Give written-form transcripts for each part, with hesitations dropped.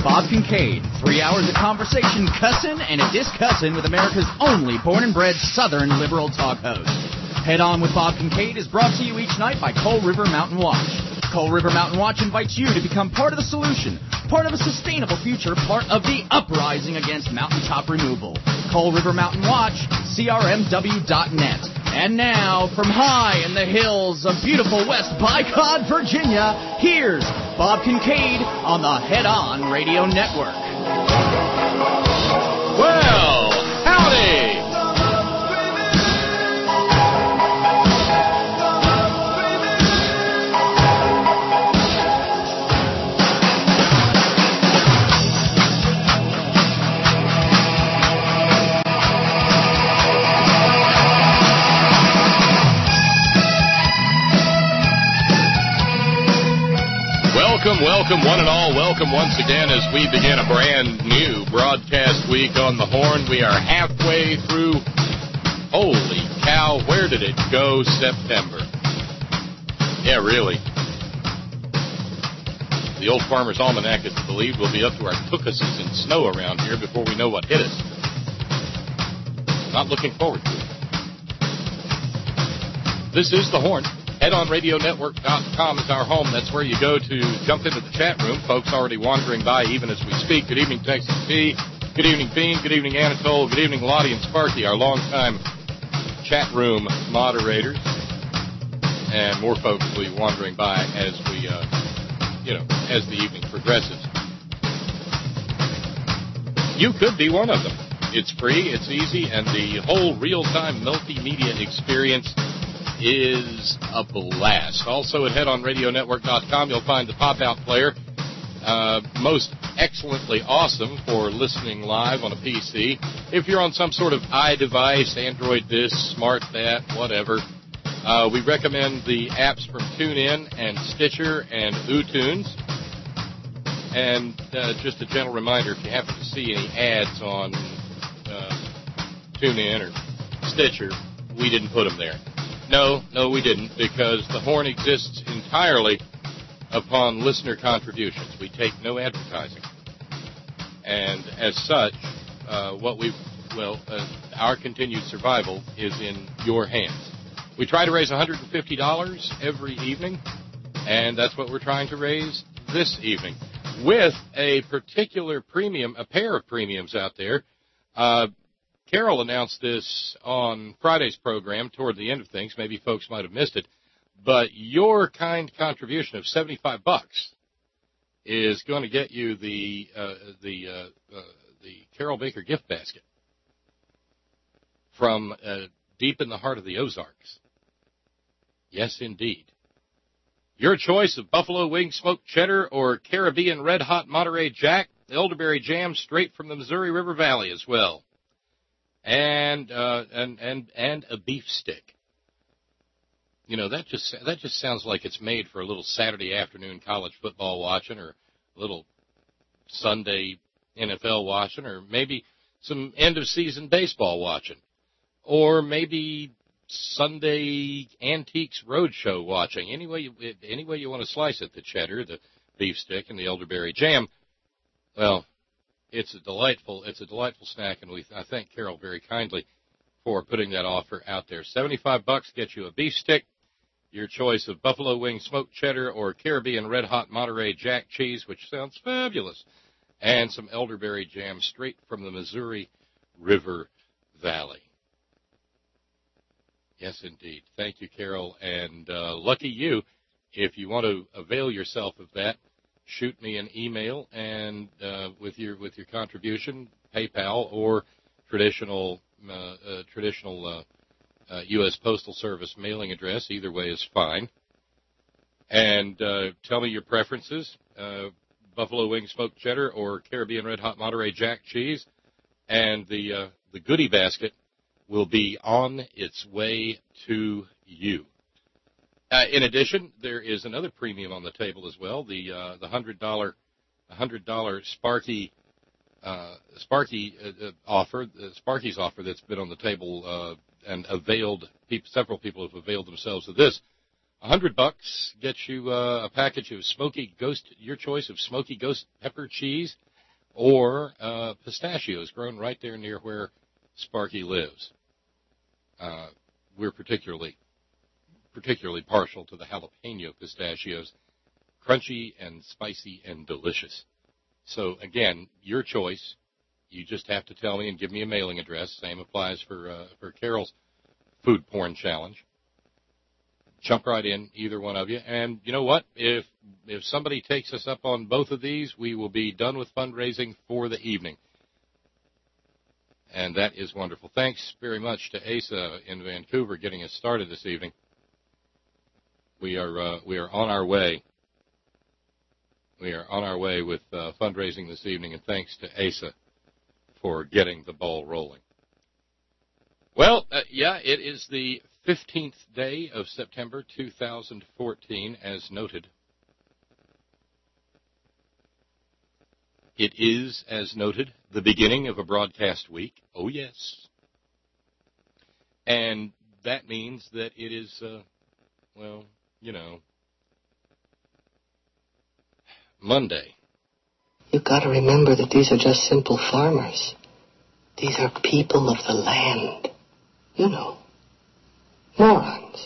Bob Kincaid. 3 hours of conversation, cussin' and a discussin' with America's only born and bred Southern liberal talk host. Head On with Bob Kincaid is brought to you each night by Coal River Mountain Watch. Coal River Mountain Watch invites you to become part of the solution, part of a sustainable future, part of the uprising against mountaintop removal. Coal River Mountain Watch, crmw.net. And now, from high in the hills of beautiful West Bicod, Virginia, here's Bob Kincaid on the Head On Radio Network. Well, howdy! Welcome, one and all. Welcome once again as we begin a brand new broadcast week on the Horn. We are halfway through. Holy cow, where did it go? September. Yeah, really. The old Farmer's Almanac is believed we'll be up to our tuchuses in snow around here before we know what hit us. Not looking forward to it. This is the Horn. HeadOnRadioNetwork.com is our home. That's where you go to jump into the chat room. Folks already wandering by even as we speak. Good evening, Texas P. Good evening, Bean. Good evening, Anatole. Good evening, Lottie and Sparky, our longtime chat room moderators. And more folks will be wandering by as we, as the evening progresses. You could be one of them. It's free, it's easy, and the whole real-time multimedia experience is a blast. Also at HeadOnRadioNetwork.com, you'll find the pop-out player, most excellently awesome for listening live on a PC. If you're on some sort of iDevice, Android this, Smart that, whatever, we recommend the apps from TuneIn and Stitcher and uTunes. And just a gentle reminder, if you happen to see any ads on TuneIn or Stitcher, we didn't put them there. No, we didn't, because the Horn exists entirely upon listener contributions. We take no advertising. And as such, our continued survival is in your hands. We try to raise $150 every evening, and that's what we're trying to raise this evening. With a particular premium, a pair of premiums out there. Carol announced this on Friday's program toward the end of things. Maybe folks might have missed it. But your kind contribution of $75 is going to get you the Carol Baker gift basket from deep in the heart of the Ozarks. Yes, indeed. Your choice of buffalo wing smoked cheddar or Caribbean red hot Monterey Jack, elderberry jam straight from the Missouri River Valley as well. And a beef stick. You know, that just sounds like it's made for a little Saturday afternoon college football watching, or a little Sunday NFL watching, or maybe some end of season baseball watching, or maybe Sunday Antiques Roadshow watching. Any way you want to slice it, the cheddar, the beef stick, and the elderberry jam. Well, It's a delightful snack, and I thank Carol very kindly for putting that offer out there. $75 gets you a beef stick, your choice of buffalo wing smoked cheddar or Caribbean red hot Monterey Jack cheese, which sounds fabulous, and some elderberry jam straight from the Missouri River Valley. Yes, indeed. Thank you, Carol, and lucky you if you want to avail yourself of that. Shoot me an email and with your contribution, PayPal or traditional U.S. Postal Service mailing address. Either way is fine. And tell me your preferences: buffalo wing smoked cheddar or Caribbean red hot Monterey Jack cheese. And the goodie basket will be on its way to you. In addition, there is another premium on the table as well. The $100 Sparky offer, Sparky's offer that's been on the table and availed. Several people have availed themselves of this. $100 gets you a package of your choice of Smoky Ghost pepper cheese or pistachios grown right there near where Sparky lives. We're particularly partial to the jalapeno pistachios. Crunchy and spicy and delicious. So, again, your choice. You just have to tell me and give me a mailing address. Same applies for Carol's Food Porn Challenge. Jump right in, either one of you. And you know what? If somebody takes us up on both of these, we will be done with fundraising for the evening. And that is wonderful. Thanks very much to Asa in Vancouver getting us started this evening. We are on our way. We are on our way with fundraising this evening, and thanks to Asa for getting the ball rolling. Well, it is the 15th day of September 2014, as noted. It is, as noted, the beginning of a broadcast week. Oh, yes. And that means that it is, Monday. You've got to remember that these are just simple farmers. These are people of the land. You know, morons.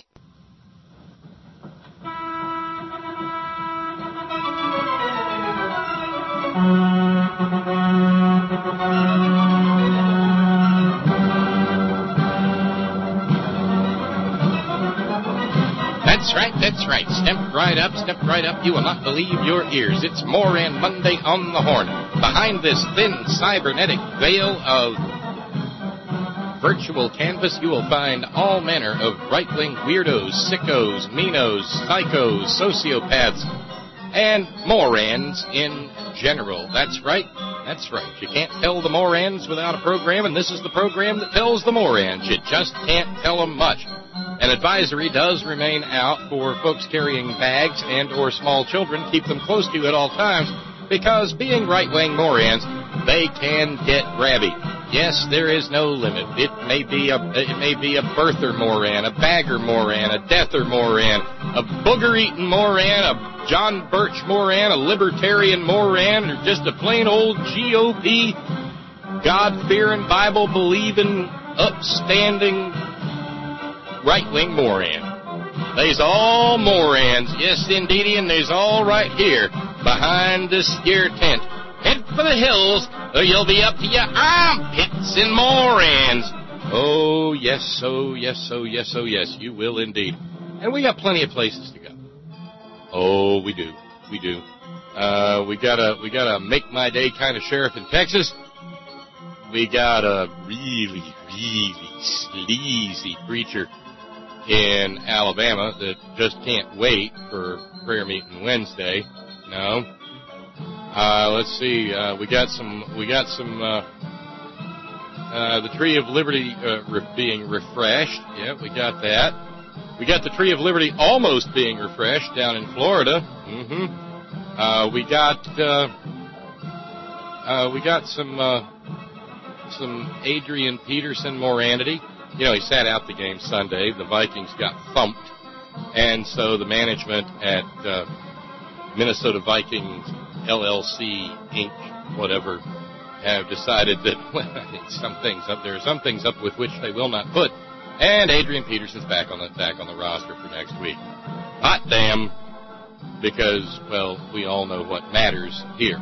That's right. Step right up. You will not believe your ears. It's Moran Monday on the Horn. Behind this thin cybernetic veil of virtual canvas, you will find all manner of right-wing weirdos, sickos, meanos, psychos, sociopaths, and morans in general. That's right. You can't tell the morans without a program, and this is the program that tells the morans. You just can't tell them much. An advisory does remain out for folks carrying bags and or small children. Keep them close to you at all times, because being right-wing morans, they can get grabby. Yes, there is no limit. It may be a birther moran, a bagger moran, a deather moran, a booger-eating moran, a John Birch moran, a libertarian moran, or just a plain old GOP, God-fearing, Bible-believing, upstanding right-wing moran. They's all morans, yes, indeedy, and they's all right here behind this here tent. Head for the hills, or you'll be up to your armpits in morans. Oh, yes, you will indeed. And we got plenty of places to go. Oh, we do. We got a make my day kind of sheriff in Texas. We got a really sleazy preacher in Alabama that just can't wait for prayer meeting Wednesday. No. Let's see. We got some. The Tree of Liberty being refreshed. Yeah, we got that. We got the Tree of Liberty almost being refreshed down in Florida. We got some Adrian Peterson moranity. You know, he sat out the game Sunday. The Vikings got thumped. And so the management at Minnesota Vikings LLC, Inc., whatever, have decided that, there are some things up with which they will not put. And Adrian Peterson's back on the roster for next week. Hot damn, because, well, we all know what matters here.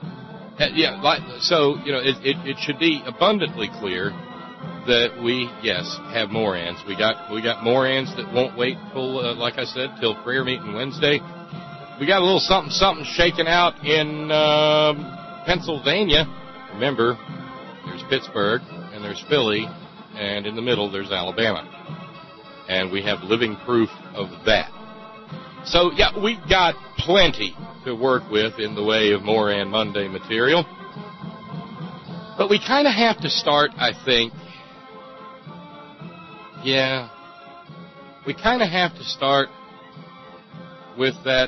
It should be abundantly clear that we, yes, have morans. We got morans that won't wait till, like I said, till prayer meeting Wednesday. We got a little something shaking out in Pennsylvania. Remember, there's Pittsburgh and there's Philly, and in the middle there's Alabama. And we have living proof of that. So, yeah, we've got plenty to work with in the way of Moran Monday material. But we kind of have to start, I think, we kind of have to start with that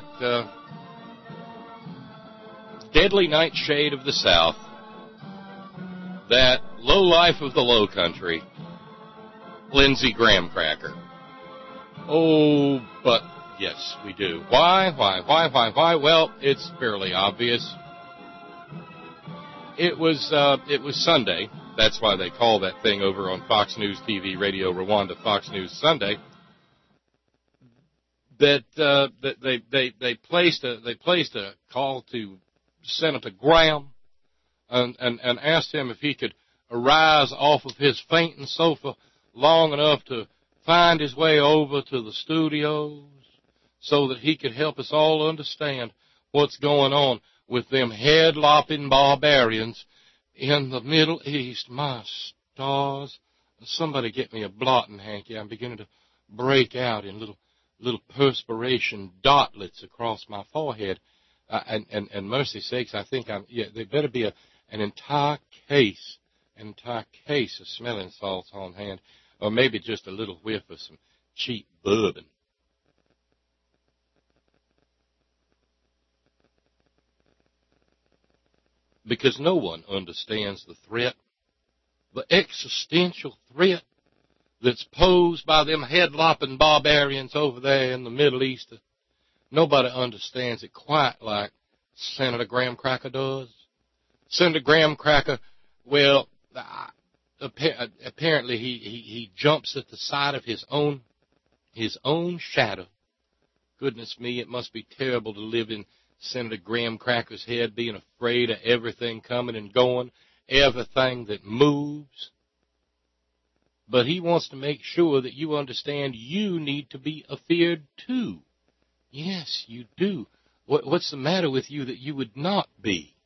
deadly nightshade of the South, that lowlife of the low country, Lindsey Graham cracker. Oh, but yes, we do. Why? Well, it's fairly obvious. It was Sunday. That's why they call that thing over on Fox News TV, Radio Rwanda, Fox News Sunday. That they placed a call to Senator Graham and asked him if he could arise off of his fainting sofa long enough to find his way over to the studios so that he could help us all understand what's going on with them head-lopping barbarians in the Middle East. My stars. Somebody get me a blotting hanky. I'm beginning to break out in little perspiration dotlets across my forehead. And mercy sakes, I think there better be an entire case of smelling salts on hand, or maybe just a little whiff of some cheap bourbon. Because no one understands the threat, the existential threat that's posed by them head-lopping barbarians over there in the Middle East. Nobody understands it quite like Senator Graham Cracker does. Senator Graham Cracker, well, apparently he jumps at the sight of his own shadow. Goodness me, it must be terrible to live in Senator Graham Cracker's head, being afraid of everything coming and going, everything that moves. But he wants to make sure that you understand you need to be afeared too. Yes, you do. What's the matter with you that you would not be?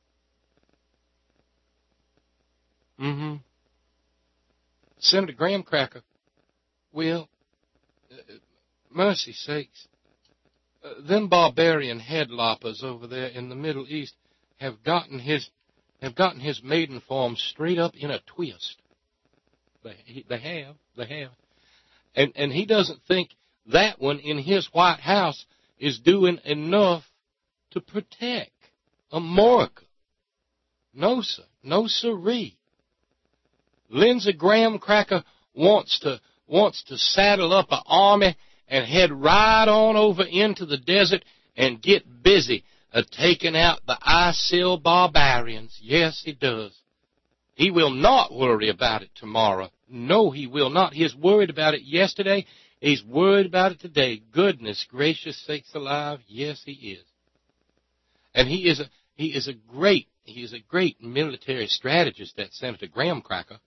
Senator Graham Cracker, well, mercy sakes, them barbarian headloppers over there in the Middle East have gotten his maiden form straight up in a twist. They have. And he doesn't think that one in his White House is doing enough to protect America. No, sir. No, sirree. Lindsey Graham Cracker wants to saddle up an army and head right on over into the desert and get busy taking out the ISIL barbarians. Yes, he does. He will not worry about it tomorrow. No, he will not. He is worried about it yesterday. He's worried about it today. Goodness gracious sakes alive. Yes, he is. And he is a great military strategist, that Senator Graham Cracker.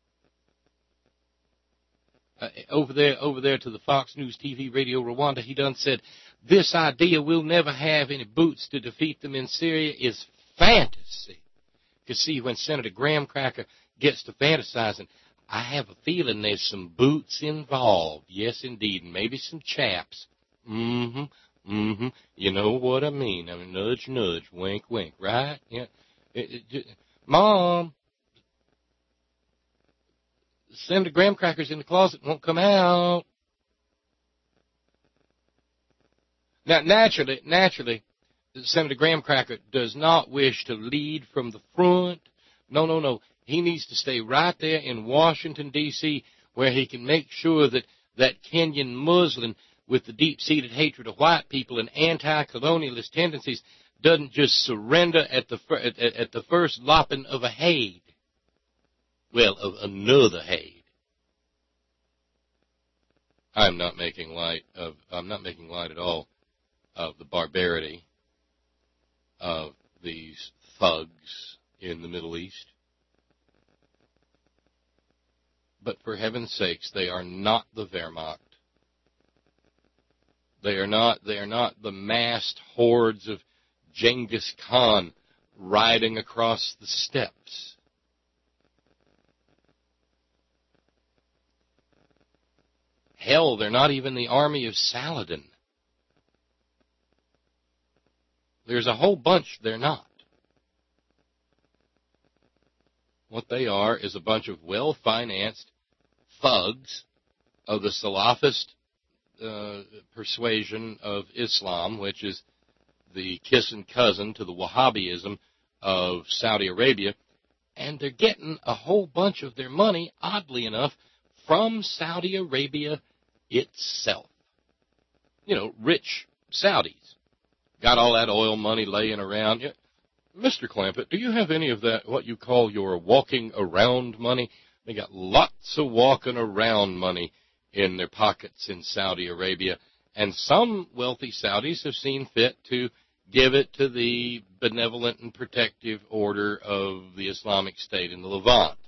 Over there to the Fox News TV, Radio Rwanda, he done said, this idea we'll never have any boots to defeat them in Syria is fantasy. Because see, when Senator Graham Cracker gets to fantasizing, I have a feeling there's some boots involved. Yes, indeed, and maybe some chaps. You know what I mean. I mean, nudge, nudge, wink, wink, right? Yeah. Mom, Senator Graham Cracker's in the closet and won't come out. Now, naturally, Senator Graham Cracker does not wish to lead from the front. No. He needs to stay right there in Washington, D.C., where he can make sure that Kenyan Muslim with the deep-seated hatred of white people and anti-colonialist tendencies doesn't just surrender at the first lopping of a head. Well, of another head. I'm not making light at all of the barbarity of these thugs in the Middle East. But for heaven's sakes, they are not the Wehrmacht. They are not the massed hordes of Genghis Khan riding across the steppes. Hell, they're not even the army of Saladin. There's a whole bunch they're not. What they are is a bunch of well-financed thugs of the Salafist persuasion of Islam, which is the kissing cousin to the Wahhabism of Saudi Arabia, and they're getting a whole bunch of their money, oddly enough, from Saudi Arabia itself. You know, rich Saudis got all that oil money laying around. Mr. Clampett, do you have any of that, what you call your walking around money? They got lots of walking around money in their pockets in Saudi Arabia, and some wealthy Saudis have seen fit to give it to the benevolent and protective order of the Islamic State in the Levant.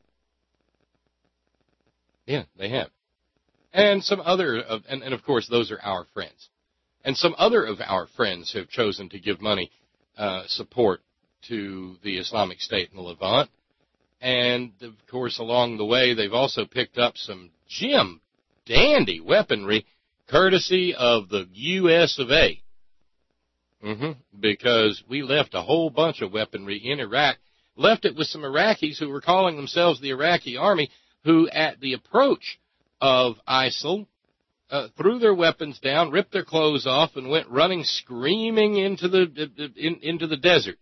Yeah, they have. And some other, and of course, those are our friends. And some other of our friends have chosen to give money support to the Islamic State in the Levant. And, of course, along the way, they've also picked up some Jim dandy weaponry courtesy of the U.S. of A. Because we left a whole bunch of weaponry in Iraq, left it with some Iraqis who were calling themselves the Iraqi army, who at the approach of ISIL threw their weapons down, ripped their clothes off, and went running screaming into the desert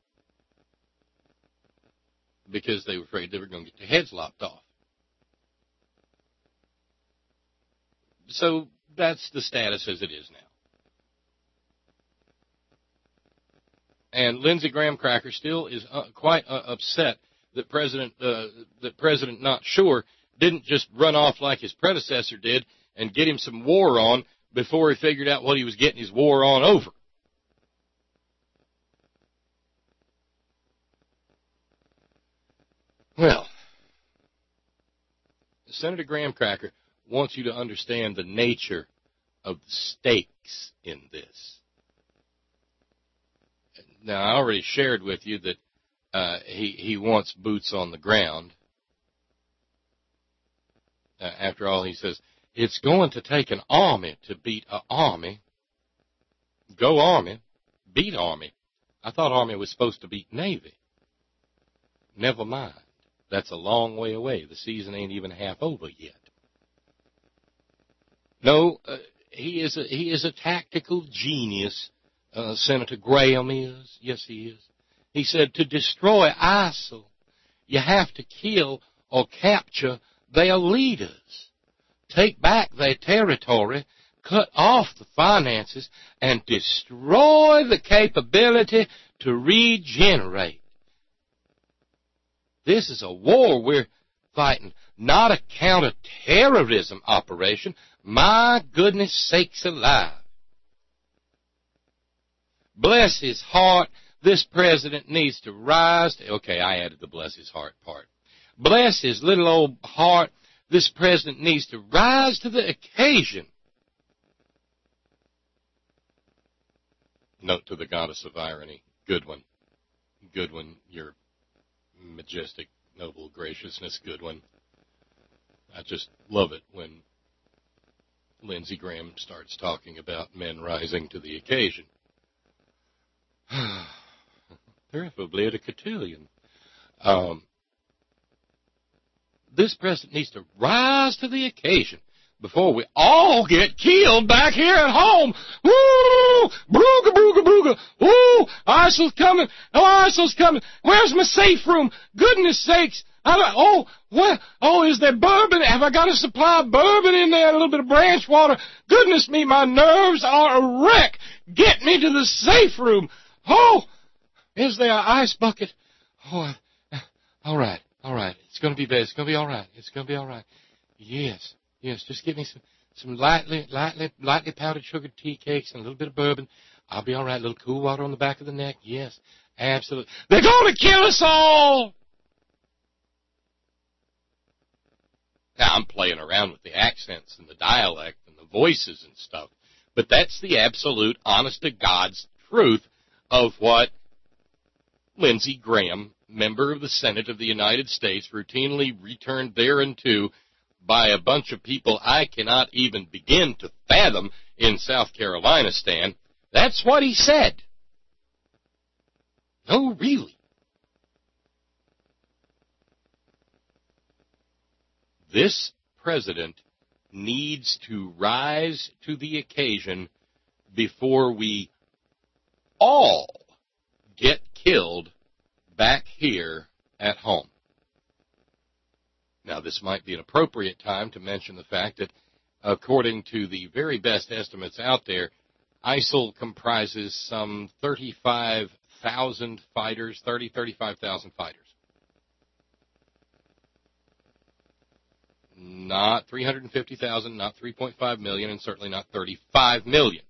because they were afraid they were going to get their heads lopped off. So that's the status as it is now. And Lindsey Graham Cracker still is quite upset that President Not Sure didn't just run off like his predecessor did and get him some war on before he figured out what he was getting his war on over. Well, Senator Graham Cracker wants you to understand the nature of the stakes in this. Now, I already shared with you that he wants boots on the ground. After all, he says, it's going to take an army to beat an army. Go Army. Beat Army. I thought Army was supposed to beat Navy. Never mind. That's a long way away. The season ain't even half over yet. No, he is a tactical genius. Senator Graham is. Yes, he is. He said, to destroy ISIL, you have to kill or capture their leaders, take back their territory, cut off the finances, and destroy the capability to regenerate. This is a war we're fighting, not a counterterrorism operation. My goodness sakes alive. Bless his heart, this president needs to rise to, okay, I added the bless his heart part. Bless his little old heart, this president needs to rise to the occasion. Note to the goddess of irony, good one. Good one, your majestic, noble graciousness, good one. I just love it when Lindsey Graham starts talking about men rising to the occasion. Preferably at a cotillion. This president needs to rise to the occasion before we all get killed back here at home. Woo! Brooga, brooga, brooga. Woo! ISIL's coming. Oh, ISIL's coming. Where's my safe room? Goodness sakes. Is there bourbon? Have I got a supply of bourbon in there? A little bit of branch water? Goodness me, my nerves are a wreck. Get me to the safe room. Oh, is there an ice bucket? Oh, all right. It's going to be bad. It's going to be all right. It's going to be all right. Yes. Just give me some lightly powdered sugared tea cakes and a little bit of bourbon. I'll be all right. A little cool water on the back of the neck. Yes, absolutely. They're going to kill us all. Now, I'm playing around with the accents and the dialect and the voices and stuff, but that's the absolute, honest-to-God's truth of what Lindsey Graham, member of the Senate of the United States, routinely returned thereunto by a bunch of people I cannot even begin to fathom in South Carolina, Stan. That's what he said. No, really. This president needs to rise to the occasion before we all get killed back here at home. Now, this might be an appropriate time to mention the fact that, according to the very best estimates out there, ISIL comprises some 35,000 fighters, 35,000 fighters. Not 350,000, not 3.5 million, and certainly not 35 million.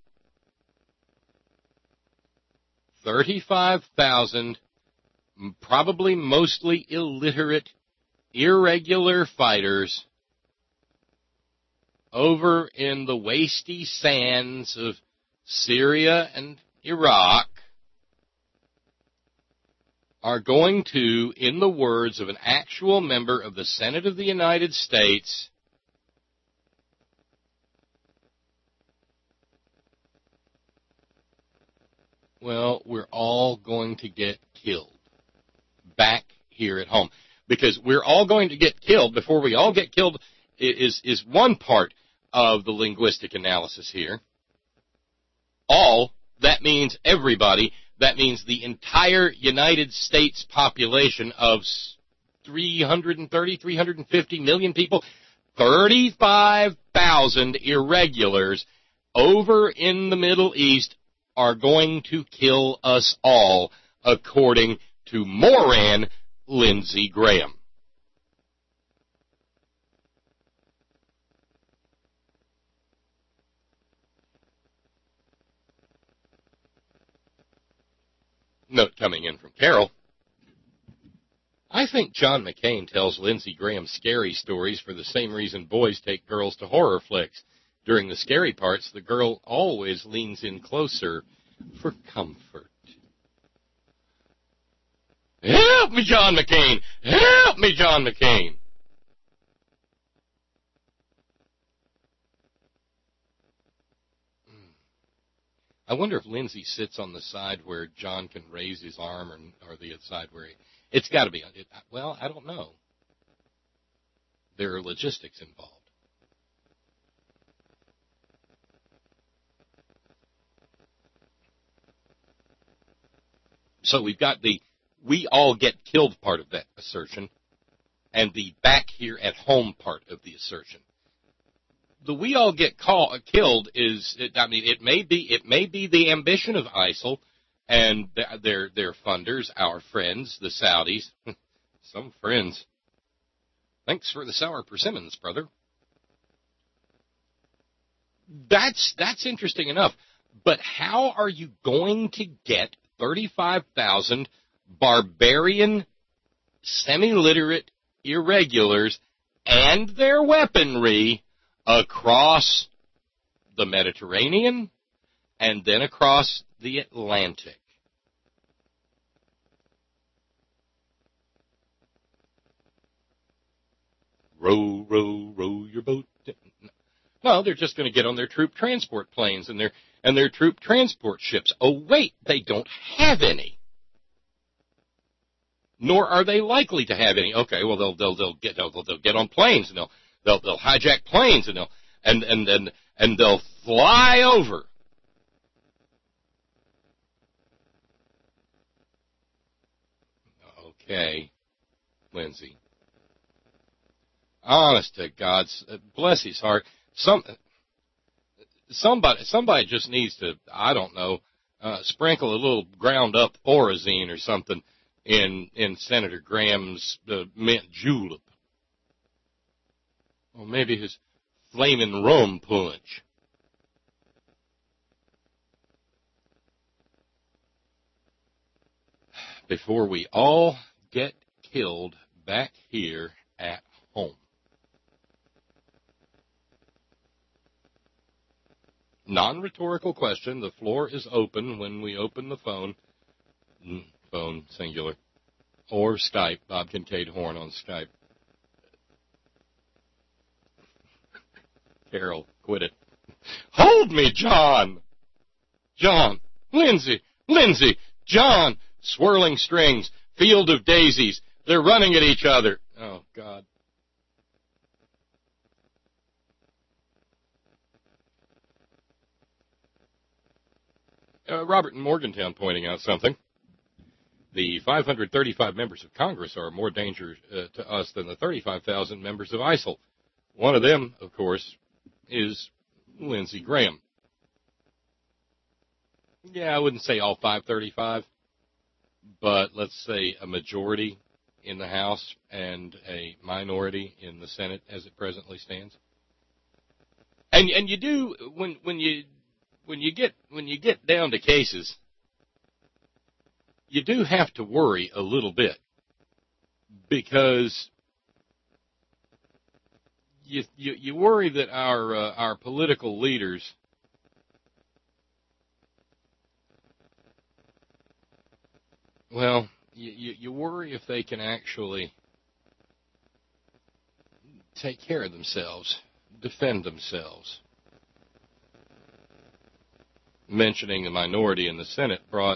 35,000, probably mostly illiterate, irregular fighters over in the wasty sands of Syria and Iraq are going to, in the words of an actual member of the Senate of the United States, well, we're all going to get killed back here at home. Because we're all going to get killed before we all get killed is one part of the linguistic analysis here. All, that means everybody. That means the entire United States population of 350 million people. 35,000 irregulars over in the Middle East are going to kill us all, according to Moran Lindsey Graham. Note coming in from Carol. I think John McCain tells Lindsey Graham scary stories for the same reason boys take girls to horror flicks. During the scary parts, the girl always leans in closer for comfort. Help me, John McCain! Help me, John McCain! I wonder if Lindsey sits on the side where John can raise his arm or the side where it's got to be. Well, I don't know. There are logistics involved. So we've got the we all get killed part of that assertion and the back here at home part of the assertion. The we all get killed is, it may be the ambition of ISIL and their funders, our friends, the Saudis. Some friends. Thanks for the sour persimmons, brother. That's interesting enough. But how are you going to get 35,000 barbarian, semi-literate irregulars and their weaponry across the Mediterranean and then across the Atlantic? Row, row, row your boat. No, they're just going to get on their troop transport planes and their troop transport ships. Oh, wait, they don't have any. Nor are they likely to have any. Okay, well they'll get on planes and they'll hijack planes and they'll fly over. Okay, Lindsey. Honest to God, bless his heart. Somebody just needs to, I don't know, sprinkle a little ground up Thorazine or something in Senator Graham's mint julep. Or maybe his flaming rum punch. Before we all get killed back here at home. Non-rhetorical question. The floor is open when we open the phone. Phone, singular. Or Skype. Bob Kincaid Horn on Skype. Carol, quit it. Hold me, John! John! Lindsey! John! Swirling strings. Field of daisies. They're running at each other. Oh, God. Robert in Morgantown pointing out something. The 535 members of Congress are more danger to us than the 35,000 members of ISIL. One of them, of course, is Lindsey Graham. Yeah, I wouldn't say all 535. but let's say a majority in the House and a minority in the Senate as it presently stands. And you do when you get down to cases, you do have to worry a little bit, because you worry that our political leaders you worry if they can actually take care of themselves, defend themselves. Mentioning the minority in the Senate brought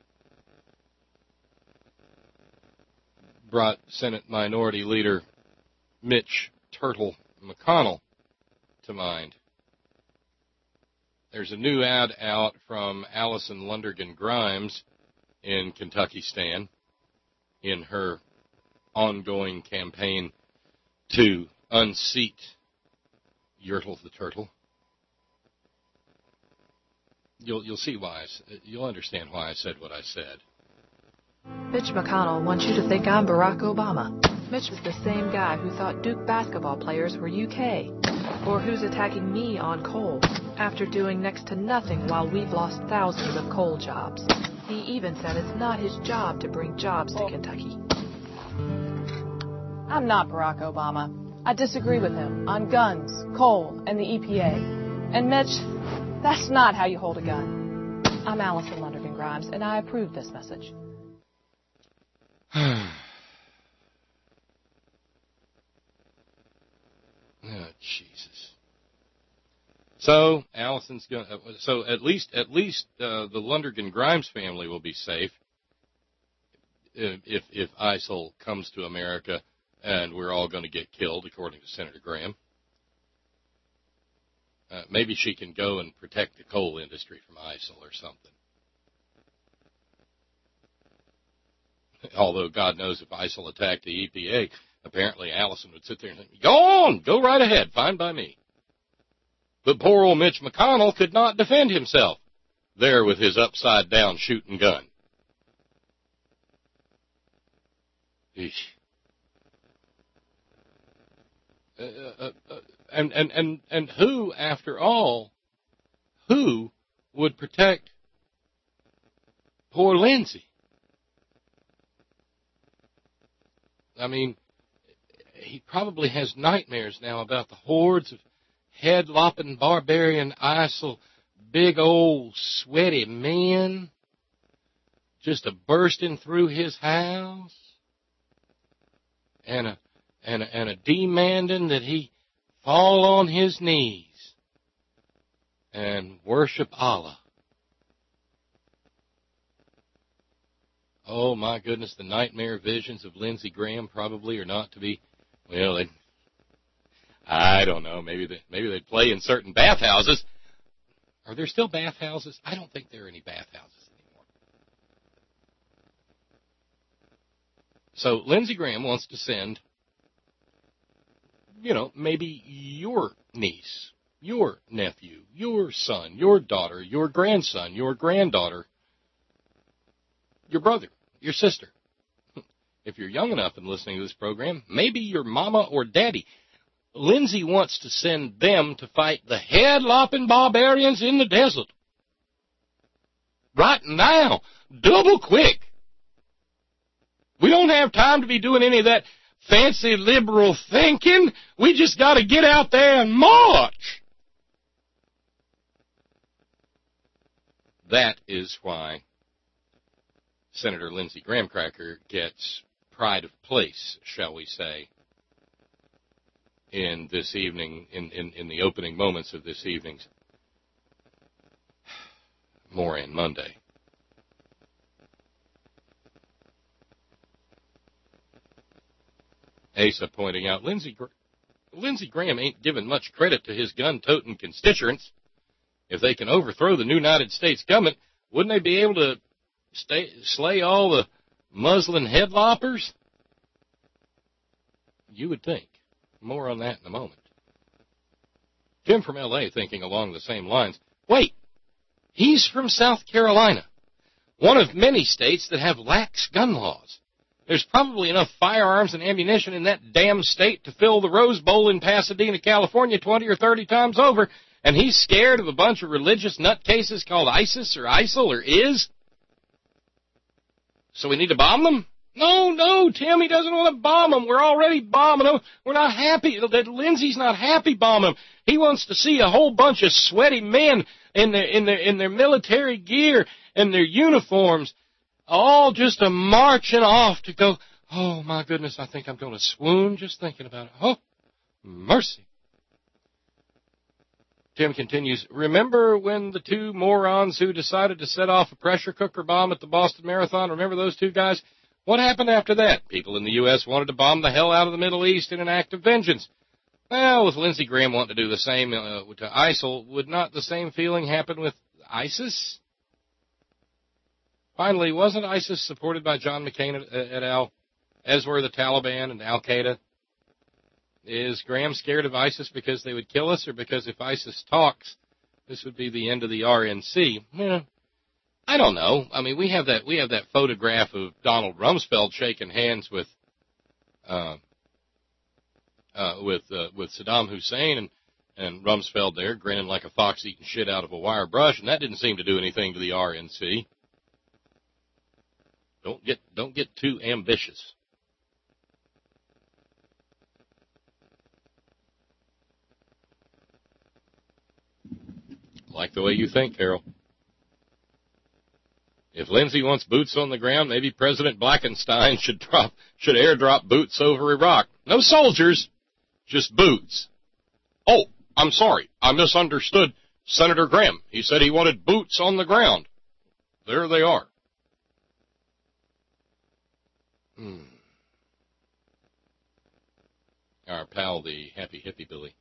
Senate Minority Leader Mitch Turtle McConnell to mind. There's a new ad out from Allison Lundergan Grimes in Kentucky-stan in her ongoing campaign to unseat Yertle the Turtle. You'll see why you'll understand why I said what I said. Mitch McConnell wants you to think I'm Barack Obama. Mitch was the same guy who thought Duke basketball players were UK, or who's attacking me on coal after doing next to nothing while we've lost thousands of coal jobs. He even said it's not his job to bring jobs to Kentucky. I'm not Barack Obama. I disagree with him on guns, coal, and the EPA. And Mitch, that's not how you hold a gun. I'm Allison Lundergan Grimes, and I approve this message. Oh, Jesus. So Allison's going. So at least the Lundergan Grimes family will be safe if ISIL comes to America and we're all going to get killed, according to Senator Graham. Maybe she can go and protect the coal industry from ISIL or something. Although God knows if ISIL attacked the EPA, apparently Allison would sit there and think, go on, go right ahead, fine by me. But poor old Mitch McConnell could not defend himself there with his upside-down shooting gun. Eesh. And who, after all, who would protect poor Lindsay? I mean, he probably has nightmares now about the hordes of head-lopping barbarian ISIL, big old sweaty men just a-bursting through his house, and a demanding that he fall on his knees and worship Allah. Oh, my goodness, the nightmare visions of Lindsey Graham probably are not to be, well, I don't know, maybe they play in certain bathhouses. Are there still bathhouses? I don't think there are any bathhouses anymore. So Lindsey Graham wants to send, maybe your niece, your nephew, your son, your daughter, your grandson, your granddaughter, your brother, your sister. If you're young enough and listening to this program, maybe your mama or daddy. Lindsay wants to send them to fight the head-lopping barbarians in the desert. Right now. Double quick. We don't have time to be doing any of that fancy liberal thinking. We just got to get out there and march. That is why Senator Lindsey Graham Cracker gets pride of place, shall we say, in this evening, in the opening moments of this evening's Moran Monday. Asa pointing out, Lindsey Graham ain't giving much credit to his gun-toting constituents. If they can overthrow the new United States government, wouldn't they be able to slay all the Muslim headloppers? You would think. More on that in a moment. Jim from L.A. thinking along the same lines. Wait, he's from South Carolina. one of many states that have lax gun laws. There's probably enough firearms and ammunition in that damn state to fill the Rose Bowl in Pasadena, California 20 or 30 times over, and he's scared of a bunch of religious nutcases called ISIS or ISIL or IS? So we need to bomb them? No, Tim, he doesn't want to bomb them. We're already bombing them. We're not happy. Lindsey's not happy bombing them. He wants to see a whole bunch of sweaty men in their military gear and their uniforms, all just a marching off to go, oh, my goodness, I think I'm going to swoon just thinking about it. Oh, mercy. Tim continues, remember when the two morons who decided to set off a pressure cooker bomb at the Boston Marathon? Remember those two guys? What happened after that? People in the U.S. wanted to bomb the hell out of the Middle East in an act of vengeance. Well, with Lindsey Graham wanting to do the same to ISIL, would not the same feeling happen with ISIS? Finally, wasn't ISIS supported by John McCain et al., as were the Taliban and Al-Qaeda? Is Graham scared of ISIS because they would kill us, or because if ISIS talks, this would be the end of the RNC? Well, I don't know. I mean, we have that photograph of Donald Rumsfeld shaking hands with Saddam Hussein, and Rumsfeld there grinning like a fox eating shit out of a wire brush, and that didn't seem to do anything to the RNC. Don't get too ambitious. Like the way you think, Carol. If Lindsey wants boots on the ground, maybe President Blackenstein should airdrop boots over Iraq. No soldiers, just boots. Oh, I'm sorry. I misunderstood Senator Graham. He said he wanted boots on the ground. There they are. Our pal, the Happy Hippie Billy,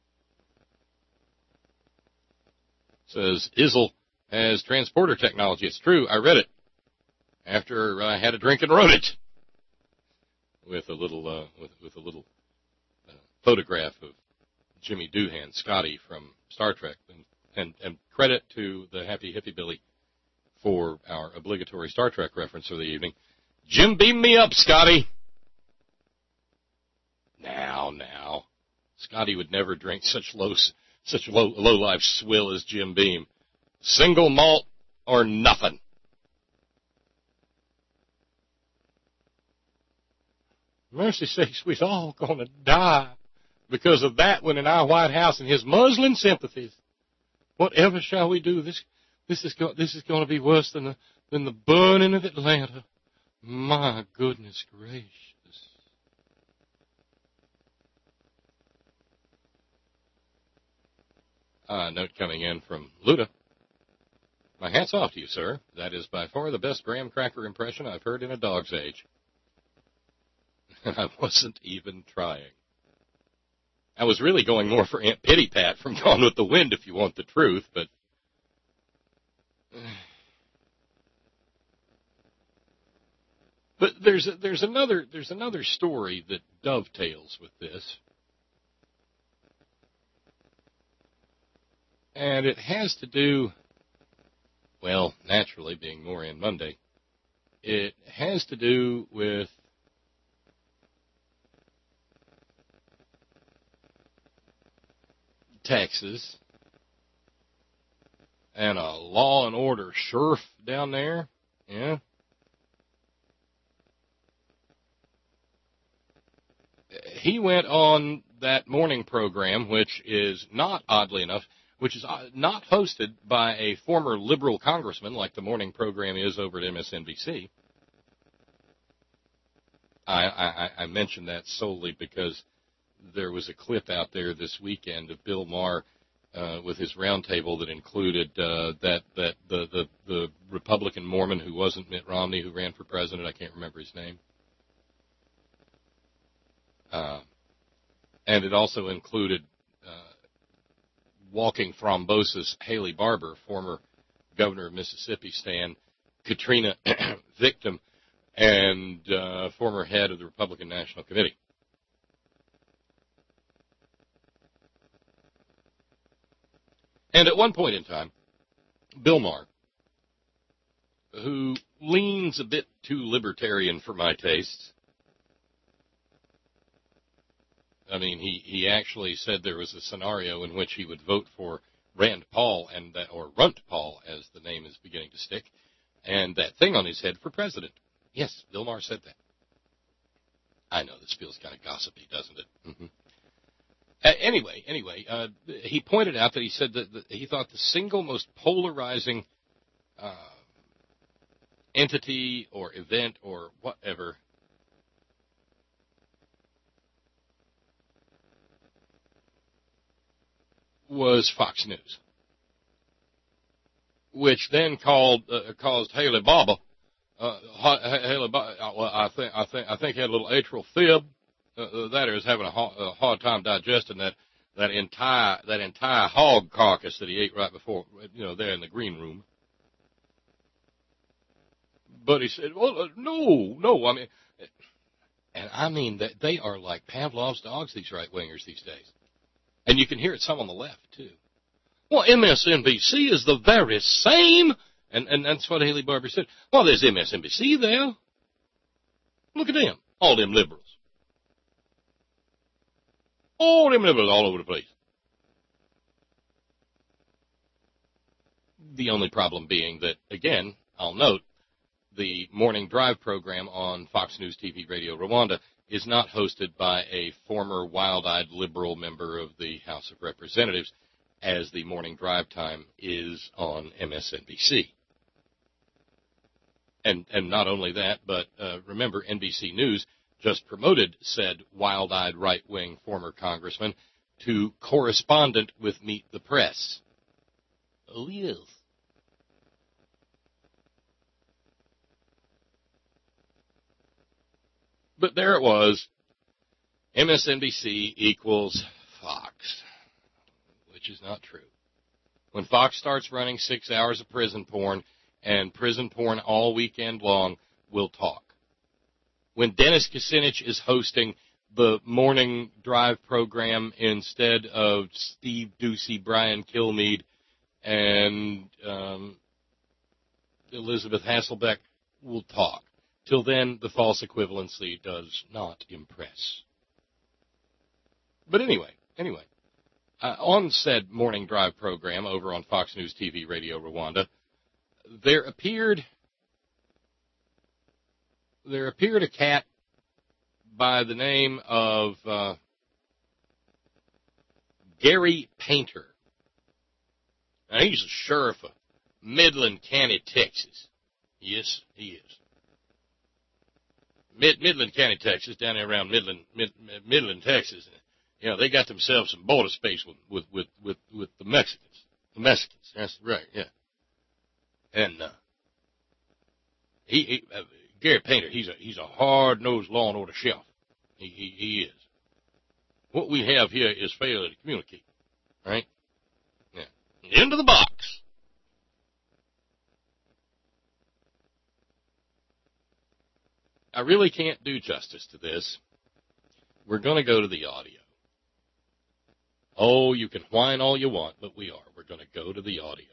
says Izzle has transporter technology. It's true. I read it after I had a drink and wrote it with a little photograph of Jimmy Doohan, Scotty from Star Trek, and credit to the Happy Hippie Billy for our obligatory Star Trek reference of the evening. Jim, beam me up, Scotty. Now. Scotty would never drink such low-life swill as Jim Beam. Single malt or nothing. Mercy sakes, we're all going to die because of that one in our White House and his Muslim sympathies. Whatever shall we do? This is going to be worse than the burning of Atlanta. My goodness gracious. Note coming in from Luda. My hat's off to you, sir. That is by far the best graham cracker impression I've heard in a dog's age. I wasn't even trying. I was really going more for Aunt Pitty Pat from Gone with the Wind, if you want the truth, but... But there's another story that dovetails with this. And it has to do, well, naturally, being Moran Monday, it has to do with Texas and a law and order sheriff down there. Yeah. He went on that morning program, which is not, oddly enough, which is not hosted by a former liberal congressman like the morning program is over at MSNBC. I mentioned that solely because there was a clip out there this weekend of Bill Maher with his roundtable that included the Republican Mormon who wasn't Mitt Romney, who ran for president. I can't remember his name. And it also included walking thrombosis Haley Barbour, former governor of Mississippi, Stan, Katrina victim, and former head of the Republican National Committee. And at one point in time, Bill Maher, who leans a bit too libertarian for my tastes. I mean, he actually said there was a scenario in which he would vote for Rand Paul, or Runt Paul, as the name is beginning to stick, and that thing on his head for president. Yes, Bill Maher said that. I know, this feels kind of gossipy, doesn't it? Mm-hmm. Anyway, he pointed out that he said that he thought the single most polarizing entity or event or whatever was Fox News, which then caused Haley Baba. I think had a little atrial fib. That is having a hard time digesting that entire hog carcass that he ate right before, there in the green room. But he said, well, no, I mean that they are like Pavlov's dogs, these right-wingers these days. And you can hear it some on the left, too. Well, MSNBC is the very same. And that's what Haley Barbour said. Well, there's MSNBC there. Look at them, all them liberals. All them liberals all over the place. The only problem being that, again, I'll note, the morning drive program on Fox News TV Radio Rwanda is not hosted by a former wild-eyed liberal member of the House of Representatives, as the morning drive time is on MSNBC. And not only that, but remember, NBC News just promoted said wild-eyed right-wing former congressman to correspondent with Meet the Press. Oh, yes. But there it was, MSNBC equals Fox, which is not true. When Fox starts running 6 hours of prison porn and prison porn all weekend long, we'll talk. When Dennis Kucinich is hosting the morning drive program instead of Steve Doocy, Brian Kilmeade, and Elizabeth Hasselbeck, we'll talk. Till then, the false equivalency does not impress. But anyway, on said morning drive program over on Fox News TV Radio Rwanda, there appeared a cat by the name of Gary Painter. Now, he's the sheriff of Midland County, Texas. Yes, he is. Midland County, Texas, down there around Midland, Texas. They got themselves some border space with the Mexicans. The Mexicans, that's right, yeah. And Gary Painter, he's a hard-nosed law and order sheriff. He is. What we have here is failure to communicate, right? Yeah. Into the box. I really can't do justice to this. We're going to go to the audio. Oh, you can whine all you want, but we are. We're going to go to the audio.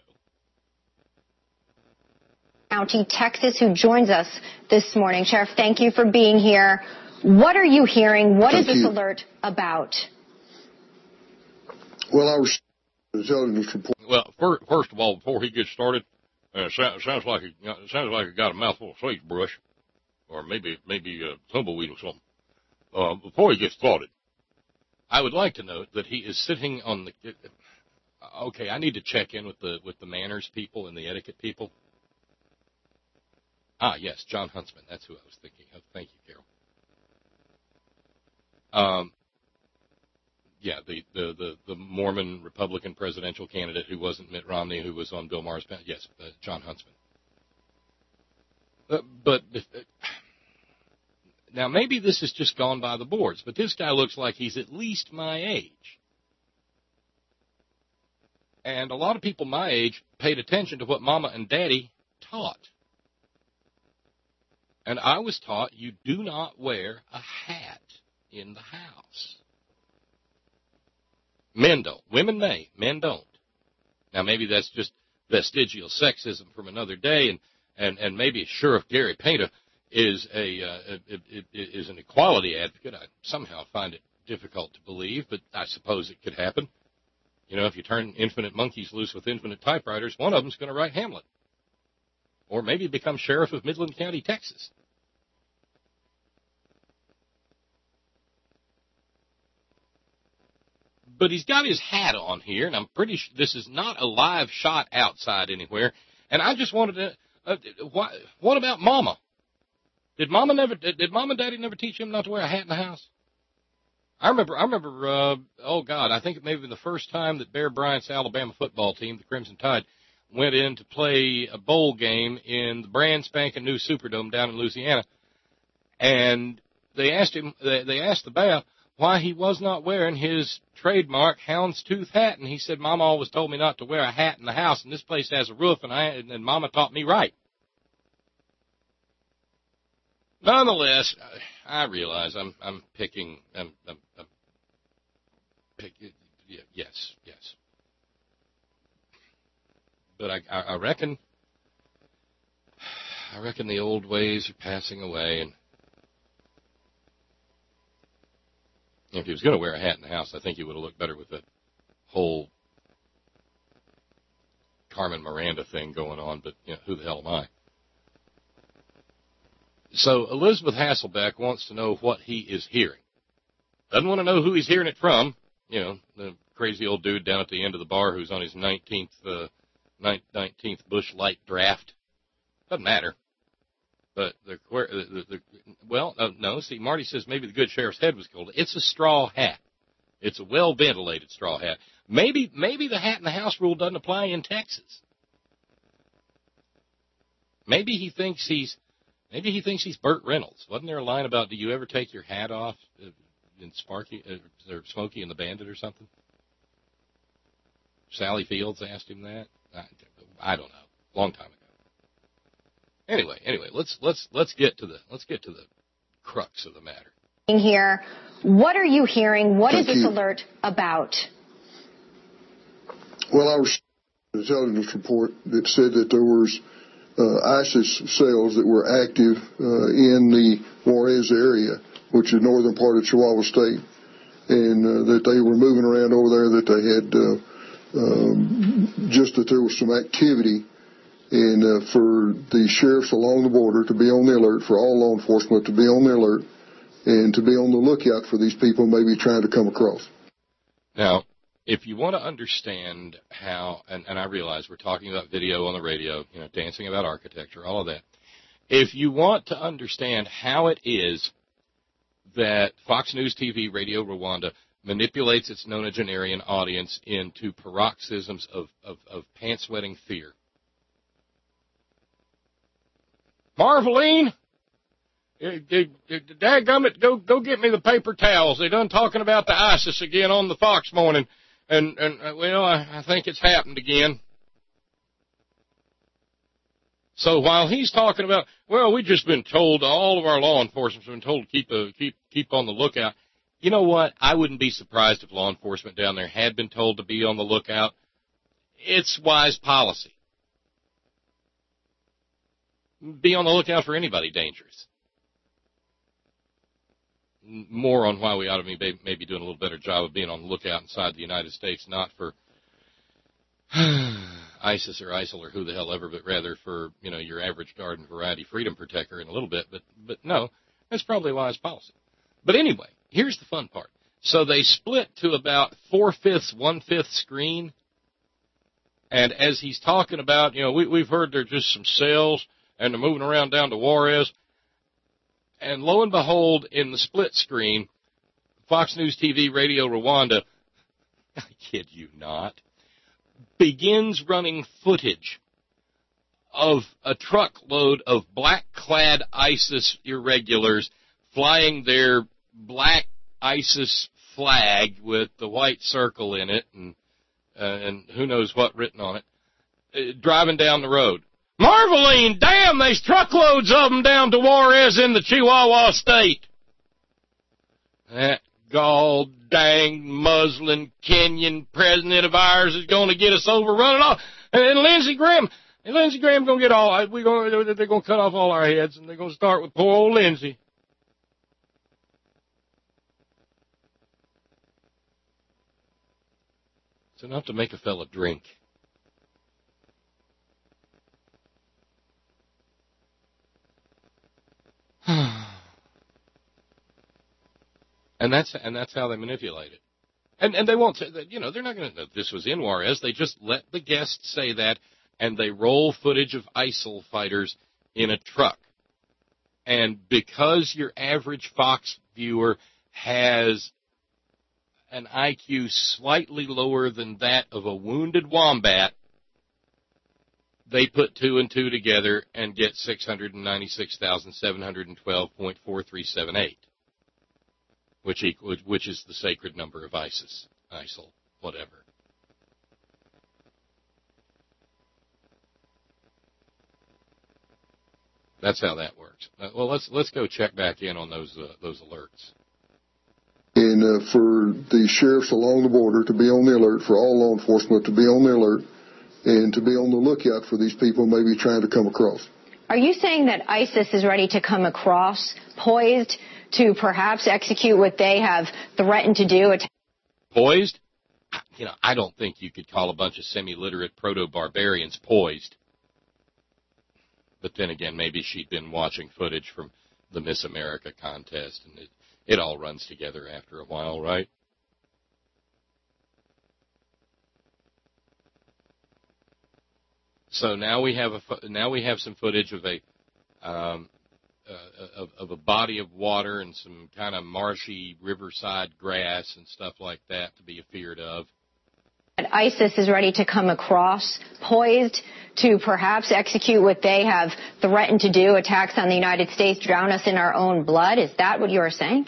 County, Texas, who joins us this morning. Sheriff, thank you for being here. What are you hearing? What is this alert about? Well, I was telling this report. Well, first of all, before he gets started, sounds like he got a mouthful of sagebrush, or maybe tumbleweed or something. Before he gets started, I would like to note that he is sitting on the. Okay, I need to check in with the manners people and the etiquette people. Ah, yes, John Huntsman. That's who I was thinking of. Thank you, Carol. Yeah, the Mormon Republican presidential candidate who wasn't Mitt Romney, who was on Bill Maher's panel. Yes, John Huntsman. But now maybe this has just gone by the boards, but this guy looks like he's at least my age. And a lot of people my age paid attention to what Mama and Daddy taught. And I was taught you do not wear a hat in the house. Men don't. Women may. Men don't. Now, maybe that's just vestigial sexism from another day, and maybe Sheriff Gary Painter is an equality advocate. I somehow find it difficult to believe, but I suppose it could happen. You know, if you turn infinite monkeys loose with infinite typewriters, one of them's going to write Hamlet. Or maybe become sheriff of Midland County, Texas. But he's got his hat on here, and I'm pretty sure this is not a live shot outside anywhere. And I just wanted to, what about Mama? Did Mom and Daddy never teach him not to wear a hat in the house? I remember, oh God, I think it may have been the first time that Bear Bryant's Alabama football team, the Crimson Tide, went in to play a bowl game in the brand spanking new Superdome down in Louisiana. And they asked the bear why he was not wearing his trademark houndstooth hat. And he said, Mama always told me not to wear a hat in the house, and this place has a roof, and Mama taught me right. Nonetheless, I realize I'm picking, yes. But I reckon the old ways are passing away, and if he was going to wear a hat in the house, I think he would have looked better with that whole Carmen Miranda thing going on, but you know, who the hell am I? So Elizabeth Hasselbeck wants to know what he is hearing. Doesn't want to know who he's hearing it from. You know, the crazy old dude down at the end of the bar who's on his 19th Busch Light draft. Doesn't matter. But no. See, Marty says maybe the good sheriff's head was cold. It's a straw hat. It's a well-ventilated straw hat. Maybe the hat in the house rule doesn't apply in Texas. Maybe he thinks he's Burt Reynolds. Wasn't there a line about, do you ever take your hat off in Smokey and the Bandit or something? Sally Fields asked him that. I don't know. Long time ago. Anyway, let's get to the crux of the matter. Here, what are you hearing? What is this alert about? Well, I was an intelligence report that said that there was ISIS cells that were active in the Juarez area, which is the northern part of Chihuahua State, and that they were moving around over there, that they had just that there was some activity, and for the sheriffs along the border to be on the alert, for all law enforcement to be on the alert, and to be on the lookout for these people maybe trying to come across. Now, if you want to understand how, and I realize we're talking about video on the radio, you know, dancing about architecture, all of that. If you want to understand how it is that Fox News TV Radio Rwanda manipulates its nonagenarian audience into paroxysms of pants-wetting fear. Marveline, dadgummit, go get me the paper towels. They done talking about the ISIS again on the Fox morning. And well, I think it's happened again. So while he's talking about, well, we've just been told, all of our law enforcement's been told to keep on the lookout. You know what? I wouldn't be surprised if law enforcement down there had been told to be on the lookout. It's wise policy. Be on the lookout for anybody dangerous. More on why we ought to be maybe doing a little better job of being on the lookout inside the United States, not for ISIS or ISIL or who the hell ever, but rather for, you know, your average garden variety freedom protector in a little bit. But no, that's probably wise policy. But anyway, here's the fun part. So they split to about 4/5, 1/5 screen. And as he's talking about, you know, we've heard there's just some cells and they're moving around down to Juarez. And lo and behold, in the split screen, Fox News TV Radio Rwanda, I kid you not, begins running footage of a truckload of black-clad ISIS irregulars flying their black ISIS flag with the white circle in it and who knows what written on it, driving down the road. Marveline, damn, there's truckloads of them down to Juarez in the Chihuahua State. That gall-dang muslin Kenyan president of ours is going to get us overrun and all. And Lindsey Graham, And Lindsey Graham's going to get all, they're going to cut off all our heads, and they're going to start with poor old Lindsey. It's enough to make a fella drink. And that's how they manipulate it. And they won't say that, they're not going to know this was in Juarez. They just let the guests say that, and they roll footage of ISIL fighters in a truck. And because your average Fox viewer has an IQ slightly lower than that of a wounded wombat, they put 2 and 2 together and get 696,712.4378, which is the sacred number of ISIL, whatever. That's how that works. Well, let's go check back in on those alerts. And for the sheriffs along the border to be on the alert, for all law enforcement to be on the alert, and to be on the lookout for these people maybe trying to come across. Are you saying that ISIS is ready to come across, poised to perhaps execute what they have threatened to do? Poised? I don't think you could call a bunch of semi-literate proto-barbarians poised. But then again, maybe she'd been watching footage from the Miss America contest, and it all runs together after a while, right? So now we have some footage of a body of water and some kind of marshy riverside grass and stuff like that to be afeared of. ISIS is ready to come across, poised to perhaps execute what they have threatened to do, attacks on the United States, drown us in our own blood. Is that what you are saying?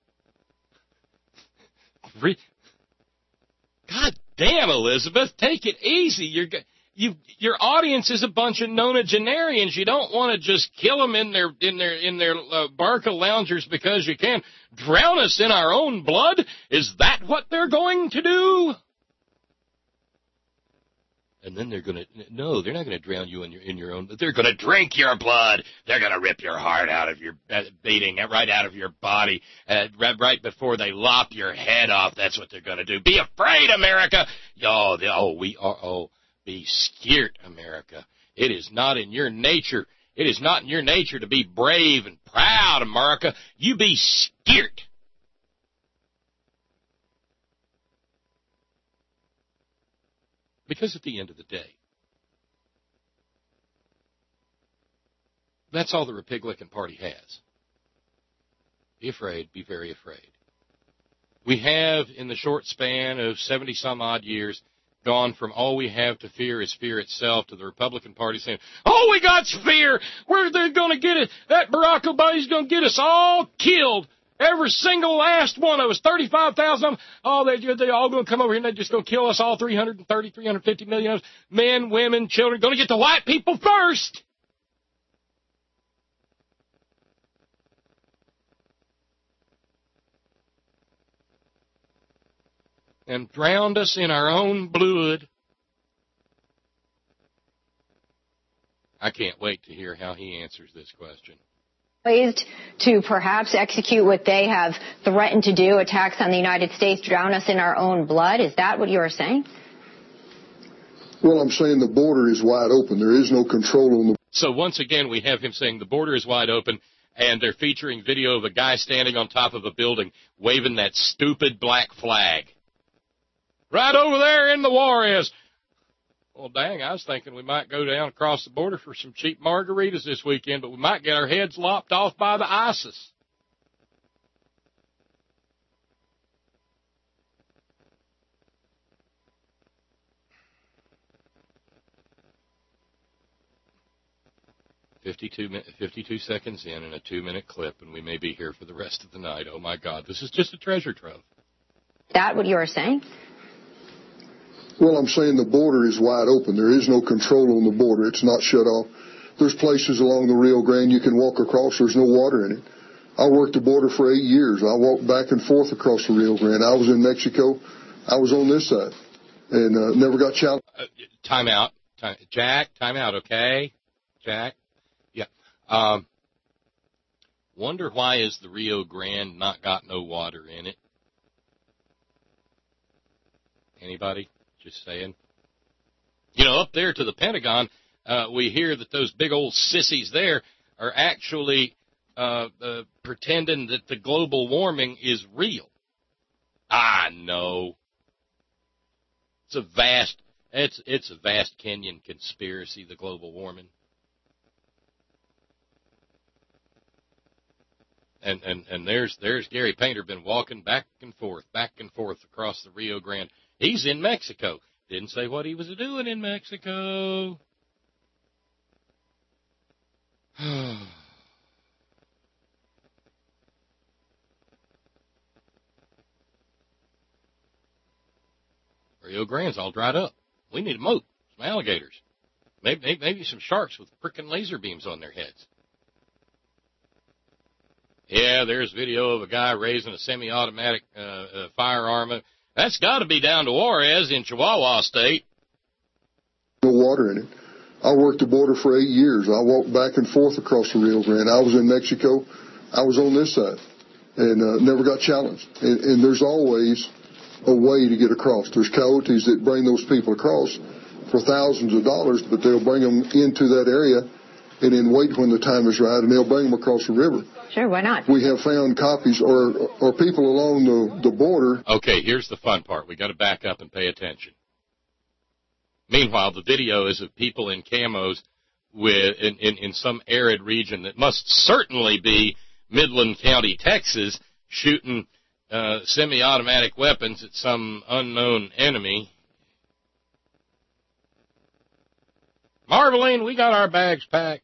God damn, Elizabeth, take it easy. Your audience is a bunch of nonagenarians. You don't want to just kill them in their Barca loungers because you can. Drown us in our own blood? Is that what they're going to do? And then they're not going to drown you in your own, but they're going to drink your blood. They're going to rip your heart out of your beating, right out of your body, right before they lop your head off. That's what they're going to do. Be afraid, America. Be scared, America. It is not in your nature. It is not in your nature to be brave and proud, America. You be scared. Because at the end of the day, that's all the Republican Party has. Be afraid, be very afraid. We have, in the short span of 70-some-odd years, gone from all we have to fear is fear itself to the Republican Party saying, all we got's fear. They're going to get it. That Barack Obama's going to get us all killed. Every single last one of us, 35,000 of them, they're all going to come over here and they're just going to kill us all, 350 million of us, men, women, children, going to get the white people first. And drowned us in our own blood. I can't wait to hear how he answers this question. Poised to perhaps execute what they have threatened to do, attacks on the United States, drown us in our own blood. Is that what you are saying? Well, I'm saying the border is wide open. There is no control on the... So once again, we have him saying the border is wide open, and they're featuring video of a guy standing on top of a building waving that stupid black flag. Right over there in the Juarez. Well, dang, I was thinking we might go down across the border for some cheap margaritas this weekend, but we might get our heads lopped off by the ISIS. $52 seconds in and a 2-minute clip, and we may be here for the rest of the night. Oh, my God, this is just a treasure trove. Is that what you are saying? Well, I'm saying the border is wide open. There is no control on the border. It's not shut off. There's places along the Rio Grande you can walk across. There's no water in it. I worked the border for 8 years. I walked back and forth across the Rio Grande. I was in Mexico. I was on this side and never got challenged. Time out. Jack, time out, okay? Jack? Yeah. Wonder why is the Rio Grande not got no water in it? Anybody? Just saying. Up there to the Pentagon, we hear that those big old sissies there are actually pretending that the global warming is real. No. It's a vast Kenyan conspiracy, the global warming. And there's Gary Painter been walking back and forth across the Rio Grande. He's in Mexico. Didn't say what he was doing in Mexico. Rio Grande's all dried up. We need a moat, some alligators, maybe some sharks with frickin' laser beams on their heads. Yeah, there's video of a guy raising a semi-automatic firearm. That's got to be down to Juarez in Chihuahua State. No water in it. I worked the border for 8 years. I walked back and forth across the Rio Grande. I was in Mexico. I was on this side and never got challenged. And there's always a way to get across. There's coyotes that bring those people across for thousands of dollars, but they'll bring them into that area and then wait when the time is right, and they'll bring them across the river. Sure, why not? We have found copies or people along the border. Okay, here's the fun part. We got to back up and pay attention. Meanwhile, the video is of people in camos in some arid region that must certainly be Midland County, Texas, shooting semi-automatic weapons at some unknown enemy. Marveline, we got our bags packed.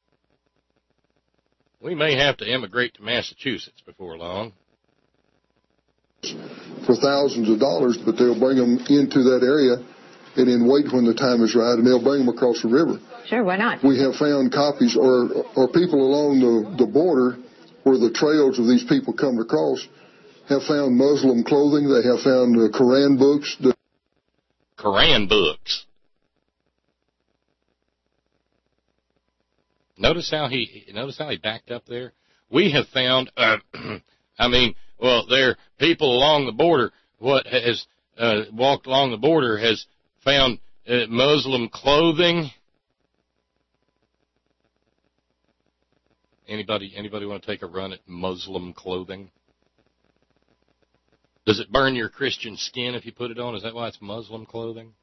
We may have to immigrate to Massachusetts before long. For thousands of dollars, but they'll bring them into that area and then wait when the time is right, and they'll bring them across the river. Sure, why not? We have found copies or people along the border where the trails of these people come across have found Muslim clothing. They have found Quran books. Quran books. Notice how he backed up there. We have found, there are people along the border. What has walked along the border has found Muslim clothing. Anybody want to take a run at Muslim clothing? Does it burn your Christian skin if you put it on? Is that why it's Muslim clothing?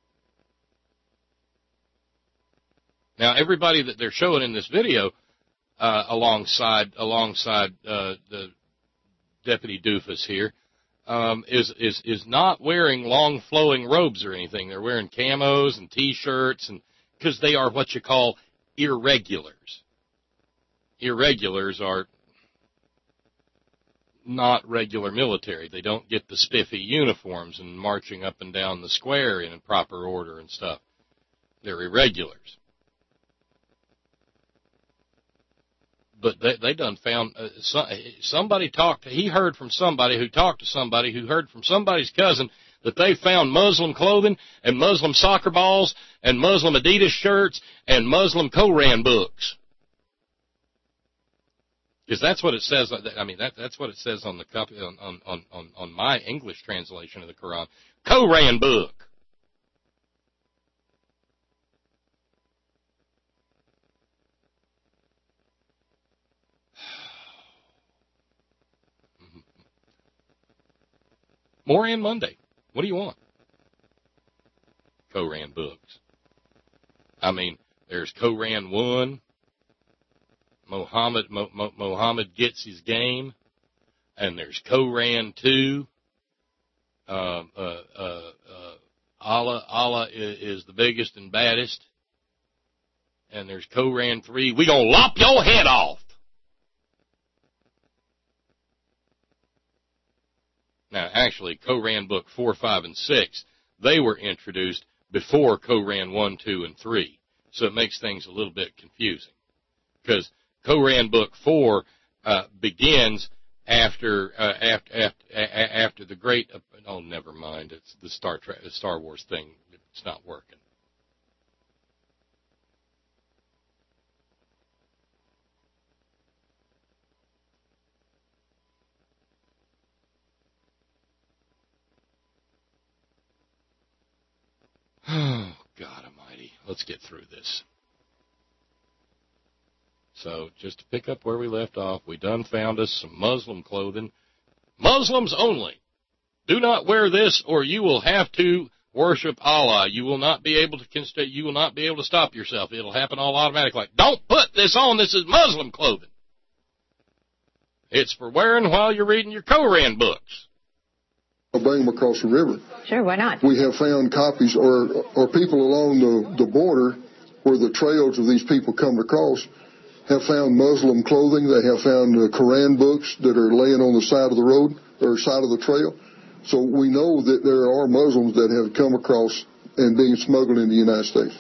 Now, everybody that they're showing in this video, alongside the Deputy Doofus here, is not wearing long flowing robes or anything. They're wearing camos and T-shirts, and because they are what you call irregulars. Irregulars are not regular military. They don't get the spiffy uniforms and marching up and down the square in proper order and stuff. They're irregulars. But they done found he heard from somebody who talked to somebody who heard from somebody's cousin that they found Muslim clothing and Muslim soccer balls and Muslim Adidas shirts and Muslim Koran books. Because that's what it says. I mean, that's what it says on the copy on my English translation of the Quran. Koran book. Moran Monday. What do you want? Koran books. I mean, there's Koran 1. Muhammad gets his game. And there's Koran 2. Allah is the biggest and baddest. And there's Koran 3. We gonna lop your head off. Now, actually, Koran Book 4, 5, and 6, they were introduced before Koran 1, 2, and 3. So it makes things a little bit confusing. Because Koran Book 4 begins after the great... Oh, never mind. It's the Star Wars thing. It's not working. let's get through this. So just to pick up where we left off, we done found us some Muslim clothing. Muslims only. Do not wear this or you will have to worship Allah. You will not be able to stop yourself. It'll happen all automatically. Don't put this on. This is Muslim clothing. It's for wearing while you're reading your Koran books. I'll bring them across the river. Sure, why not? We have found copies or people along the border where the trails of these people come across have found Muslim clothing. They have found Koran books that are laying on the side of the road or side of the trail. So we know that there are Muslims that have come across and being smuggled in the United States.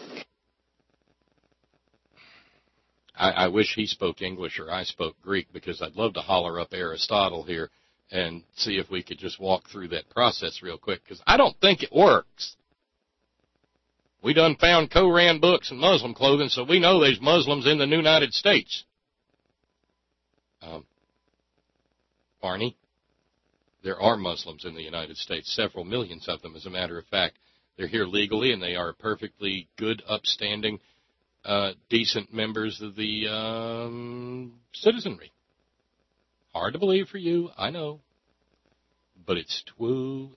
I wish he spoke English or I spoke Greek, because I'd love to holler up Aristotle here and see if we could just walk through that process real quick, because I don't think it works. We done found Koran books and Muslim clothing, so we know there's Muslims in the United States. Barney, there are Muslims in the United States, several millions of them, as a matter of fact. They're here legally, and they are perfectly good, upstanding, decent members of the citizenry. Hard to believe for you, I know. But it's true.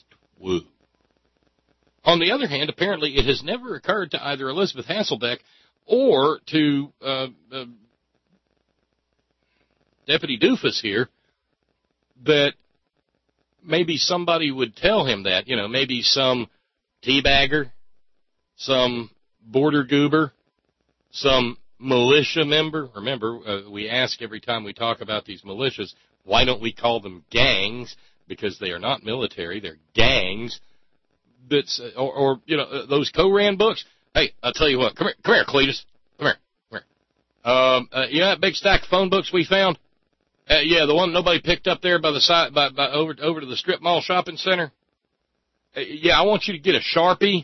On the other hand, apparently it has never occurred to either Elizabeth Hasselbeck or to Deputy Doofus here that maybe somebody would tell him that, maybe some teabagger, some border goober, some militia member. Remember, we ask every time we talk about these militias, why don't we call them gangs? Because they are not military, they're gangs. That's or those Koran books. Hey, I'll tell you what. Come here, Cletus. Come here. That big stack of phone books we found? Yeah, the one nobody picked up there by the side, by over to the strip mall shopping center. Yeah, I want you to get a Sharpie,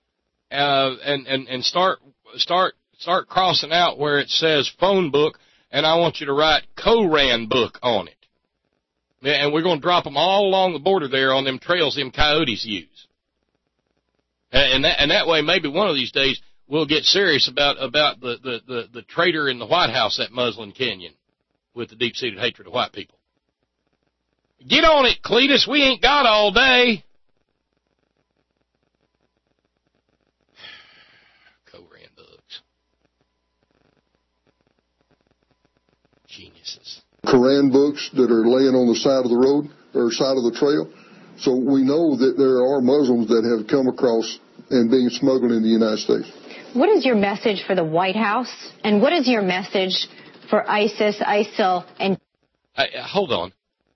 and start crossing out where it says phone book, and I want you to write Koran book on it. Yeah, and we're going to drop them all along the border there on them trails them coyotes use. And that way, maybe one of these days we'll get serious about the traitor in the White House, that Muslim Kenyan, with the deep-seated hatred of white people. Get on it, Cletus. We ain't got all day. Koran books. Geniuses. Koran books that are laying on the side of the road or side of the trail. So we know that there are Muslims that have come across and being smuggled in the United States. What is your message for the White House? And what is your message for ISIS, ISIL, and... Hold on.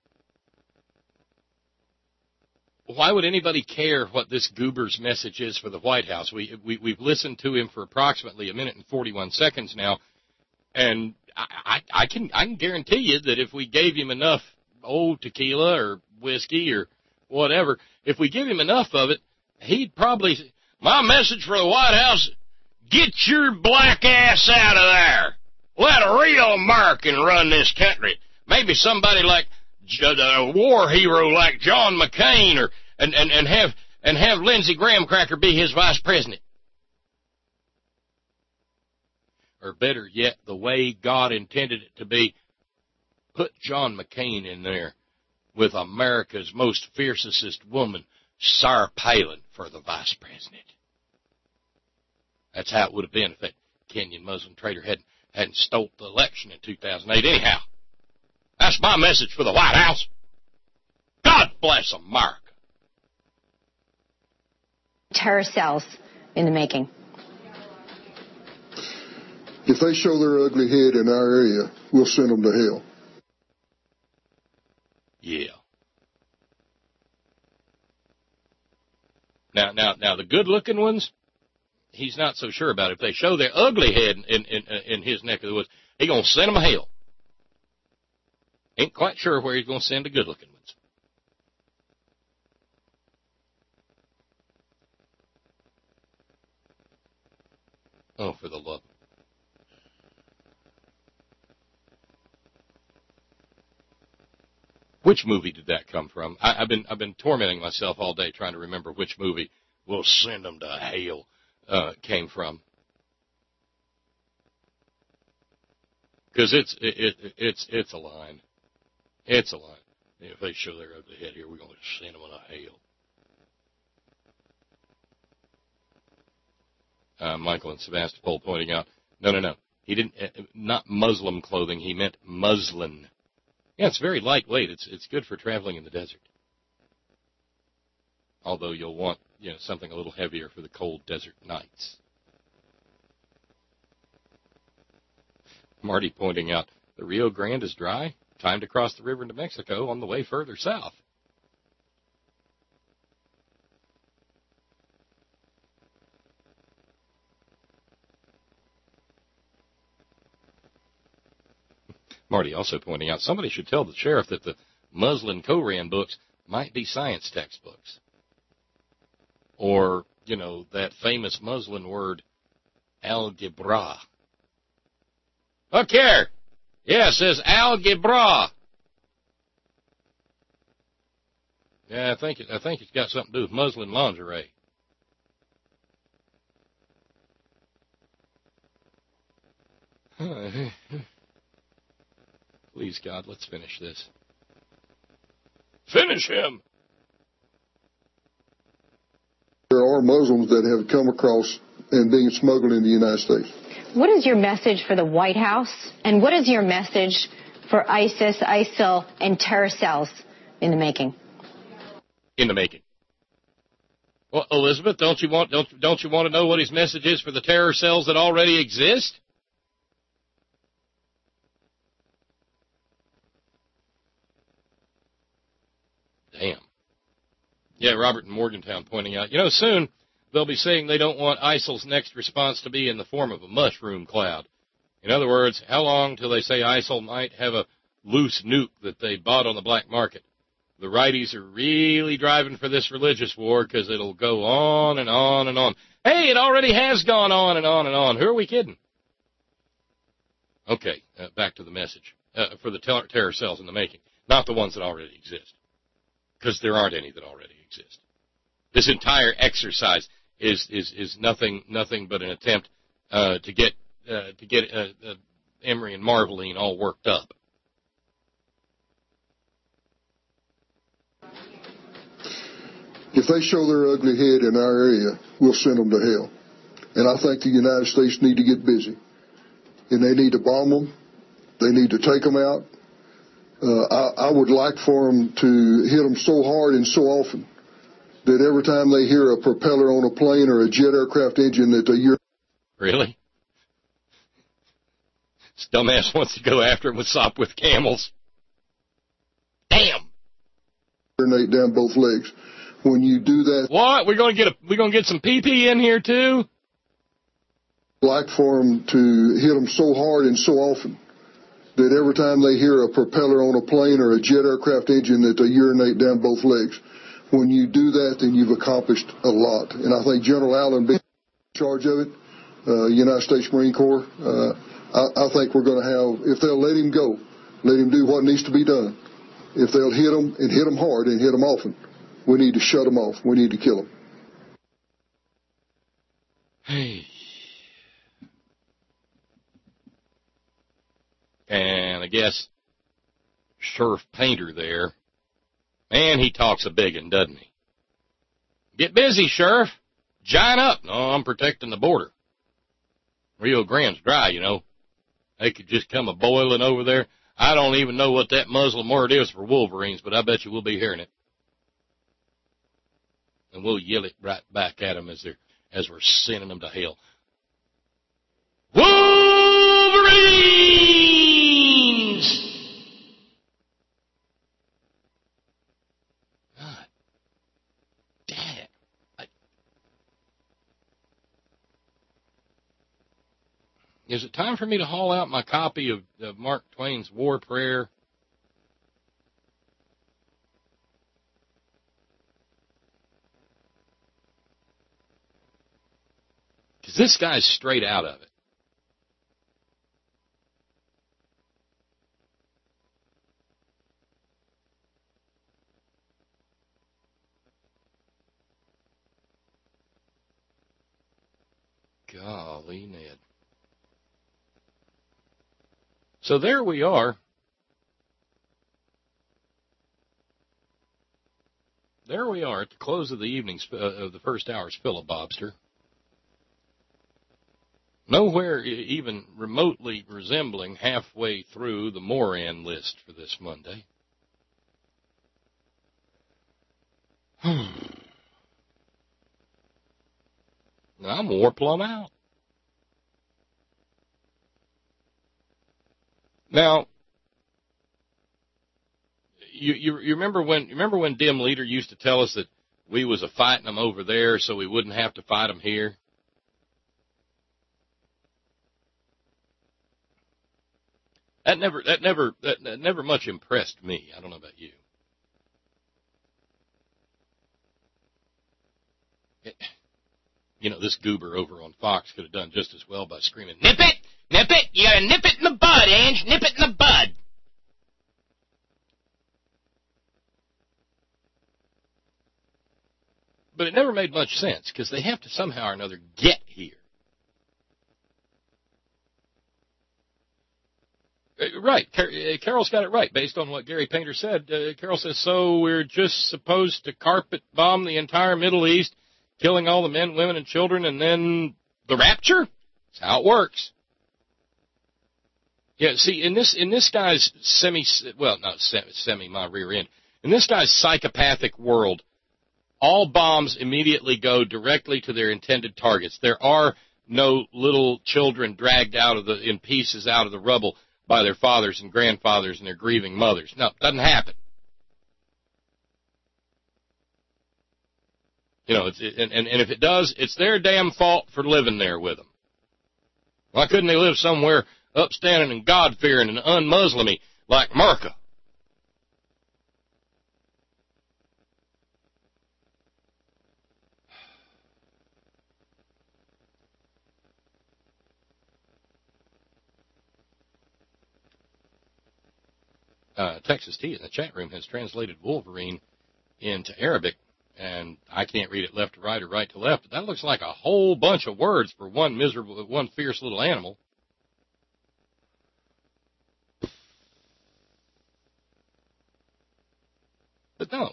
Why would anybody care what this goober's message is for the White House? We've listened to him for approximately 1 minute and 41 seconds now, and I can guarantee you that if we gave him enough old tequila or whiskey or whatever, if we give him enough of it, he'd probably... My message for the White House, get your black ass out of there. Let a real American run this country. Maybe somebody like a war hero like John McCain, and have Lindsey Graham Cracker be his vice president. Or better yet, the way God intended it to be, put John McCain in there with America's most fiercest woman, Sarah Palin, for the vice president. That's how it would have been if that Kenyan Muslim traitor hadn't stole the election in 2008 anyhow. That's my message for the White House. God bless America. Terror cells in the making. If they show their ugly head in our area, we'll send them to hell. Yeah. Now, the good-looking ones, he's not so sure about it. If they show their ugly head in his neck of the woods, he's going to send them to hell. Ain't quite sure where he's going to send the good-looking ones. Oh, for the love. Which movie did that come from? I've been tormenting myself all day trying to remember which movie will send them to hell. came from. Because it's a line. It's a line. If they show their ugly head here, we're going to send them in a hail. Michael and Sebastopol pointing out, no. He didn't, not Muslim clothing. He meant muslin. Yeah, it's very lightweight. It's good for traveling in the desert. Although you'll want, something a little heavier for the cold desert nights. Marty pointing out, the Rio Grande is dry. Time to cross the river into Mexico on the way further south. Marty also pointing out, somebody should tell the sheriff that the Muslin Koran books might be science textbooks. Or, that famous Muslin word, algebra. Look here. Yeah, it says algebra. Yeah, I think it's got something to do with muslin lingerie. Please, God, let's finish this. Finish him! There are Muslims that have come across and being smuggled in the United States. What is your message for the White House? And what is your message for ISIS, ISIL, and terror cells in the making? In the making. Well, Elizabeth, don't you want to know what his message is for the terror cells that already exist? Damn. Yeah, Robert in Morgantown pointing out, soon they'll be saying they don't want ISIL's next response to be in the form of a mushroom cloud. In other words, how long till they say ISIL might have a loose nuke that they bought on the black market? The righties are really driving for this religious war because it'll go on and on and on. Hey, it already has gone on and on and on. Who are we kidding? Okay, back to the message. For the terror cells in the making, not the ones that already exist. Because there aren't any that already exist. This entire exercise is nothing but an attempt to get Emory and Marveline all worked up. If they show their ugly head in our area, we'll send them to hell. And I think the United States need to get busy. And they need to bomb them. They need to take them out. I would like for them to hit them so hard and so often that every time they hear a propeller on a plane or a jet aircraft engine that they hear. Really? This dumbass wants to go after him with Sopwith Camels. Damn. Urinate down both legs. When you do that. What? We're going to get some pee-pee in here too? Like for them to hit them so hard and so often that every time they hear a propeller on a plane or a jet aircraft engine that they urinate down both legs. When you do that, then you've accomplished a lot. And I think General Allen being in charge of it, United States Marine Corps, I think we're going to have, if they'll let him go, let him do what needs to be done. If they'll hit him and hit him hard and hit him often, we need to shut him off. We need to kill him. Hey. And I guess Sheriff Painter there, man, he talks a big one, doesn't he? Get busy, Sheriff. Giant up. No, I'm protecting the border. Rio Grande's dry, They could just come a-boiling over there. I don't even know what that Muslim word is for wolverines, but I bet you we'll be hearing it. And we'll yell it right back at them as we're sending them to hell. Wolverines! God damn. Is it time for me to haul out my copy of Mark Twain's War Prayer? Because this guy's straight out of it. Golly, Ned. So there we are. There we are at the close of the evening of the first hour's filibuster. Nowhere even remotely resembling halfway through the Moran list for this Monday. Now I'm wore plumb out. Now, you remember when Dim Leader used to tell us that we was a fighting them over there so we wouldn't have to fight them here? That never much impressed me. I don't know about you. You know, this goober over on Fox could have done just as well by screaming, "Nip it! Nip it! You gotta nip it in the bud, Ange! Nip it in the bud!" But it never made much sense, because they have to somehow or another get here. Right. Carol's got it right, based on what Gary Painter said. Carol says, so we're just supposed to carpet bomb the entire Middle East, killing all the men, women, and children, and then the rapture? That's how it works. Yeah, see, in this guy's my rear end. In this guy's psychopathic world, all bombs immediately go directly to their intended targets. There are no little children dragged in pieces out of the rubble by their fathers and grandfathers and their grieving mothers. No, it doesn't happen. You know, and if it does, it's their damn fault for living there with them. Why couldn't they live somewhere upstanding and God-fearing and un-Muslimy like America? Texas T in the chat room has translated Wolverine into Arabic, and I can't read it left to right or right to left, but that looks like a whole bunch of words for one fierce little animal. But no.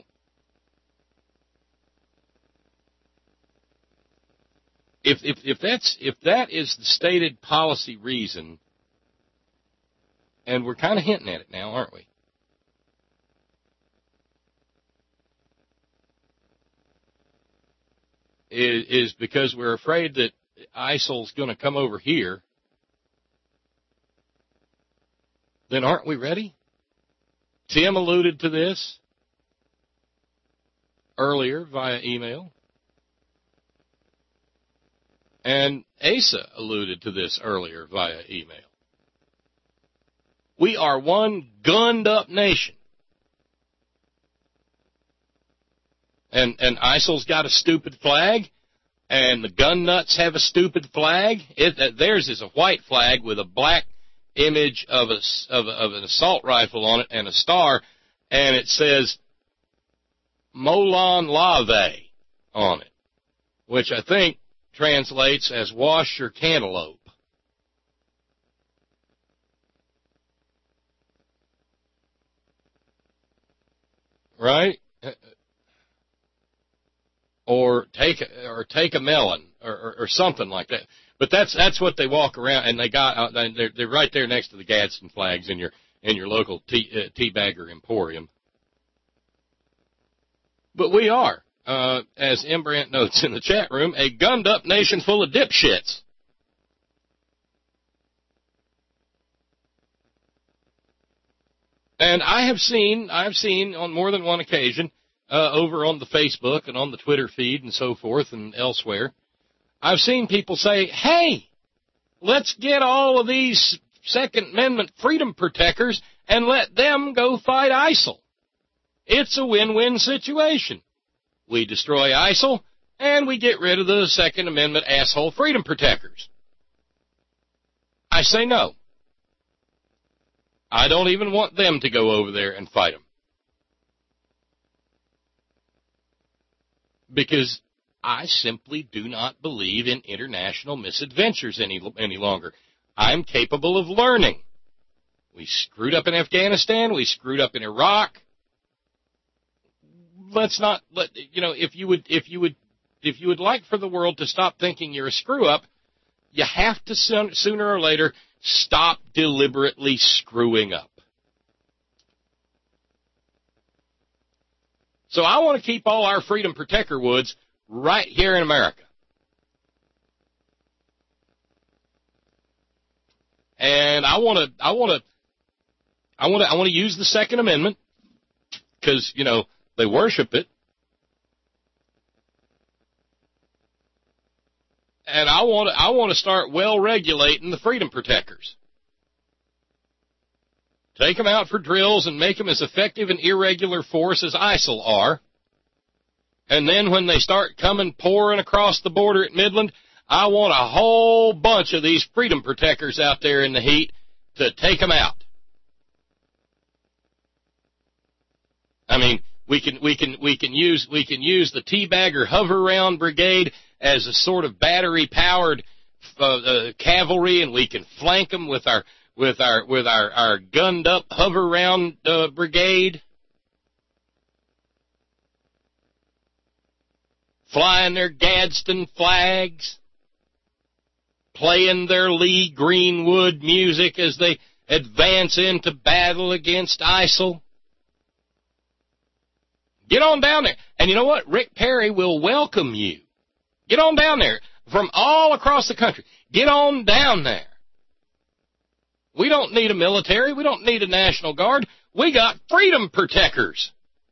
If that is the stated policy reason, and we're kind of hinting at it now, aren't we? Is because we're afraid that ISIL's going to come over here, then aren't we ready? Tim alluded to this earlier via email, and Asa alluded to this earlier via email. We are one gunned-up nation. And ISIL's got a stupid flag, and the gun nuts have a stupid flag. Theirs is a white flag with a black image of an assault rifle on it and a star, and it says Molon Lave on it, which I think translates as wash your cantaloupe. Right? Or take a melon, or something like that. But that's what they walk around, and they're right there next to the Gadsden flags in your local teabagger emporium. But we are, as M. Brandt notes in the chat room, a gunned up nation full of dipshits. And I have seen on more than one occasion, over on the Facebook and on the Twitter feed and so forth and elsewhere, I've seen people say, hey, let's get all of these Second Amendment freedom protectors and let them go fight ISIL. It's a win-win situation. We destroy ISIL, and we get rid of the Second Amendment asshole freedom protectors. I say no. I don't even want them to go over there and fight them. Because I simply do not believe in international misadventures any longer. I'm capable of learning. We screwed up in Afghanistan. We screwed up in Iraq. Let's not if you would like for the world to stop thinking you're a screw up, you have to sooner or later stop deliberately screwing up. So I want to keep all our freedom protector woods right here in America. And I want to use the Second Amendment because, they worship it. And I want to start well regulating the freedom protectors. Take them out for drills and make them as effective and irregular force as ISIL are. And then when they start pouring across the border at Midland, I want a whole bunch of these freedom protectors out there in the heat to take them out. I mean, we can use the Teabagger Hover Round Brigade as a sort of battery powered cavalry, and we can flank them with our gunned up hover round brigade, flying their Gadsden flags, playing their Lee Greenwood music as they advance into battle against ISIL. Get on down there. And you know what? Rick Perry will welcome you. Get on down there from all across the country. Get on down there. We don't need a military. We don't need a National Guard. We got freedom protectors.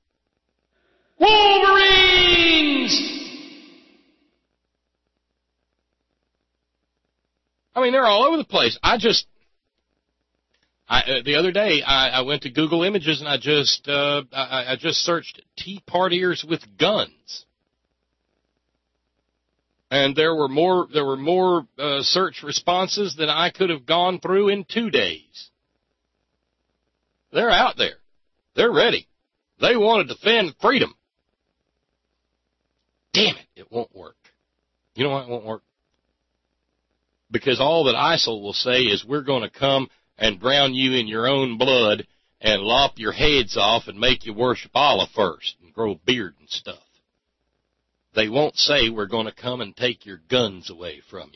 Wolverines! I mean, they're all over the place. The other day, I went to Google Images and I just searched Tea Partiers with guns. And there were more search responses than I could have gone through in 2 days. They're out there. They're ready. They want to defend freedom. Damn it, it won't work. You know why it won't work? Because all that ISIL will say is we're going to come and drown you in your own blood and lop your heads off and make you worship Allah first and grow a beard and stuff. They won't say we're going to come and take your guns away from you.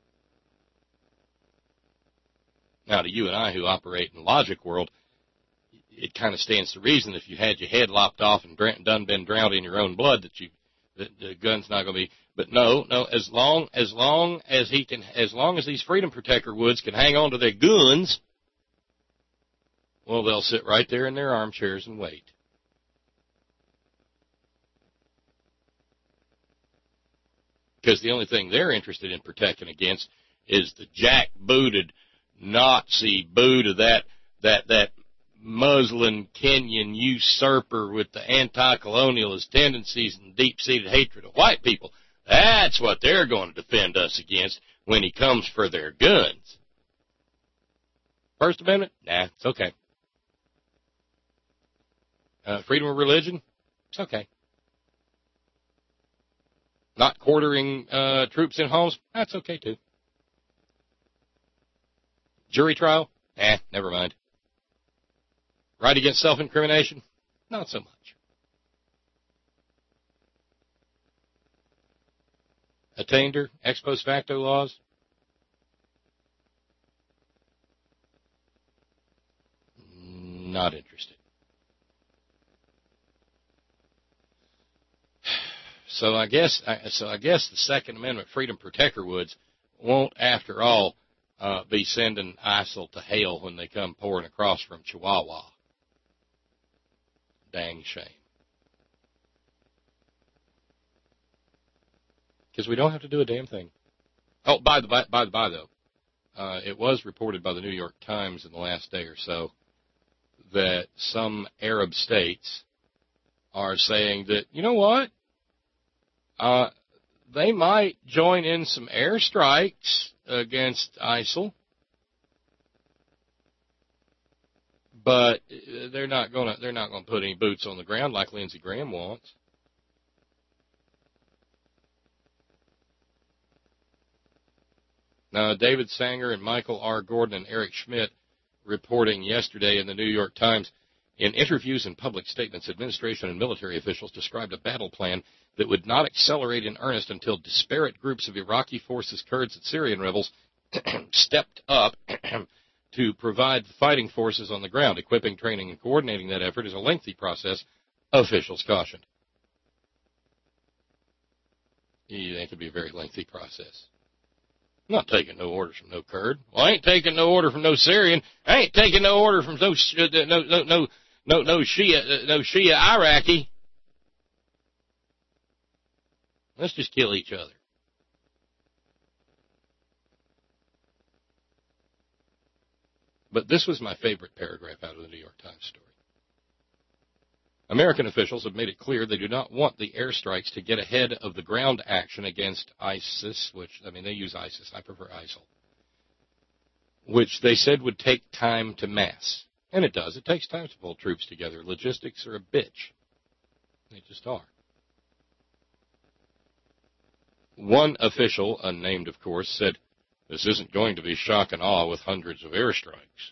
Now, to you and I who operate in the logic world, it kind of stands to reason if you had your head lopped off and been drowned in your own blood that the gun's not going to be. But no, as long as these freedom protector woods can hang on to their guns, well, they'll sit right there in their armchairs and wait. Because the only thing they're interested in protecting against is the jackbooted Nazi boot of that Muslim Kenyan usurper with the anti-colonialist tendencies and deep-seated hatred of white people. That's what they're going to defend us against when he comes for their guns. First Amendment? Nah, it's okay. Freedom of religion? It's okay. Not quartering troops in homes? That's okay, too. Jury trial? Never mind. Right against self-incrimination? Not so much. Attainder, ex post facto laws? Not interested. So I guess the Second Amendment freedom protector woods won't, after all, be sending ISIL to hell when they come pouring across from Chihuahua. Dang shame. Because we don't have to do a damn thing. Oh, by the by, though, it was reported by the New York Times in the last day or so that some Arab states are saying that, you know what? They might join in some airstrikes against ISIL, but they're not going to put any boots on the ground like Lindsey Graham wants. David Sanger and Michael R. Gordon and Eric Schmidt reporting yesterday in the New York Times. In interviews and public statements, administration and military officials described a battle plan that would not accelerate in earnest until disparate groups of Iraqi forces, Kurds, and Syrian rebels stepped up to provide the fighting forces on the ground. Equipping, training, and coordinating that effort is a lengthy process, officials cautioned. That could be a very lengthy process. I'm not taking no orders from no Kurd. Well, I ain't taking no order from no Syrian. I ain't taking no order from no Shia Iraqi. Let's just kill each other. But this was my favorite paragraph out of the New York Times story. American officials have made it clear they do not want the airstrikes to get ahead of the ground action against ISIS, they use ISIS, I prefer ISIL, which they said would take time to mass. And it does. It takes time to pull troops together. Logistics are a bitch. They just are. One official, unnamed of course, said, "This isn't going to be shock and awe with hundreds of airstrikes."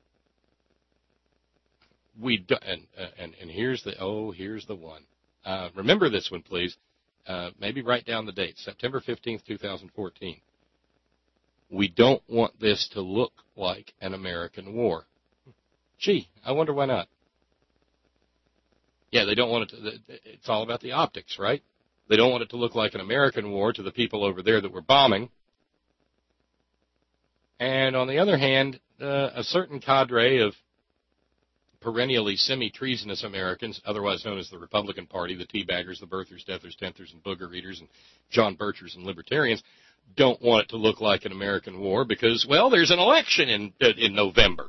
And here's the one. Remember this one, please. Maybe write down the date, September 15th, 2014. We don't want this to look like an American war. Gee, I wonder why not. Yeah, they don't want it to, it's all about the optics, right? They don't want it to look like an American war to the people over there that we're bombing. And on the other hand, a certain cadre of perennially semi-treasonous Americans, otherwise known as the Republican Party, the teabaggers, the birthers, deathers, tenthers, and booger eaters, and John Birchers and libertarians, don't want it to look like an American war because, well, there's an election in November.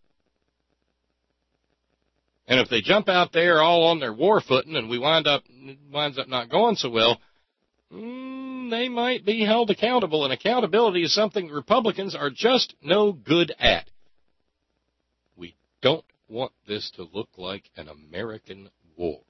And if they jump out there all on their war footing and we winds up not going so well, they might be held accountable, and accountability is something Republicans are just no good at. We don't want this to look like an American war.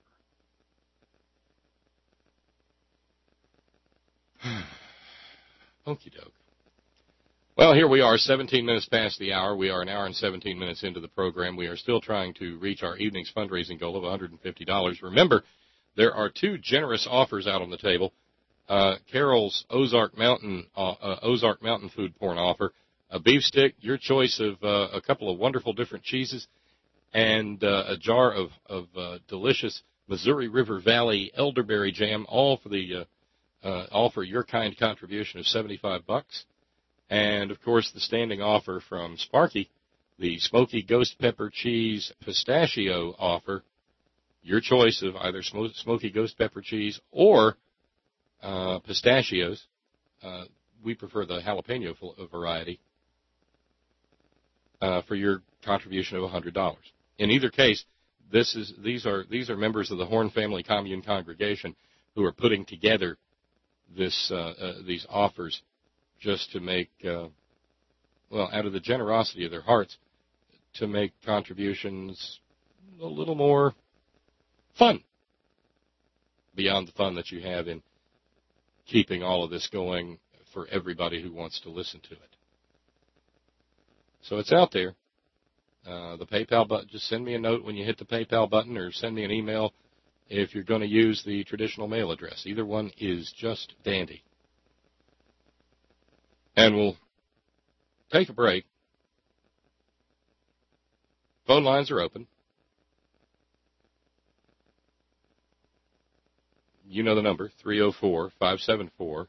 Okie doke. Well, here we are, 17 minutes past the hour. We are an hour and 17 minutes into the program. We are still trying to reach our evening's fundraising goal of $150. Remember, there are two generous offers out on the table. Carol's Ozark Mountain food porn offer, a beef stick, your choice of a couple of wonderful different cheeses, and a jar of delicious Missouri River Valley elderberry jam, all for your kind contribution of $75. And of course, the standing offer from Sparky, the Smoky Ghost Pepper Cheese Pistachio offer, your choice of either Smoky Ghost Pepper Cheese or pistachios. We prefer the jalapeno variety for your contribution of $100. In either case, these are members of the Horn Family Commune congregation who are putting together these offers just to make, out of the generosity of their hearts, to make contributions a little more fun, beyond the fun that you have in keeping all of this going for everybody who wants to listen to it. So it's out there. The PayPal button, just send me a note when you hit the PayPal button, or send me an email if you're going to use the traditional mail address. Either one is just dandy. And we'll take a break. Phone lines are open. You know the number, 304-574-8178.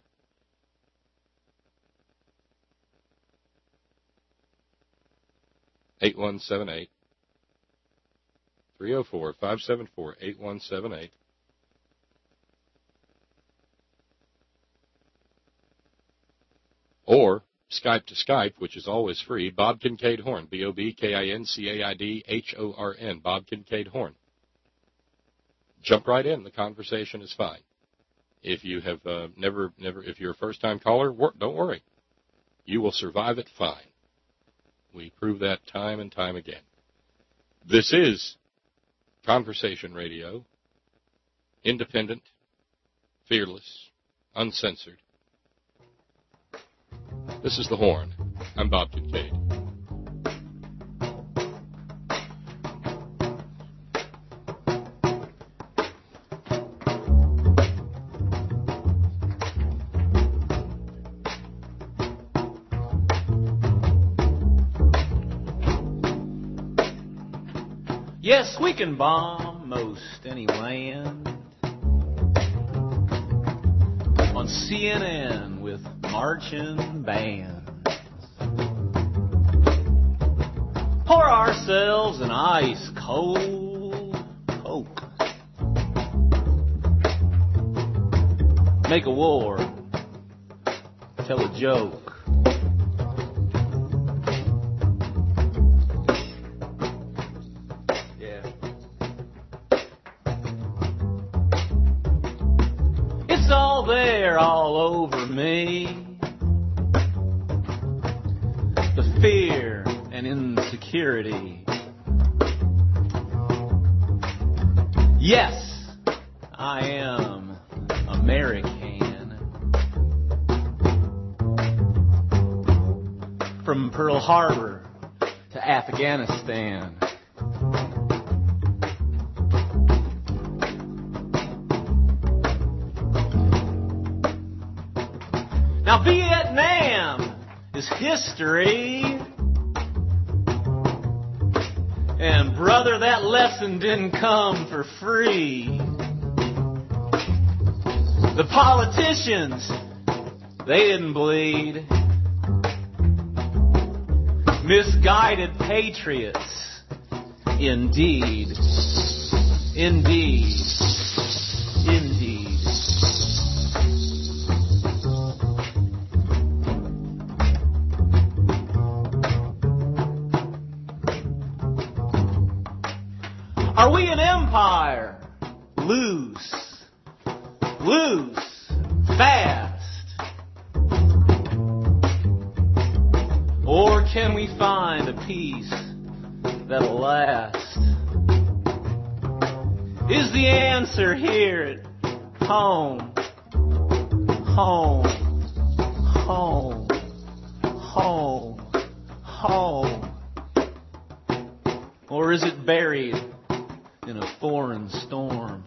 (817) 304-574-8178. Or Skype to Skype, which is always free, Bob Kincaid Horn, BobKincaidHorn, Bob Kincaid Horn. Jump right in. The conversation is fine. If you have if you're a first-time caller, don't worry. You will survive it fine. We prove that time and time again. This is Conversation Radio, independent, fearless, uncensored. This is The Horn. I'm Bob Kincaid. Yes, we can bomb most any land on CNN with marching bands. Pour ourselves an ice cold Coke. Make a war. Tell a joke. It's all there all over me. The fear and insecurity. Yes, I am American. From Pearl Harbor to Afghanistan. Now Vietnam is history. And brother, that lesson didn't come for free. The politicians, they didn't bleed. Misguided patriots, indeed. Indeed. Indeed. Are we an empire? Loose. Loose. Fast. Or can we find a peace that'll last? Is the answer here at home? Home. Home. Home. Home. Or is it buried in a foreign storm?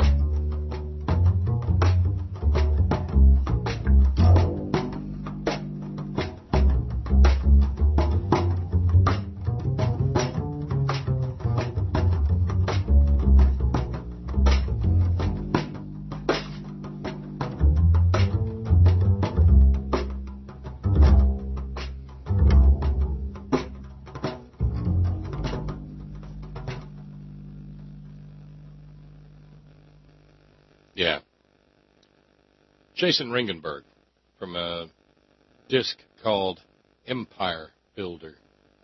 Yeah. Jason Ringenberg from a disc called Empire Builders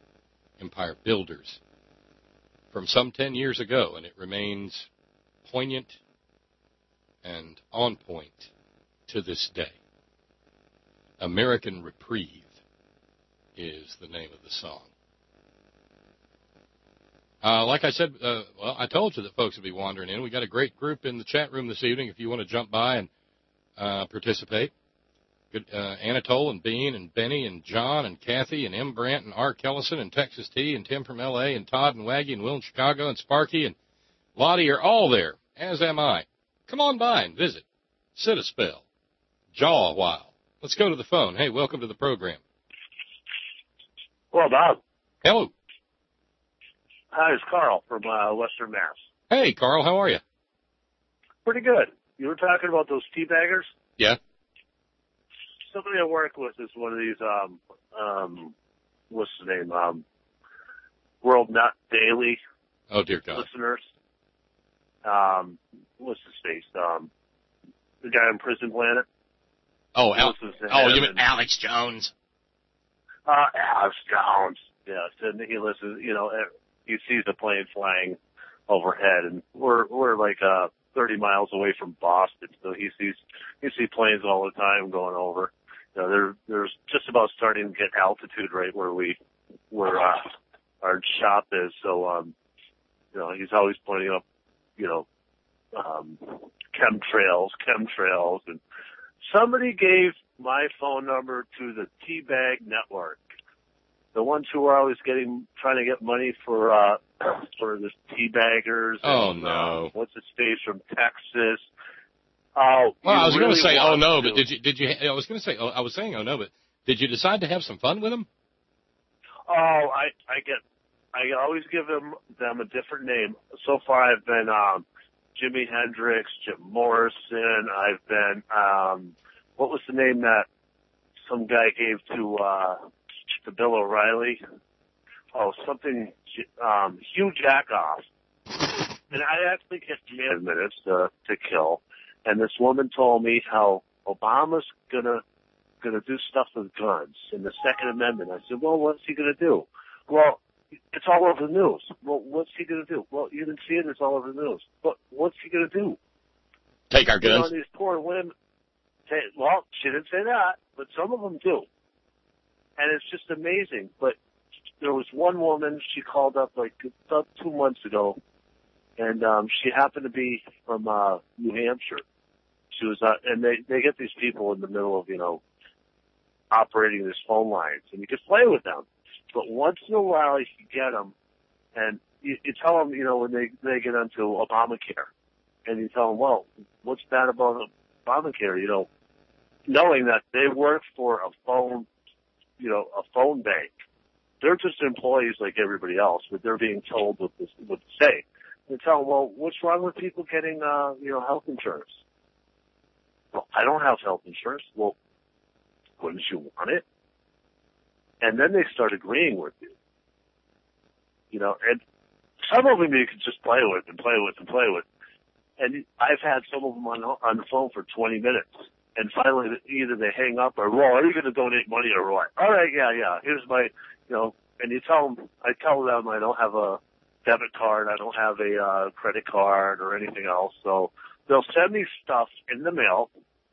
from some 10 years ago, and it remains poignant and on point to this day. American Reprieve is the name of the song. Like I said, well, I told you that folks would be wandering in. We got a great group in the chat room this evening if you want to jump by and participate. Good, Anatole and Bean and Benny and John and Kathy and M. Brandt and R. Kellison and Texas T and Tim from L.A. and Todd and Waggy and Will in Chicago and Sparky and Lottie are all there, as am I. Come on by and visit. Sit a spell. Jaw a while. Let's go to the phone. Hey, welcome to the program. Well, Bob. Hello. Hi, it's Carl from Western Mass. Hey, Carl, how are you? Pretty good. You were talking about those teabaggers? Yeah. Somebody I work with is one of these, what's the name, World Nut Daily Oh, dear God. listeners. What's his face? The guy on Prison Planet. Oh, you mean Alex Jones? Alex Jones. Yes, and he listens, he sees a plane flying overhead, and we're like 30 miles away from Boston, so he sees planes all the time going over. There's just about starting to get altitude right where our shop is. So he's always pointing up, chemtrails, and somebody gave my phone number to the Teabag Network. The ones who are always trying to get money for the teabaggers. Oh, and, no. What's his face from Texas? Well, I was going to say, oh, no, to. but did you, I was going to say, I was saying, oh, no, but did you decide to have some fun with them? Oh, I always give them a different name. So far I've been, Jimi Hendrix, Jim Morrison. I've been, what was the name that some guy gave to Bill O'Reilly? Oh, something, Hugh Jackoff. And I actually get 10 minutes to kill. And this woman told me how Obama's gonna do stuff with guns in the Second Amendment. I said, well, what's he gonna do? Well, it's all over the news. Well, what's he gonna do? Well, you didn't see it. It's all over the news. But what's he gonna do? Take our guns? You know, these poor women. Well, she didn't say that, but some of them do. And it's just amazing. But there was one woman, she called up like about 2 months ago, and she happened to be from New Hampshire. She was, and they get these people in the middle of, operating these phone lines, and you can play with them. But once in a while, you can get them, and you tell them, when they get onto Obamacare, and you tell them, well, what's bad about Obamacare? Knowing that they work for a phone, a phone bank. They're just employees like everybody else, but they're being told what to say. They tell them, well, what's wrong with people getting, health insurance? Well, I don't have health insurance. Well, wouldn't you want it? And then they start agreeing with you. And some of them you can just play with and play with and play with. And I've had some of them on the phone for 20 minutes. And finally, either they hang up or, well, are you going to donate money or what? All right, yeah. Here's my, and you tell them, I tell them I don't have a debit card, I don't have a credit card or anything else. So they'll send me stuff in the mail.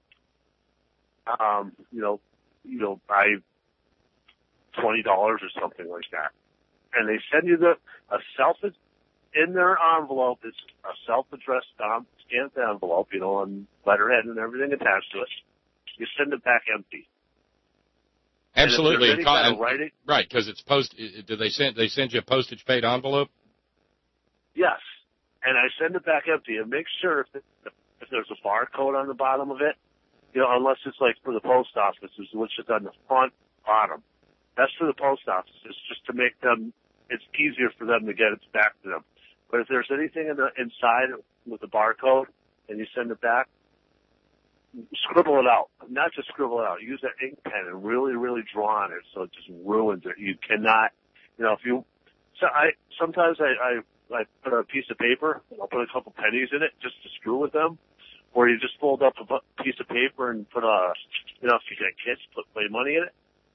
By $20 or something like that. And they send you in their envelope, it's a self-addressed stamped envelope, on letterhead and everything attached to it. You send it back empty. Absolutely. Right, because it's do they send you a postage paid envelope? Yes. And I send it back empty and make sure if there's a barcode on the bottom of it, unless it's like for the post office, which is on the front bottom. That's for the post office. It's just to make it's easier for them to get it back to them. But if there's anything inside with the barcode and you send it back, scribble it out. Not just scribble it out. Use that ink pen and really, really draw on it so it just ruins it. You cannot, sometimes I put a piece of paper and I'll put a couple pennies in it just to screw with them. Or you just fold up a piece of paper and put if you got kids, play money in it.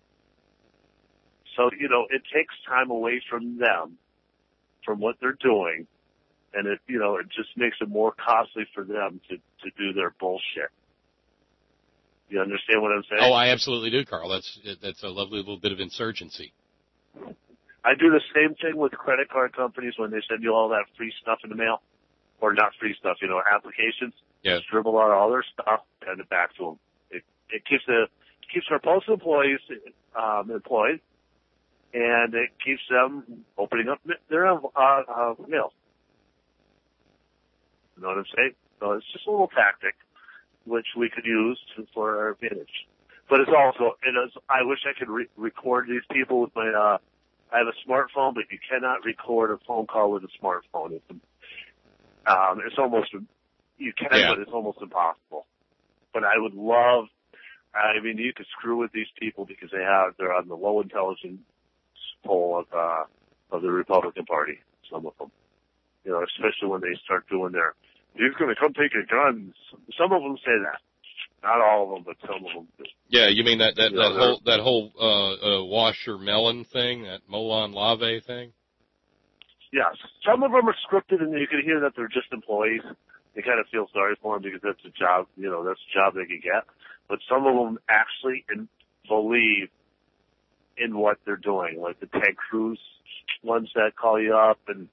So, it takes time away from them, from what they're doing, and it just makes it more costly for them to do their bullshit. You understand what I'm saying? Oh, I absolutely do, Carl. That's a lovely little bit of insurgency. I do the same thing with credit card companies when they send you all that free stuff in the mail. Or not free stuff, applications. Yeah. Scribble out all their stuff, send it back to them. It keeps our postal employees employed, and it keeps them opening up their mail. You know what I'm saying? So it's just a little tactic which we could use for our advantage. But it's also, I wish I could record these people with my. I have a smartphone, but you cannot record a phone call with a smartphone. It's almost, you can, but it's almost impossible. But I would love, you could screw with these people because they're on the low intelligence poll of the Republican Party, some of them. Especially when they start doing he's going to come take your guns. Some of them say that. Not all of them, but some of them do. Yeah, you mean that whole washermelon thing, that Molon Lave thing? Yes. Some of them are scripted, and you can hear that they're just employees. You kind of feel sorry for them because that's a job, that's a job they can get. But some of them actually believe in what they're doing, like the Ted Cruz ones that call you up, and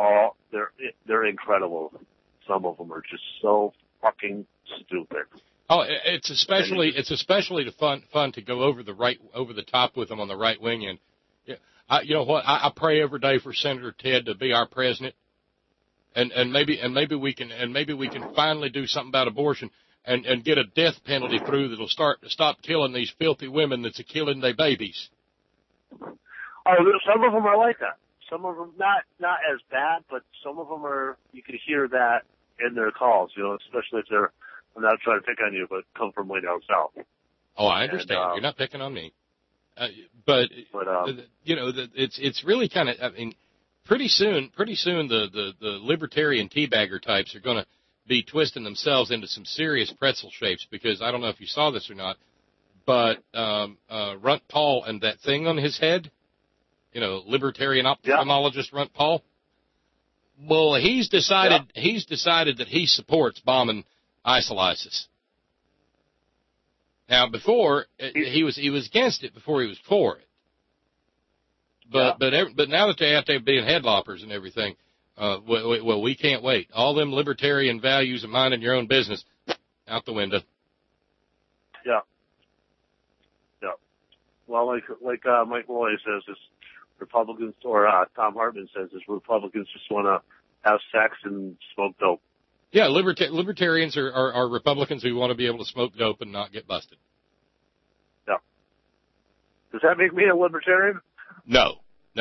they're incredible. Some of them are just so fucking stupid. Oh, it's especially fun to go over the top with them on the right wing end. Yeah, you know what? I pray every day for Senator Ted to be our president, and maybe we can finally do something about abortion and get a death penalty through that'll stop killing these filthy women that's a killing their babies. Oh, some of them are like that. Some of them not as bad, but some of them are. You can hear that in their calls. You know, especially if they're. I'm not trying to pick on you, but come from way down south. Oh, I understand. You're not picking on me. But you know, it's really kind of. I mean, pretty soon, the libertarian teabagger types are going to be twisting themselves into some serious pretzel shapes, because I don't know if you saw this or not, but Runt Paul and that thing on his head, you know, libertarian ophthalmologist Runt Paul. Well, he's decided that he supports bombing ISIS. Now, before he was against it before he was for it. But now that they have to be in headloppers and everything, we can't wait. All them libertarian values of minding your own business out the window. Yeah. Well, like Mike Malloy says, is Republicans, or Tom Hartman says, is Republicans just want to have sex and smoke dope. Yeah, libertarians are Republicans who want to be able to smoke dope and not get busted. Yeah. Does that make me a libertarian? No.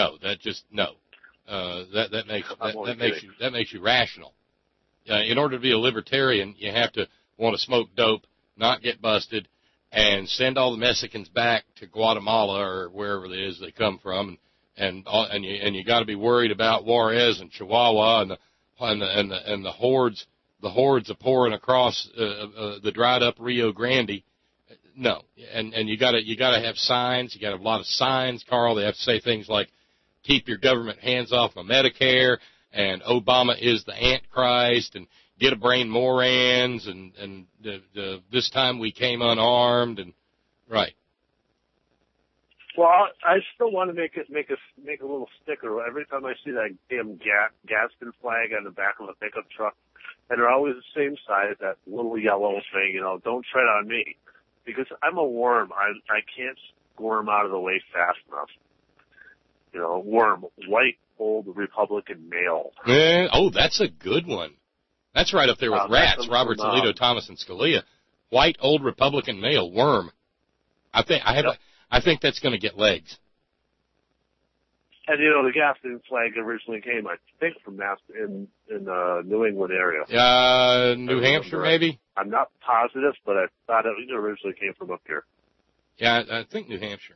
That makes you rational. In order to be a libertarian, you have to want to smoke dope, not get busted, and send all the Mexicans back to Guatemala or wherever it is they come from, and you got to be worried about Juarez and Chihuahua and the hordes. The hordes are pouring across the dried up Rio Grande. No, and you gotta have signs. You gotta have a lot of signs, Carl. They have to say things like, "Keep your government hands off my Medicare," and "Obama is the Antichrist," and "Get a brain Morans," and "This time we came unarmed," and right. Well, I still want to make a little sticker every time I see that damn Gaston flag on the back of a pickup truck. And they're always the same size, that little yellow thing, you know, "Don't tread on me." Because I'm a worm. I can't squirm out of the way fast enough. You know, worm, white, old Republican male. That's a good one. That's right up there with rats, Robert Alito, Thomas, and Scalia. White, old Republican male, worm. I think that's going to get legs. And, you know, the Gaston flag originally came, I think, from in the New England area. New Hampshire, maybe? I'm not positive, but I thought it originally came from up here. Yeah, I think New Hampshire.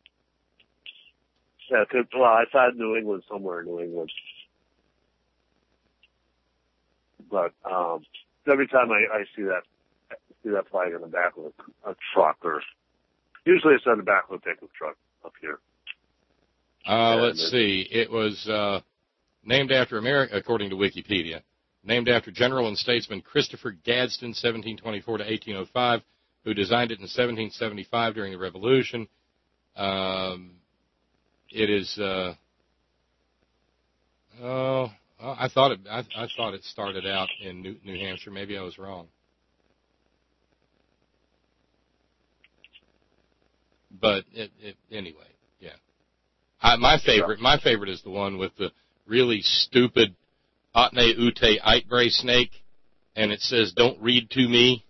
Yeah, I thought New England, somewhere in New England. But every time I see that flag on the back of a truck, or usually it's on the back of a pickup truck up here. Let's see. It was named after according to Wikipedia, named after General and statesman Christopher Gadsden, 1724 to 1805, who designed it in 1775 during the Revolution. It is. I thought it started out in New Hampshire. Maybe I was wrong. But anyway. My favorite is the one with the really stupid Atne Ute Eitbray snake, and it says, "Don't read to me."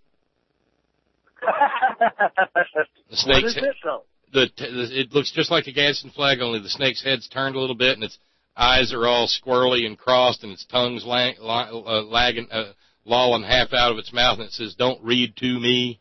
The snake's, what is it, though? It looks just like a Gadsden flag, only the snake's head's turned a little bit, and its eyes are all squirrely and crossed, and its tongue's lolling half out of its mouth, and it says, "Don't read to me."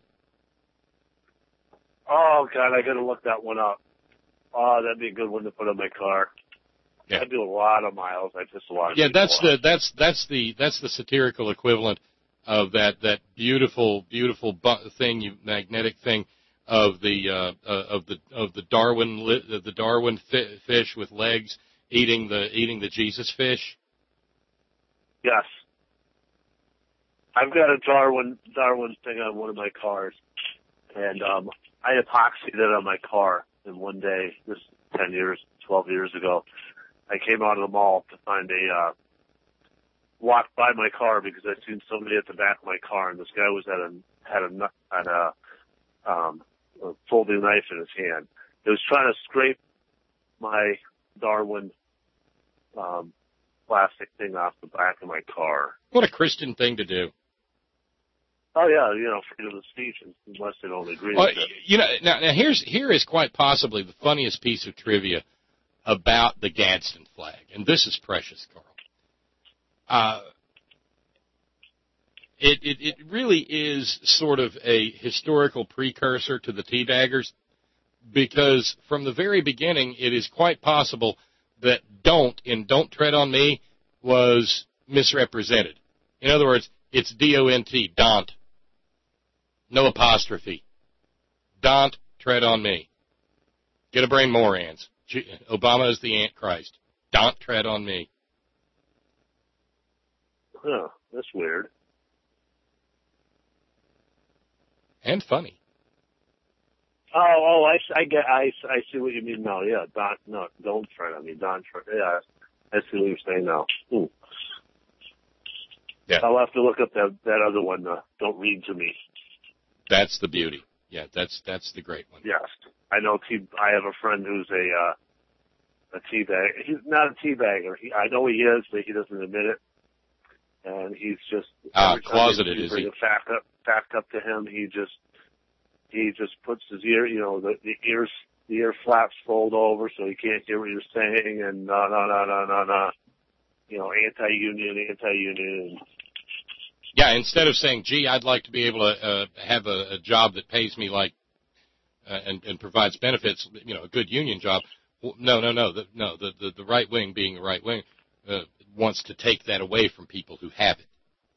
Oh, God, I got to look that one up. Oh, that'd be a good one to put on my car. Yeah. I do a lot of miles. I just a lot of that's the satirical equivalent of that beautiful magnetic thing of the Darwin fish with legs eating the Jesus fish. Yes. I've got a Darwin thing on one of my cars, and I epoxied it on my car. And one day, this 12 years ago, I came out of the mall to find walked by my car because I seen somebody at the back of my car, and this guy was had a folding knife in his hand. He was trying to scrape my Darwin plastic thing off the back of my car. What a Christian thing to do. Oh yeah, freedom of speech, unless they don't agree Well, with it. Now here is quite possibly the funniest piece of trivia about the Gadsden flag, and this is precious, Carl. It really is sort of a historical precursor to the Teabaggers, because from the very beginning, it is quite possible that "don't" tread on me was misrepresented. In other words, it's D-O-N-T, don't. No apostrophe. Don't tread on me. Get a brain, morons. Obama is the Antichrist. Don't tread on me. Huh, that's weird. And funny. I see what you mean now. Yeah, don't tread on me. Don't tread. Yeah, I see what you're saying now. Yeah. I'll have to look up that other one. Don't read to me. That's the beauty. Yeah, that's the great one. Yes, I know. I have a friend who's a teabagger. He's not a teabagger. I know he is, but he doesn't admit it. And he's just closeted, is he? Bring a fact up to him. He just puts his ear, the ear flaps fold over so he can't hear what you're saying, and no, anti-union. Yeah, instead of saying, "Gee, I'd like to be able to have a job that pays me like and provides benefits, a good union job." Well, no. The right wing, being the right wing, wants to take that away from people who have it.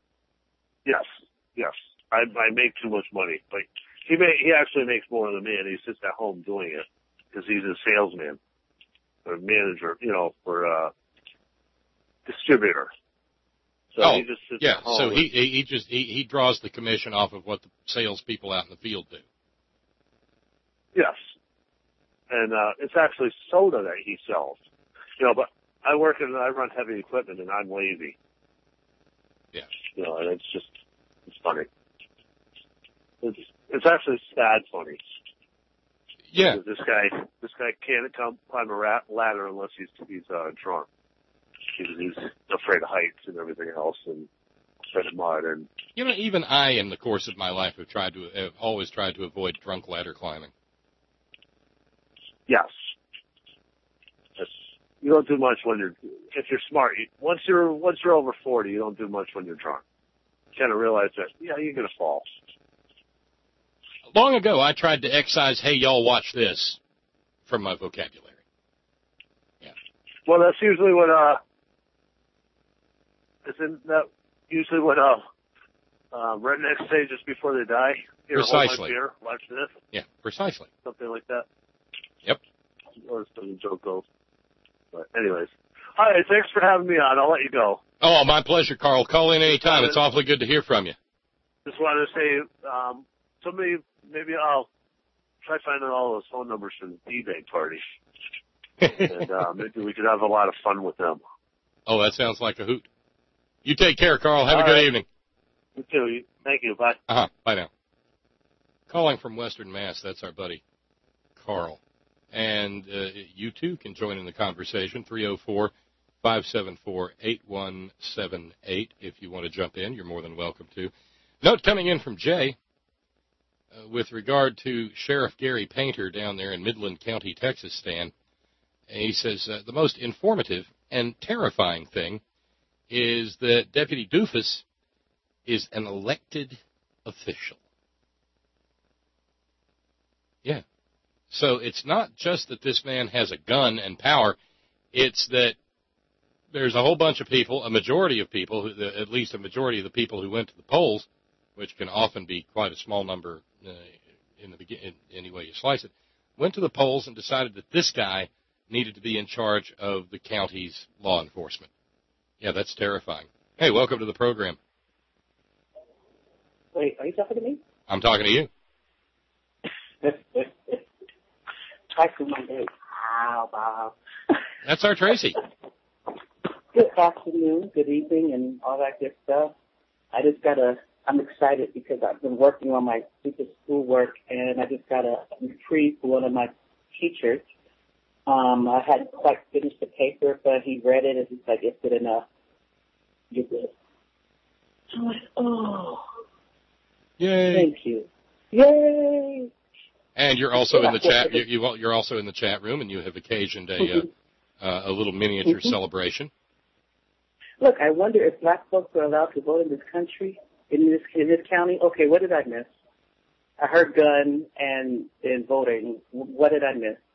Yes. I make too much money, but he actually makes more than me, and he sits at home doing it because he's a salesman or manager, for a distributor. So he just sits at home. So he draws the commission off of what the salespeople out in the field do. Yes, and it's actually soda that he sells. But I run heavy equipment, and I'm lazy. Yeah. And it's funny. It's actually sad funny. Yeah. This guy can't climb a ladder unless he's drunk. He's afraid of heights and everything else, and afraid of mud. And even I, in the course of my life, have always tried to avoid drunk ladder climbing. Yes. You don't do much if you're smart. Once you're over 40, you don't do much when you're drunk. You kind of realize that, you're going to fall. Long ago, I tried to excise "Hey, y'all, watch this" from my vocabulary. Yeah. Well, that's usually what rednecks say just before they die. Here, Precisely. hold my beer, watch this. Yeah, precisely. Something like that. Yep. Or so the joke goes. But anyways. All right, thanks for having me on. I'll let you go. Oh, my pleasure, Carl. Call in any time. It's awfully good to hear from you. Just wanted to say, maybe I'll try finding all those phone numbers for the D-Day party. And maybe we could have a lot of fun with them. Oh, that sounds like a hoot. You take care, Carl. Have a good evening. You too. Thank you. Bye. Bye now. Calling from Western Mass, that's our buddy Carl. And you, too, can join in the conversation, 304-574-8178. If you want to jump in, you're more than welcome to. Note coming in from Jay with regard to Sheriff Gary Painter down there in Midland County, Texas, Stan. He says, the most informative and terrifying thing is that Deputy Doofus is an elected official. Yeah. So it's not just that this man has a gun and power, it's that there's a whole bunch of people, a majority of people, at least a majority of the people who went to the polls, which can often be quite a small number in the beginning, any way you slice it, went to the polls and decided that this guy needed to be in charge of the county's law enforcement. Yeah, that's terrifying. Hey, welcome to the program. Wait, are you talking to me? I'm talking to you. Twice in one day. Wow, Bob. That's our Tracy. Good afternoon, good evening, and all that good stuff. I'm excited because I've been working on my stupid schoolwork, and I just got a reprieve for one of my teachers. I hadn't quite finished the paper, but he read it, and he's like, it's good enough. You're good. I'm like, oh. Yay. Thank you. Yay. And you're also in the chat. You're also in the chat room, and you have occasioned a little miniature celebration. Look, I wonder if black folks are allowed to vote in this country, in this county. Okay, what did I miss? I heard gun and voting. What did I miss?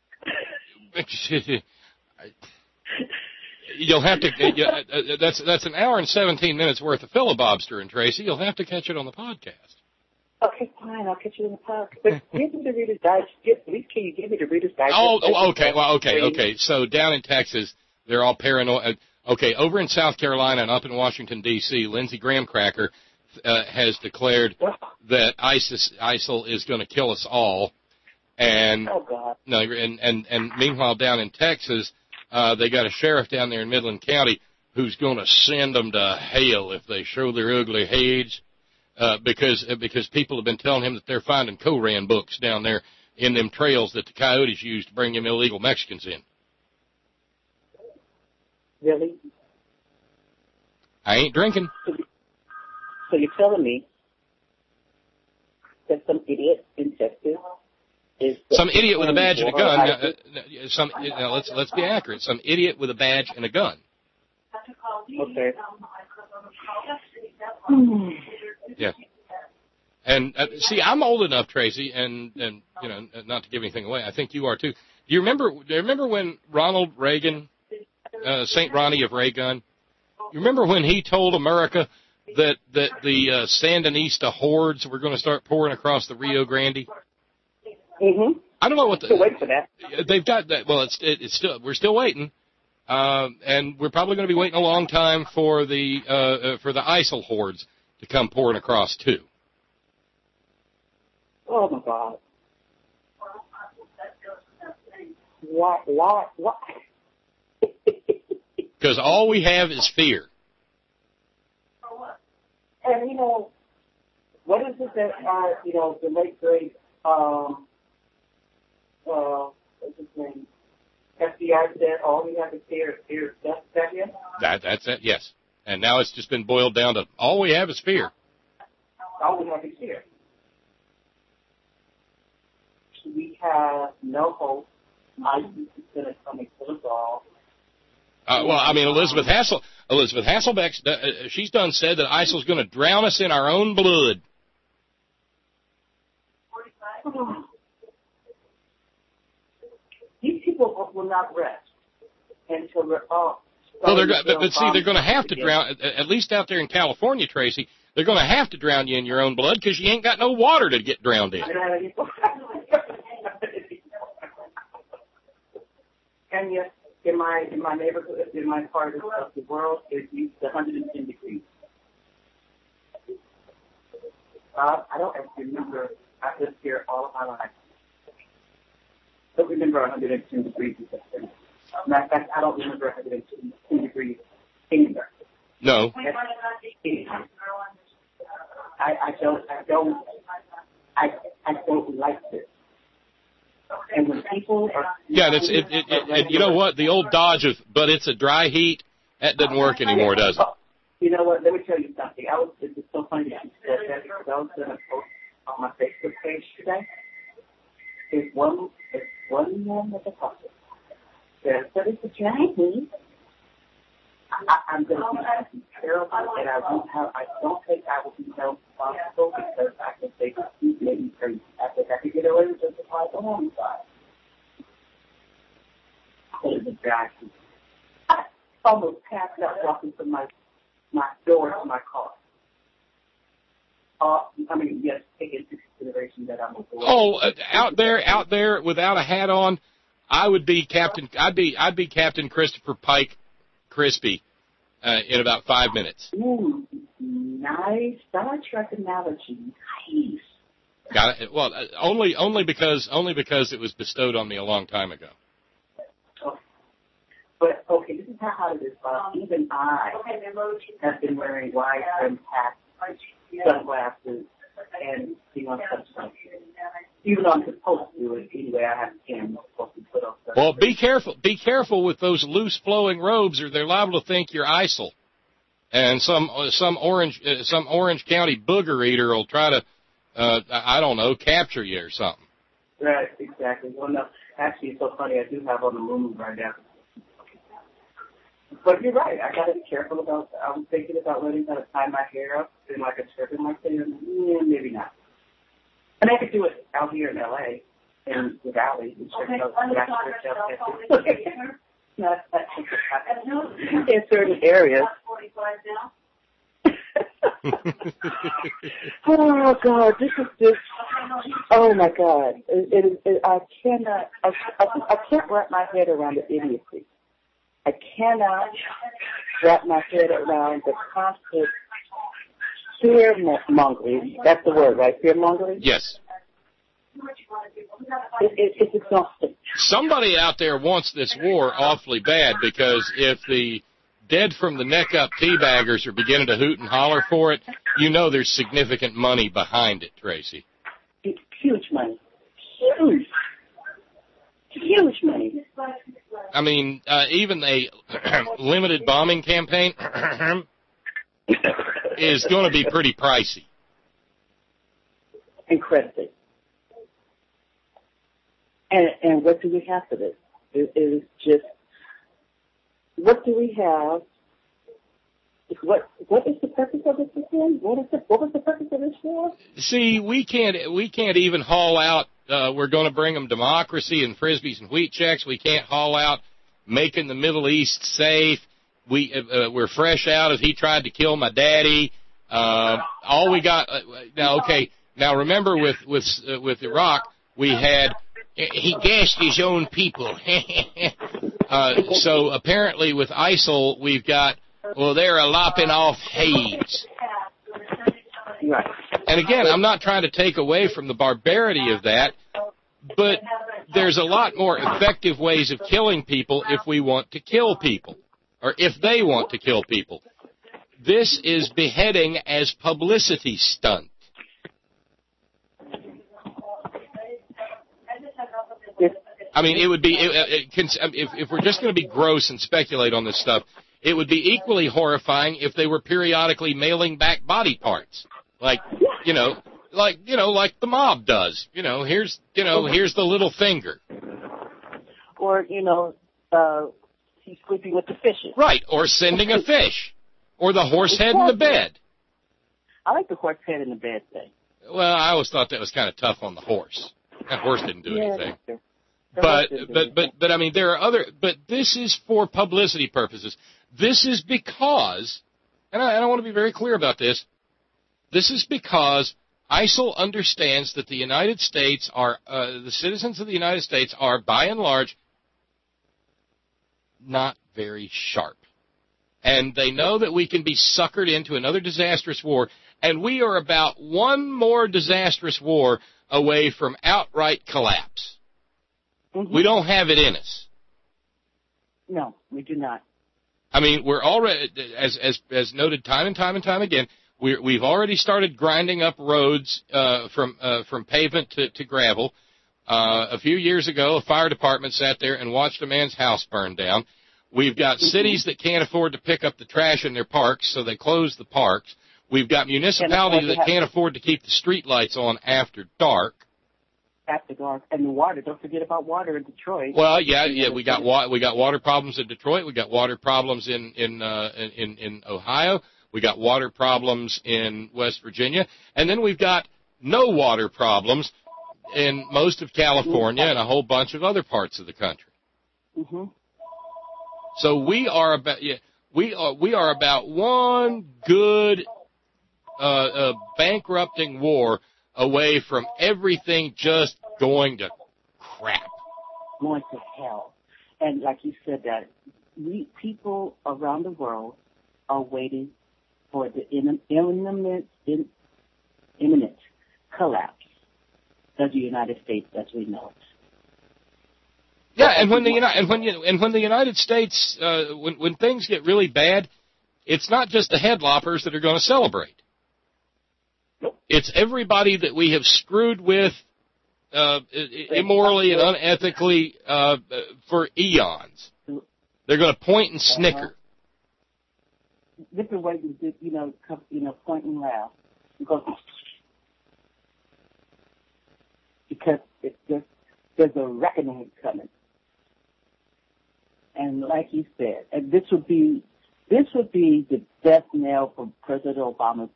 You'll have to. That's an hour and 17 minutes worth of filibustering, Tracy. You'll have to catch it on the podcast. Okay, fine. I'll catch you in the podcast. But give me the Reader's Digest. At least can you give me the Reader's Digest? Oh, okay. Well, okay. So down in Texas, they're all paranoid. Okay, over in South Carolina and up in Washington, D.C., Lindsey Graham Cracker has declared that ISIL is going to kill us all. And oh God. No, and meanwhile down in Texas, they got a sheriff down there in Midland County who's going to send them to hell if they show their ugly heads, because people have been telling him that they're finding Koran books down there in them trails that the coyotes use to bring them illegal Mexicans in. Really? I ain't drinking. So you're telling me that some idiot in Texas is some idiot with a badge and a gun? Let's be accurate. Some idiot with a badge and a gun. Okay. Yeah. And see, I'm old enough, Tracy, and you know, not to give anything away. I think you are too. Do you remember when Ronald Reagan, St. Ronnie of Reagan, you remember when he told America that the Sandinista hordes were going to start pouring across the Rio Grande? Mm-hmm. I don't know what Still waiting for that. They've got that. Well, it's still, we're still waiting, and we're probably going to be waiting a long time for the ISIL hordes to come pouring across too. Oh my God! Why? Because all we have is fear. And, you know, what is it that, the late great, what's his name, FBI said, all we have is fear, death, is that it? That's it, yes. And now it's just been boiled down to all we have is fear. All we have is fear. We have no hope. ISIS is going to come and kill us all. Well, I mean, Elizabeth Hasselbeck, she's done said that ISIL's going to drown us in our own blood. These people will not rest until they're all. Well, but see, they're going to have to drown, at least out there in California, Tracy, they're going to have to drown you in your own blood because you ain't got no water to get drowned in. And yes, in my neighborhood, in my part of the world, it's used to 110 degrees. I don't actually remember. I've lived here all of my life. I don't remember 110 degrees in September. Matter of fact, I don't remember 110 degrees anywhere. No. I don't like this. And when people are... Yeah, and you know what? The old dodge of, but it's a dry heat, that doesn't work anymore, does it? You know what? Let me tell you something. It's so funny that you said that because I was going to post on my Facebook page today. There's one man with a puppet. But it's a dry heat. I'm going to be terrible, and I don't think I will be held responsible because I can say he's maybe crazy. I think I could get away with just a fight on one side. It's a dry heat. I almost passed out walking from my door to my car. Yes, take into consideration that I'm a boy. Oh, out there without a hat on, I'd be Captain Christopher Pike Crispy in about 5 minutes. Ooh, nice Star Trek analogy. Nice. Got it. Well, only because it was bestowed on me a long time ago. Oh. But okay, this is how hot it is, Bob. Even I have been wearing wide brimmed hats, sunglasses, and being on sunscreen. Even though I'm supposed to do it anyway, I have to I'm supposed to put on sunscreen. Well, be careful. Be careful with those loose flowing robes, or they're liable to think you're ISIL. And some Orange County booger eater will try to, I don't know, capture you or something. Right, exactly. Well, no, actually, it's so funny. I do have on the moon right now. But you're right. I got to be careful about. I was thinking about learning how to tie my hair up in like a turban like that. Yeah, maybe not. And I could do it out here in L.A. in the valley. In certain areas. Oh God, this is just. Oh my God, I cannot. I can't wrap my head around the idiocy. I cannot wrap my head around the constant fear-mongering. That's the word, right? Fear-mongering? Yes. It's exhausting. Somebody out there wants this war awfully bad, because if the dead from the neck up teabaggers are beginning to hoot and holler for it, you know there's significant money behind it, Tracy. It's huge money. Huge. Huge money. I mean, even a limited bombing campaign is going to be pretty pricey. Incredibly. And what do we have for this? It is just, what do we have? What is the purpose of this again? What was the purpose of this war? See, we can't even haul out, we're going to bring them democracy and frisbees and wheat checks. We can't haul out making the Middle East safe. We're fresh out of he tried to kill my daddy. All we got, now, okay, now remember with Iraq, we had, he gassed his own people. So apparently with ISIL, we've got, well, they're lopping off heads. Right. And again, I'm not trying to take away from the barbarity of that, but there's a lot more effective ways of killing people if we want to kill people, or if they want to kill people. This is beheading as publicity stunt. I mean, it would be, if we're just going to be gross and speculate on this stuff, it would be equally horrifying if they were periodically mailing back body parts. Like the mob does. Here's the little finger. Or, he's sleeping with the fishes. Right, or sending a fish. Or the horse head in the bed. I like the horse head in the bed thing. Well, I always thought that was kind of tough on the horse. That horse didn't do anything. But I mean, there are other, but this is for publicity purposes. This is because, and I want to be very clear about this, this is because ISIL understands that the United States are, the citizens of the United States are, by and large, not very sharp. And they know that we can be suckered into another disastrous war, and we are about one more disastrous war away from outright collapse. Mm-hmm. We don't have it in us. No, we do not. I mean, we're already, as noted time and time again, we've already started grinding up roads from pavement to gravel. A few years ago, a fire department sat there and watched a man's house burn down. We've got cities that can't afford to pick up the trash in their parks, so they close the parks. We've got municipalities that can't afford to keep the street lights on after dark. After dark, and the water. Don't forget about water in Detroit. Well, yeah, we got water problems in Detroit. We got water problems in Ohio. We got water problems in West Virginia, and then we've got no water problems in most of California and a whole bunch of other parts of the country. Mm-hmm. So we are about one good bankrupting war away from everything just going to crap. Going to hell. And like you said, that people around the world are waiting for the imminent collapse of the United States as we know it. Yeah, and when the United States, when things get really bad, it's not just the headloppers that are going to celebrate. It's everybody that we have screwed with immorally and unethically for eons. They're going to point and snicker. Different ways to point and laugh because there's a reckoning coming. And like you said, and this would be the death knell for President Obama's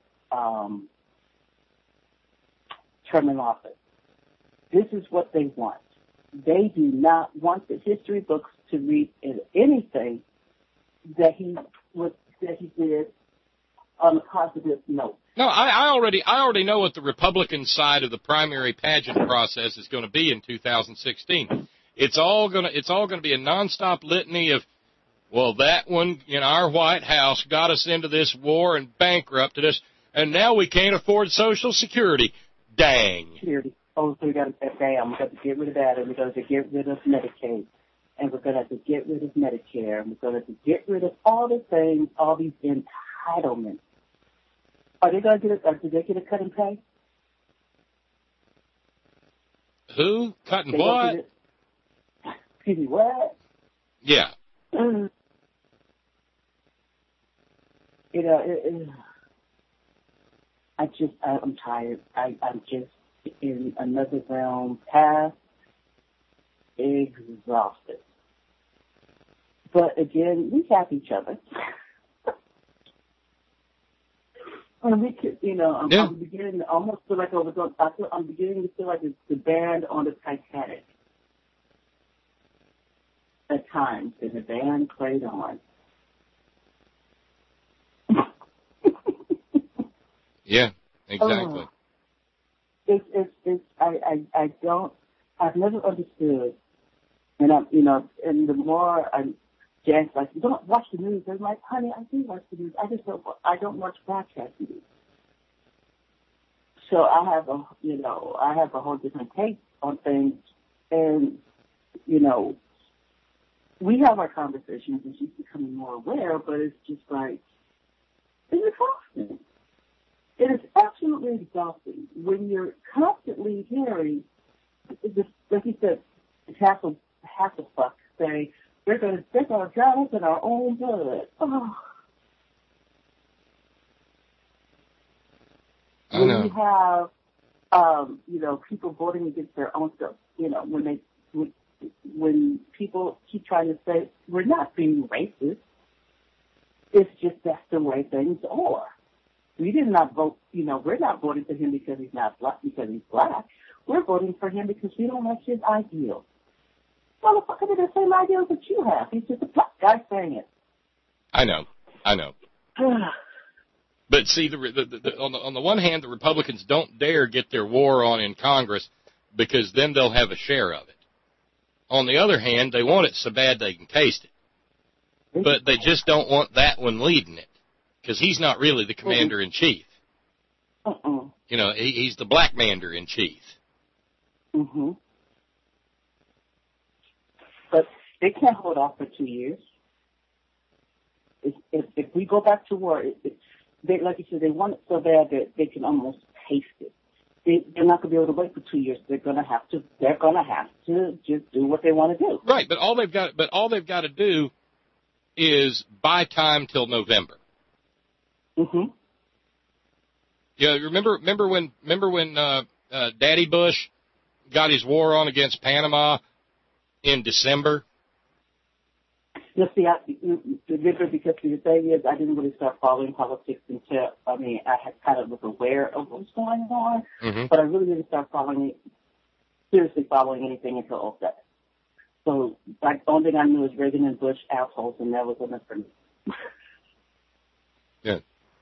term in office. This is what they want. They do not want the history books to read anything that he did on a positive note. No, I already know what the Republican side of the primary pageant process is going to be in 2016. It's all going to be a nonstop litany of, well, that one in our White House got us into this war and bankrupted us, and now we can't afford Social Security. Dang. Oh, so we got to get rid of that, and we're going to get rid of Medicaid, and we're going to have to get rid of Medicare, and we're going to have to get rid of all the things, all these entitlements. Are they going to did they get a cut in pay? Who? Cutting what? Excuse me, what? Yeah. I'm tired. I'm just in another realm, past exhausted. But again, we have each other. And we could, I'm beginning to almost feel like I'm beginning to feel like it's the band on the Titanic at times, and the band played on. Yeah, exactly. I've never understood, and and the more Jan's like, you don't watch the news. I'm like, honey, I do watch the news. I don't watch broadcast news. So I have a whole different take on things, and we have our conversations, and she's becoming more aware. But it's just like, it's exhausting. It is absolutely exhausting when you're constantly hearing, like you said, Hasselfuck say, they're going to drown us in our own blood. Oh. When you have, people voting against their own stuff, when people keep trying to say, we're not being racist, it's just that's the way things are. We did not vote, we're not voting for him because he's not black, because he's black. We're voting for him because we don't like his ideals. Motherfucker, they're the same ideals that you have. He's just a black guy saying it. I know. But see, on the one hand, the Republicans don't dare get their war on in Congress because then they'll have a share of it. On the other hand, they want it so bad they can taste it. But they just don't want that one leading it because he's not really the commander-in-chief. He's the black commander-in-chief. Mm-hmm. But they can't hold off for 2 years. If we go back to war, like you said, they want it so bad that they can almost taste it. They're not going to be able to wait for 2 years. They're going to have to just do what they want to do. Right, but all they've got to do is buy time till November. Mm-hmm. Yeah, remember when Daddy Bush got his war on against Panama in December? Because the thing is, I didn't really start following politics until, I had kind of was aware of what was going on, but I really didn't start seriously following anything until 2007. So, the only thing I knew was Reagan and Bush assholes, and that was enough for me. Yeah.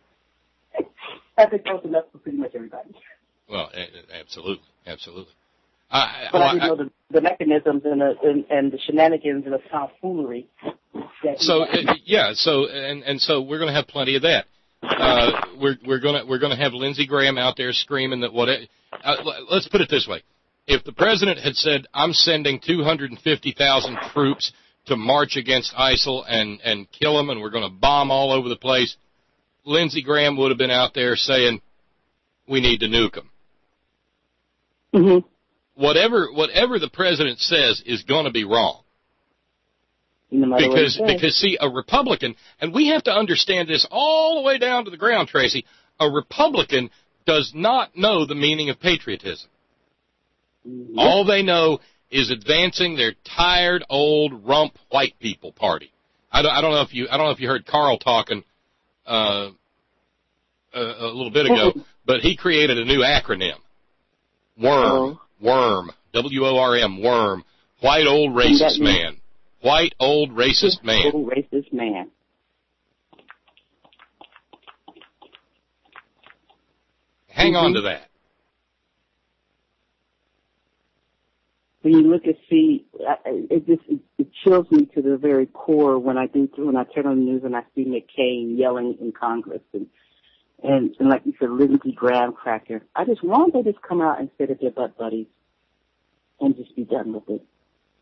I think that was enough for pretty much everybody. Well, absolutely. But I didn't know the mechanisms and the shenanigans and the tomfoolery. So we're going to have plenty of that. We're going to have Lindsey Graham out there screaming that let's put it this way: If the president had said, I'm sending 250,000 troops to march against ISIL and kill them, and we're going to bomb all over the place, Lindsey Graham would have been out there saying, we need to nuke them. Mm-hmm. Whatever the president says is going to be wrong. No Because see, a Republican, and we have to understand this all the way down to the ground, Tracy, a Republican does not know the meaning of patriotism. Yep. All they know is advancing their tired, old, rump white people party. I don't know if you heard Carl talking a little bit ago, but he created a new acronym. WORM. WORM. WORM. WORM. White old racist man. White old racist man. Old racist man. Hang on to that. When you look and see, it chills me to the very core when I turn on the news and I see McCain yelling in Congress and like you said, Lindsey Graham cracker. I just want they just come out and say that they're butt buddies and just be done with it.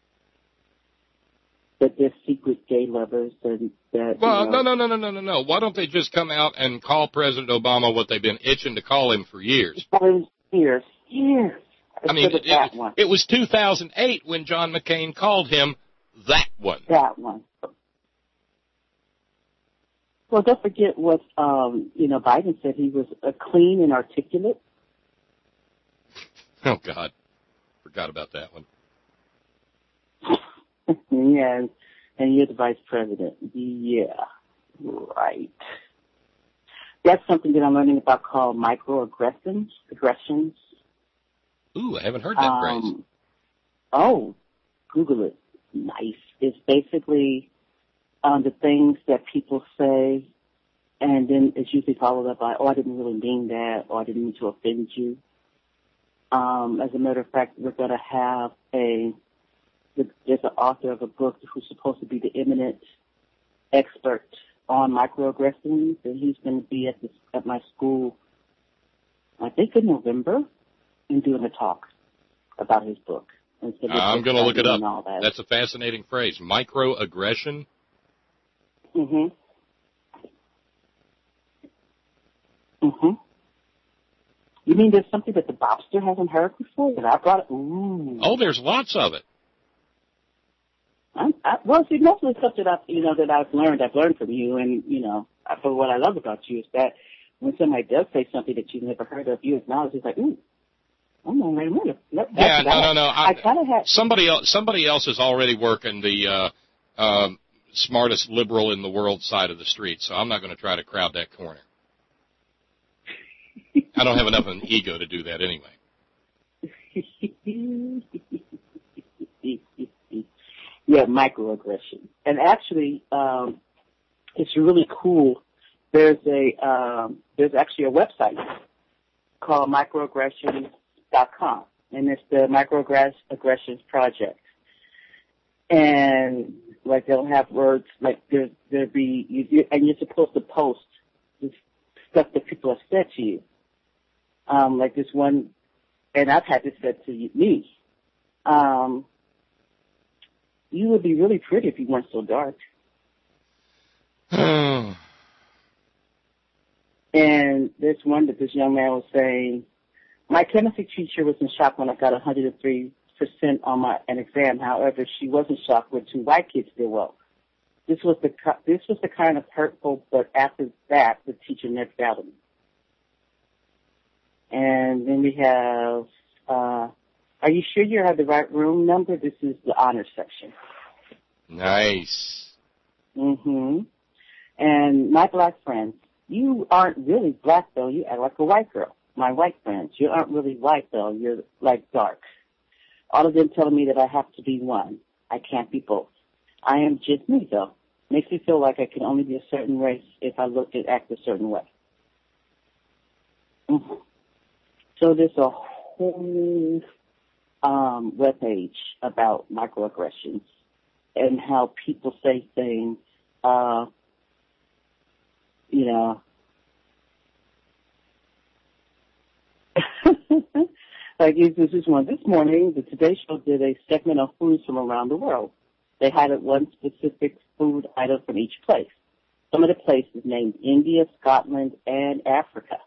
That they're secret gay lovers and that. Well, no. Why don't they just come out and call President Obama what they've been itching to call him for years? Years. I mean, it was 2008 when John McCain called him that one. That one. Well, don't forget what, Biden said. He was clean and articulate. Oh, God. Forgot about that one. Yeah, and you're the vice president. Yeah, right. That's something that I'm learning about called microaggressions. Ooh, I haven't heard that phrase. Oh, Google it. Nice. It's basically the things that people say, and then it's usually followed up by, oh, I didn't really mean that, or I didn't mean to offend you. As a matter of fact, we're going to have there's an author of a book who's supposed to be the eminent expert on microaggressions, and he's going to be at my school, I think in November, and doing a talk about his book. And so I'm going to look it up. That's a fascinating phrase, microaggression. Mm-hmm. You mean there's something that the Bobster hasn't heard before that I brought? Ooh. Oh, there's lots of it. Most of the stuff that I've learned from you, and but what I love about you is that when somebody does say something that you've never heard of, you acknowledge it's like, ooh, I'm on right away. No. I kind of had somebody else is already working the smartest liberal in the world side of the street, so I'm not going to try to crowd that corner. I don't have enough of an ego to do that anyway. Yeah, microaggression. And actually, it's really cool. There's actually a website called microaggressions.com, and it's the Microaggressions Project. And like they'll have words like and you're supposed to post this stuff that people have said to you. Like this one, and I've had this said to me. You would be really pretty if you weren't so dark. And there's one that this young man was saying, my chemistry teacher was in shock when I got 103% on an exam. However, she wasn't shocked when 2 white kids did well. This was the kind of hurtful, but after that, the teacher never doubted me. And then we have, are you sure you have the right room number? This is the honors section. Nice. Mm-hmm. And my black friends, you aren't really black, though. You act like a white girl. My white friends, you aren't really white, though. You're, like, dark. All of them telling me that I have to be one. I can't be both. I am just me, though. Makes me feel like I can only be a certain race if I look and act a certain way. Mm-hmm. So there's a whole webpage about microaggressions and how people say things, Like this is one. This morning, the Today Show did a segment on foods from around the world. They had one specific food item from each place. Some of the places named India, Scotland, and Africa.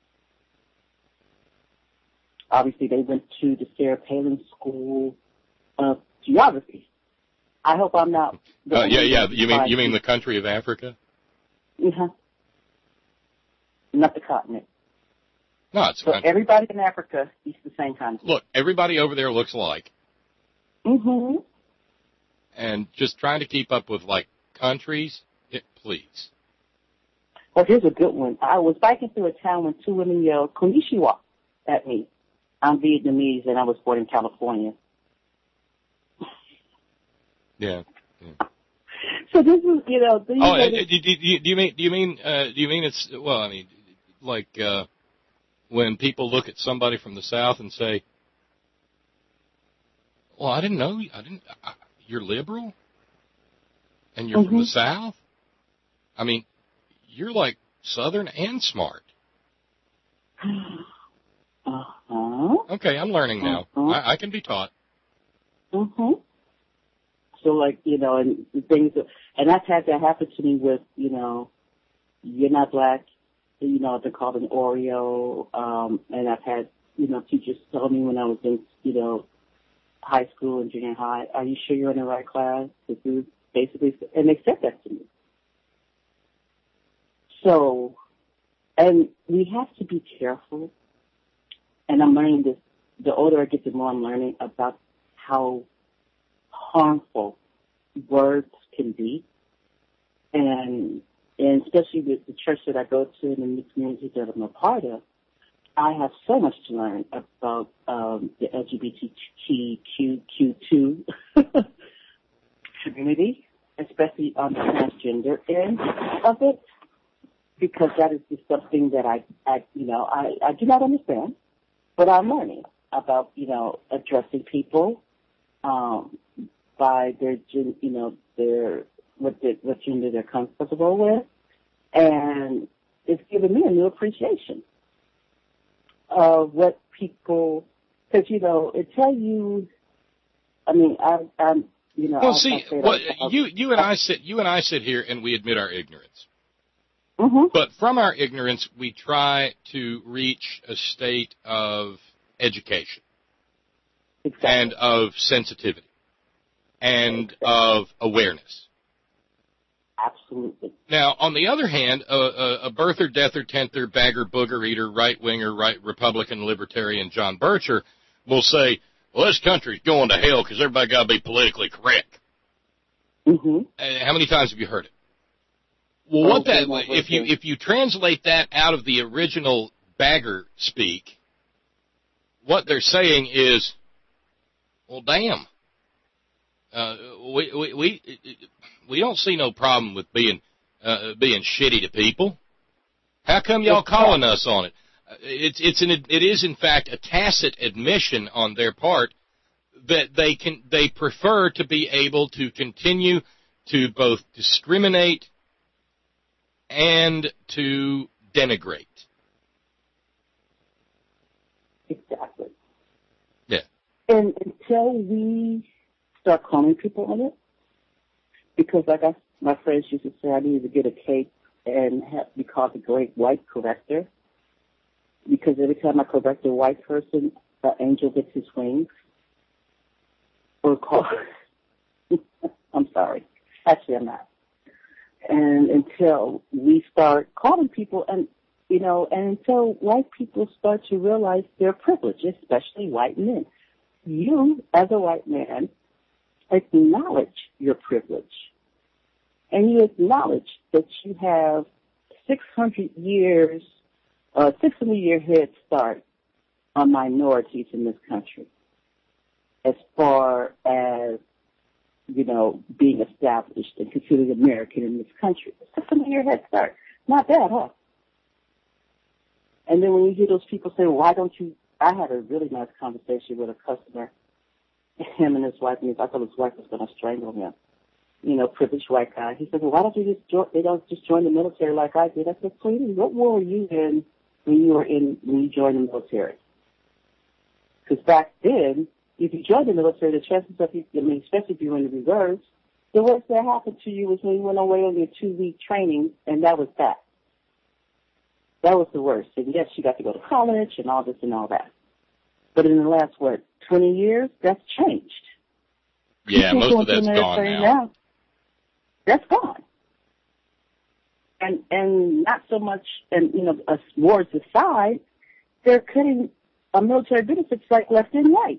Obviously, they went to the Sarah Palin School of Geography. I hope I'm not. Yeah. You mean the country of Africa? Uh-huh. Not the continent. No, it's so everybody in Africa eats the same kind of food. Look, everybody over there looks alike. Mm-hmm. And just trying to keep up with, like, countries, please. Well, here's a good one. I was biking through a town when two women yelled, "Konnichiwa," at me. I'm Vietnamese, and I was born in California. Yeah. So this is, do you mean it's, well, I mean, like, when people look at somebody from the South and say, well, I didn't know, you're liberal? And you're from the South? I mean, you're like Southern and smart. Okay, I'm learning now. I can be taught. So, like, and the things, and I've had that happen to me with, you're not black, I've been called an Oreo, and I've had, teachers tell me when I was in, high school and junior high, are you sure you're in the right class? Basically, and they said that to me. So, and we have to be careful, and I'm learning this, the older I get, the more I'm learning about how harmful words can be, and especially with the church that I go to and the community that I'm a part of, I have so much to learn about the LGBTQ2 community, especially on the transgender end of it, because that is just something that I do not understand, but I'm learning about, addressing people by their, what gender they're comfortable with, and it's given me a new appreciation of what people, because, it tell you, I mean, I'm well, see, you and I sit here and we admit our ignorance. Mm-hmm. But from our ignorance, we try to reach a state of education. Exactly. And of sensitivity and of awareness. Absolutely. Now, on the other hand, a birther, deather, tenther, bagger, booger eater, right-winger, right Republican, libertarian John Bircher will say, well, this country's going to hell because everybody got to be politically correct. Mm-hmm. How many times have you heard it? Well, if you translate that out of the original bagger speak, what they're saying is, well, damn, we don't see no problem with being shitty to people. How come y'all calling us on it? It is in fact a tacit admission on their part that they prefer to be able to continue to both discriminate and to denigrate. Exactly. Yeah. And until we start calling people on it, because like my friends used to say, I needed to get a cake and be called the great white corrector, because every time I correct a white person, the angel gets his wings. Or call. I'm sorry. Actually, I'm not. And until we start calling people, and until white people start to realize their privilege, especially white men, you, as a white man, acknowledge your privilege, and you acknowledge that you have 600-year head start on minorities in this country, as far as being established and considered American in this country. 600-year head start. Not bad, huh? And then when you hear those people say, why don't you, I had a really nice conversation with a customer, him and his wife, and I thought his wife was going to strangle him. Privileged white guy. He said, well, why don't you they don't just join the military like I did? I said, sweetie, what war were you in when you joined the military? Because back then, if you joined the military, the chances of you, especially if you were in the reserves, the worst that happened to you was when you went away on your 2-week training, and that was that. That was the worst. And yes, you got to go to college and all this and all that. But in the last, 20 years, that's changed. Yeah, most of that's gone now. That's gone. And not so much, and, wars aside, they're cutting military benefits like left and right.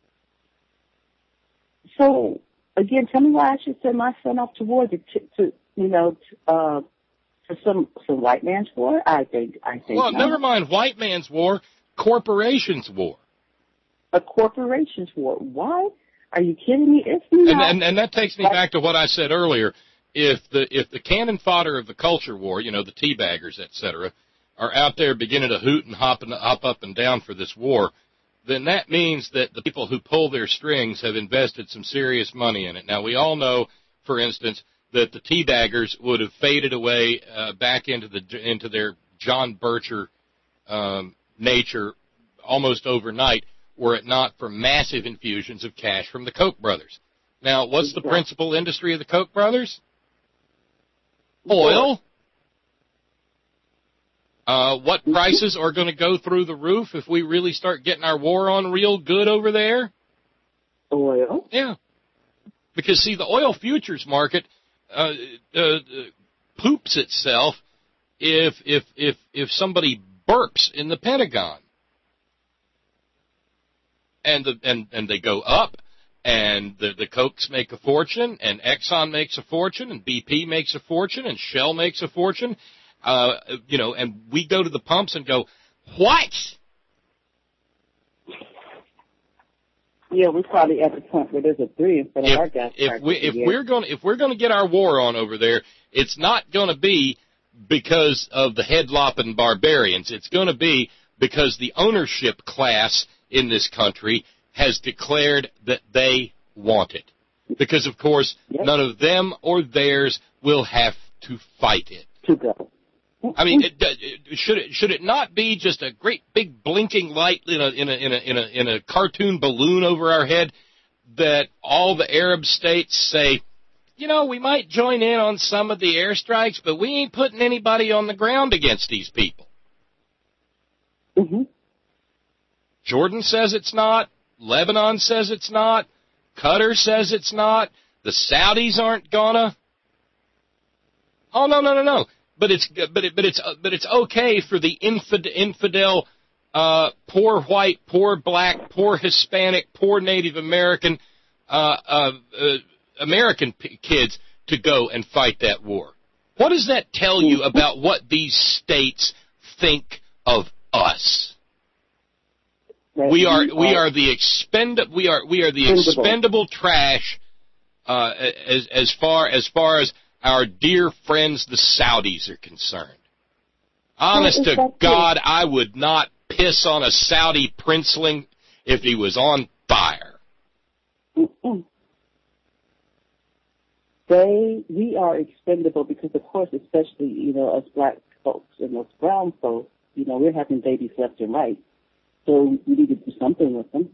So, again, tell me why I should send my son off to war for some white man's war? I think. Well, never mind white man's war, corporations' war. A corporation's war. Why? Are you kidding me? It's not. And that takes me back to what I said earlier. If the cannon fodder of the culture war, the teabaggers, et cetera, are out there beginning to hoot and hop up and down for this war, then that means that the people who pull their strings have invested some serious money in it. Now, we all know, for instance, that the teabaggers would have faded away back into their John Bircher nature almost overnight were it not for massive infusions of cash from the Koch brothers. Now, what's the principal industry of the Koch brothers? Oil. What prices are going to go through the roof if we really start getting our war on real good over there? Oil. Yeah. Because, see, the oil futures market poops itself if somebody burps in the Pentagon. And they go up, and the Kochs make a fortune, and Exxon makes a fortune, and BP makes a fortune, and Shell makes a fortune, and we go to the pumps and go, what? Yeah, we're probably at the point where there's a 3 in front of our gas. If we're going to get our war on over there, it's not going to be because of the head-lopping barbarians. It's going to be because the ownership class in this country has declared that they want it. Because, of course, none of them or theirs will have to fight it. To go. I mean, should it not be just a great big blinking light in a cartoon balloon over our head that all the Arab states say, we might join in on some of the airstrikes, but we ain't putting anybody on the ground against these people. Mm-hmm. Jordan says it's not. Lebanon says it's not. Qatar says it's not. The Saudis aren't gonna. Oh, no. But it's okay for the infidel, poor white, poor black, poor Hispanic, poor Native American, American kids to go and fight that war. What does that tell you about what these states think of us? We are the expendable trash as far as our dear friends the Saudis are concerned. Honest to God, I would not piss on a Saudi princeling if he was on fire. We are expendable because, of course, especially, us black folks and us brown folks, we're having babies left and right. So we need to do something with them.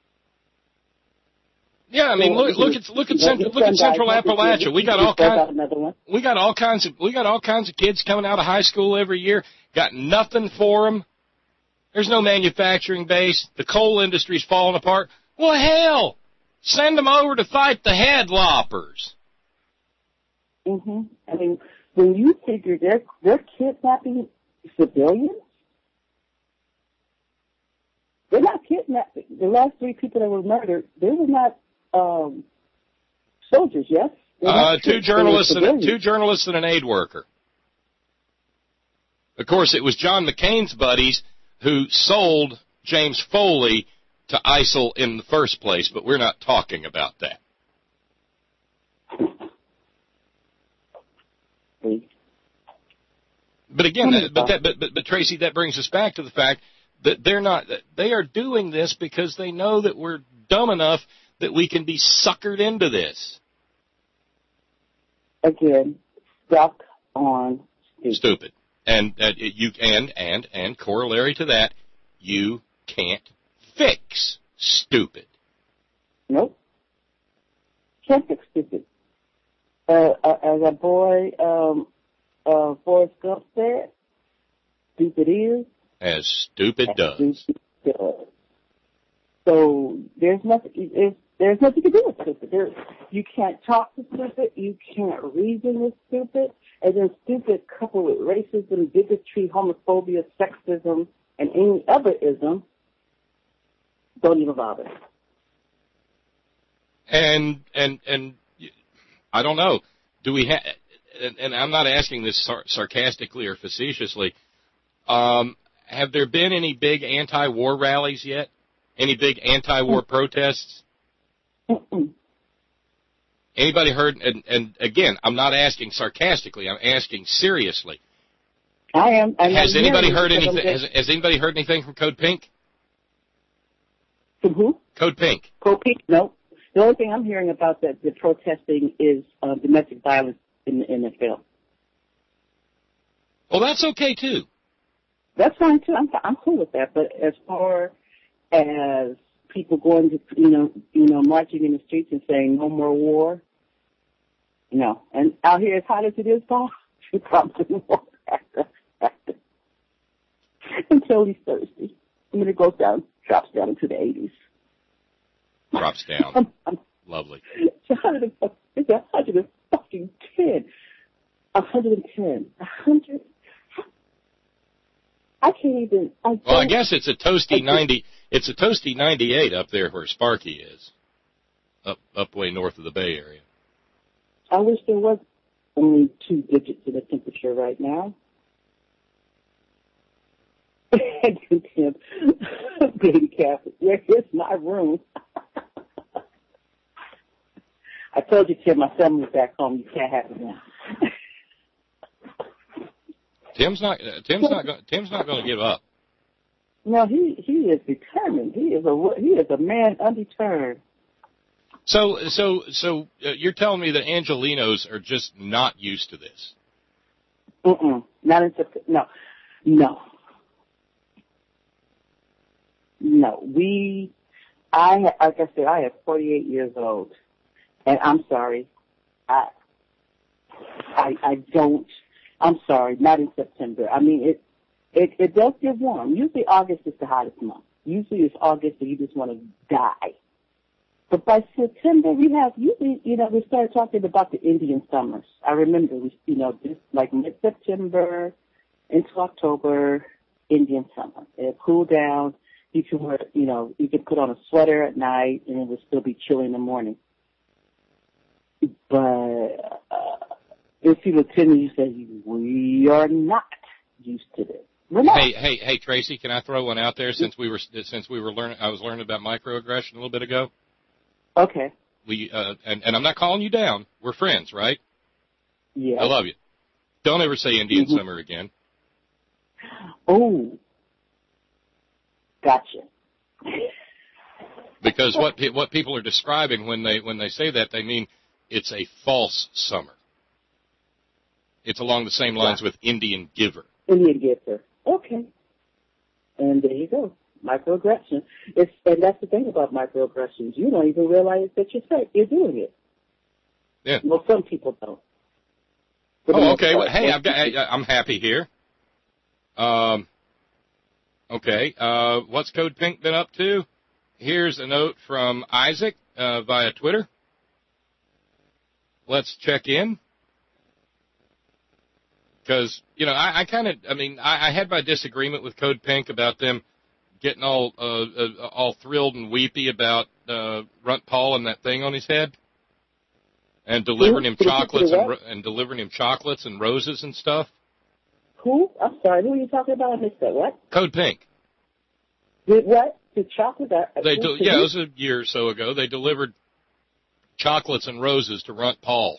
Yeah, I mean, look at Central Appalachia. We got all kinds of kids coming out of high school every year. Got nothing for them. There's no manufacturing base. The coal industry's falling apart. Well, hell, send them over to fight the headloppers. Mm-hmm. I mean, when you figure they're kidnapping civilians, they're not kidnapping. The last 3 people that were murdered, they were not soldiers, yes? 2 journalists and an aid worker. Of course, it was John McCain's buddies who sold James Foley to ISIL in the first place, but we're not talking about that. But again, but Tracy, that brings us back to the fact that they are doing this because they know that we're dumb enough that we can be suckered into this. Again, stuck on stupid. And corollary to that, you can't fix stupid. Nope. Can't fix stupid. As a boy, Forrest Gump said, stupid is. As stupid does. Stupid does. So there's nothing you can do with stupid. You can't talk to stupid. You can't reason with stupid. And then stupid coupled with racism, bigotry, homophobia, sexism, and any other ism, don't even bother. And I don't know. Do we have? And I'm not asking this sarcastically or facetiously. Have there been any big anti-war rallies yet? Any big anti-war protests? Anybody heard? And again, I'm not asking sarcastically. I'm asking seriously. I am. Has anybody heard anything? Has anybody heard anything from Code Pink? From who? Code Pink. Code Pink? No. The only thing I'm hearing about the protesting is domestic violence in the NFL. Well, that's okay too. That's fine too. I'm cool with that. But as far as people going to marching in the streets and saying no more war, no. And out here, as hot as it is, Paul, you probably won't until at least Thursday. And then it drops down into the 80s. Drops down. Lovely. It's 110. 110. I can't even. Well, I guess it's a toasty 90. It's a toasty 98 up there where Sparky is, up way north of the Bay Area. I wish there was only 2 digits in the temperature right now. Tim, baby Catholic, where's my room? I told you, Tim, my son was back home. You can't have it now. Tim's not going to give up. No, he is determined. He is a man undeterred. So you're telling me that Angelenos are just not used to this? Not in September. No. Like I said, I am 48 years old, and I'm sorry, I don't. I'm sorry, not in September. I mean, it does get warm. Usually August is the hottest month. Usually it's August and you just want to die. But by September we started talking about the Indian summers. I remember just like mid-September into October, Indian summer. It cooled down. You can wear, you can put on a sweater at night and it would still be chilly in the morning. But if you attend and you say, we are not used to this. Hey, Tracy, can I throw one out there since we were learning? I was learning about microaggression a little bit ago. Okay. And I'm not calling you down. We're friends, right? Yeah. I love you. Don't ever say Indian summer again. Oh. Gotcha. Because what people are describing when they say that, they mean it's a false summer. It's along the same lines with Indian giver. Indian giver. Okay. And there you go. Microaggression. And that's the thing about microaggressions. You don't even realize that you're doing it. Yeah. Well, some people don't. Oh, okay. Well, hey, I'm happy here. Okay. What's Code Pink been up to? Here's a note from Isaac via Twitter. Let's check in. Because, I had my disagreement with Code Pink about them getting all thrilled and weepy about Runt Paul and that thing on his head, and delivering him chocolates and roses and stuff. Who? I'm sorry. Who are you talking about? I missed that. What? Code Pink. Did what? The chocolate? It was a year or so ago. They delivered chocolates and roses to Runt Paul.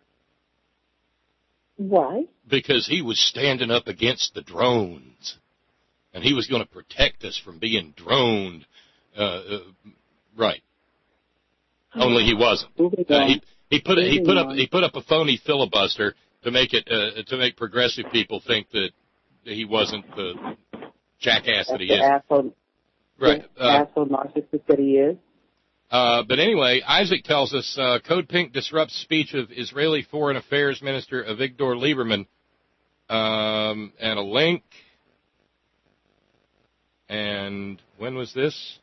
Why? Because he was standing up against the drones, and he was going to protect us from being droned. Right. Only he wasn't. He put up a phony filibuster to make progressive people think that he wasn't the jackass that he is. Asshole. Right. Asshole narcissist that he is. But anyway, Isaac tells us Code Pink disrupts speech of Israeli Foreign Affairs Minister Avigdor Lieberman. And a link. And when was this?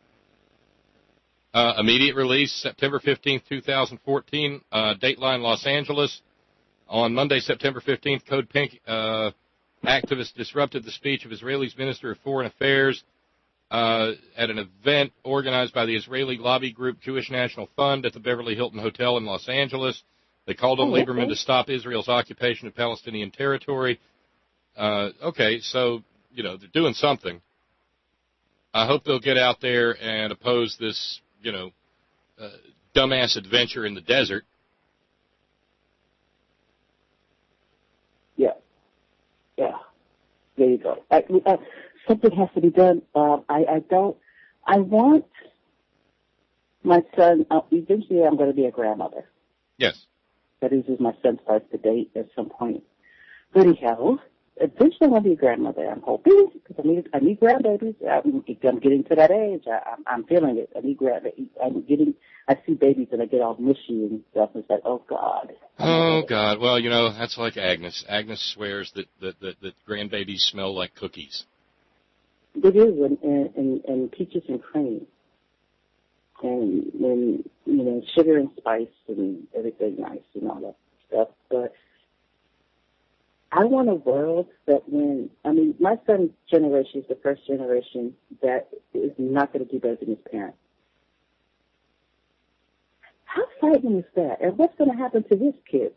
Immediate release, September 15th, 2014. Dateline Los Angeles. On Monday, September 15th, Code Pink activists disrupted the speech of Israel's Minister of Foreign Affairs at an event organized by the Israeli lobby group Jewish National Fund at the Beverly Hilton Hotel in Los Angeles. They called on Lieberman to stop Israel's occupation of Palestinian territory. Okay, so, they're doing something. I hope they'll get out there and oppose this, dumbass adventure in the desert. Yeah. There you go. Something has to be done. I want my son, eventually I'm going to be a grandmother. Yes. That is, my son starts to date at some point. But anyhow, eventually I'm going to be a grandmother, I'm hoping, because I need grandbabies. I'm getting to that age. I'm feeling it. I need grandbabies. I see babies and I get all mushy and stuff. It's like, oh, God. Oh, God. Well, that's like Agnes. Agnes swears that grandbabies smell like cookies. It is, and peaches and cream. And sugar and spice and everything nice and all that stuff. But I want a world that my son's generation is the first generation that is not going to do better than his parents. How frightening is that? And what's going to happen to his kids?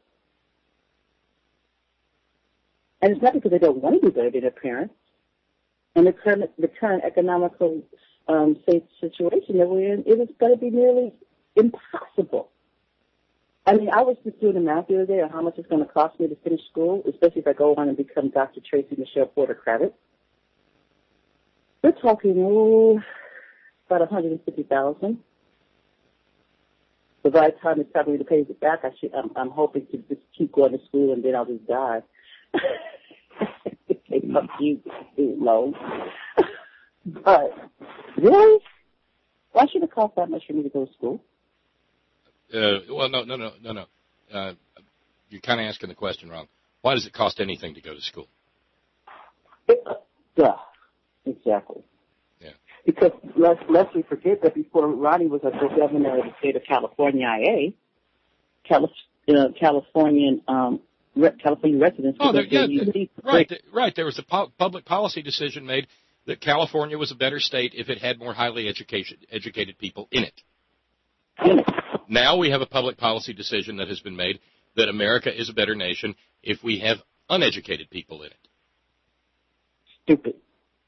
And it's not because they don't want to do better than their parents. And the current economical situation that we're in, it is going to be nearly impossible. I was just doing the math the other day on how much it's going to cost me to finish school, especially if I go on and become Dr. Tracy Michelle Porter Kravitz. We're talking, about $150,000. So by the time it's time for me to pay it back, I'm hoping to just keep going to school and then I'll just die. Take up huge student loans. But really, why should it cost that much for me to go to school? Well, no. You're kind of asking the question wrong. Why does it cost anything to go to school? Yeah, exactly. Yeah. Because lest we forget that before Ronnie was the governor of the state of California, California residents. Oh, right. There was a public policy decision made that California was a better state if it had more highly educated people in it. Now we have a public policy decision that has been made that America is a better nation if we have uneducated people in it. Stupid.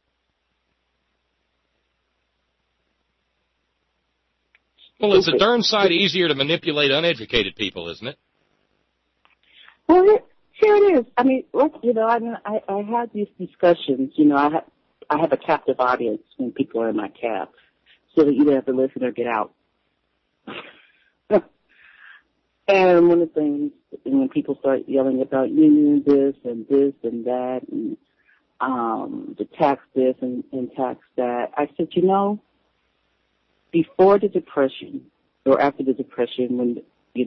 Well, it's a darn sight easier to manipulate uneducated people, isn't it? Well, here it is. I had these discussions. I have a captive audience when people are in my cab, so that you don't have to listen or get out. And one of the things, when people start yelling about union this and that, and the tax this and tax that, I said, before the Depression or after the Depression, when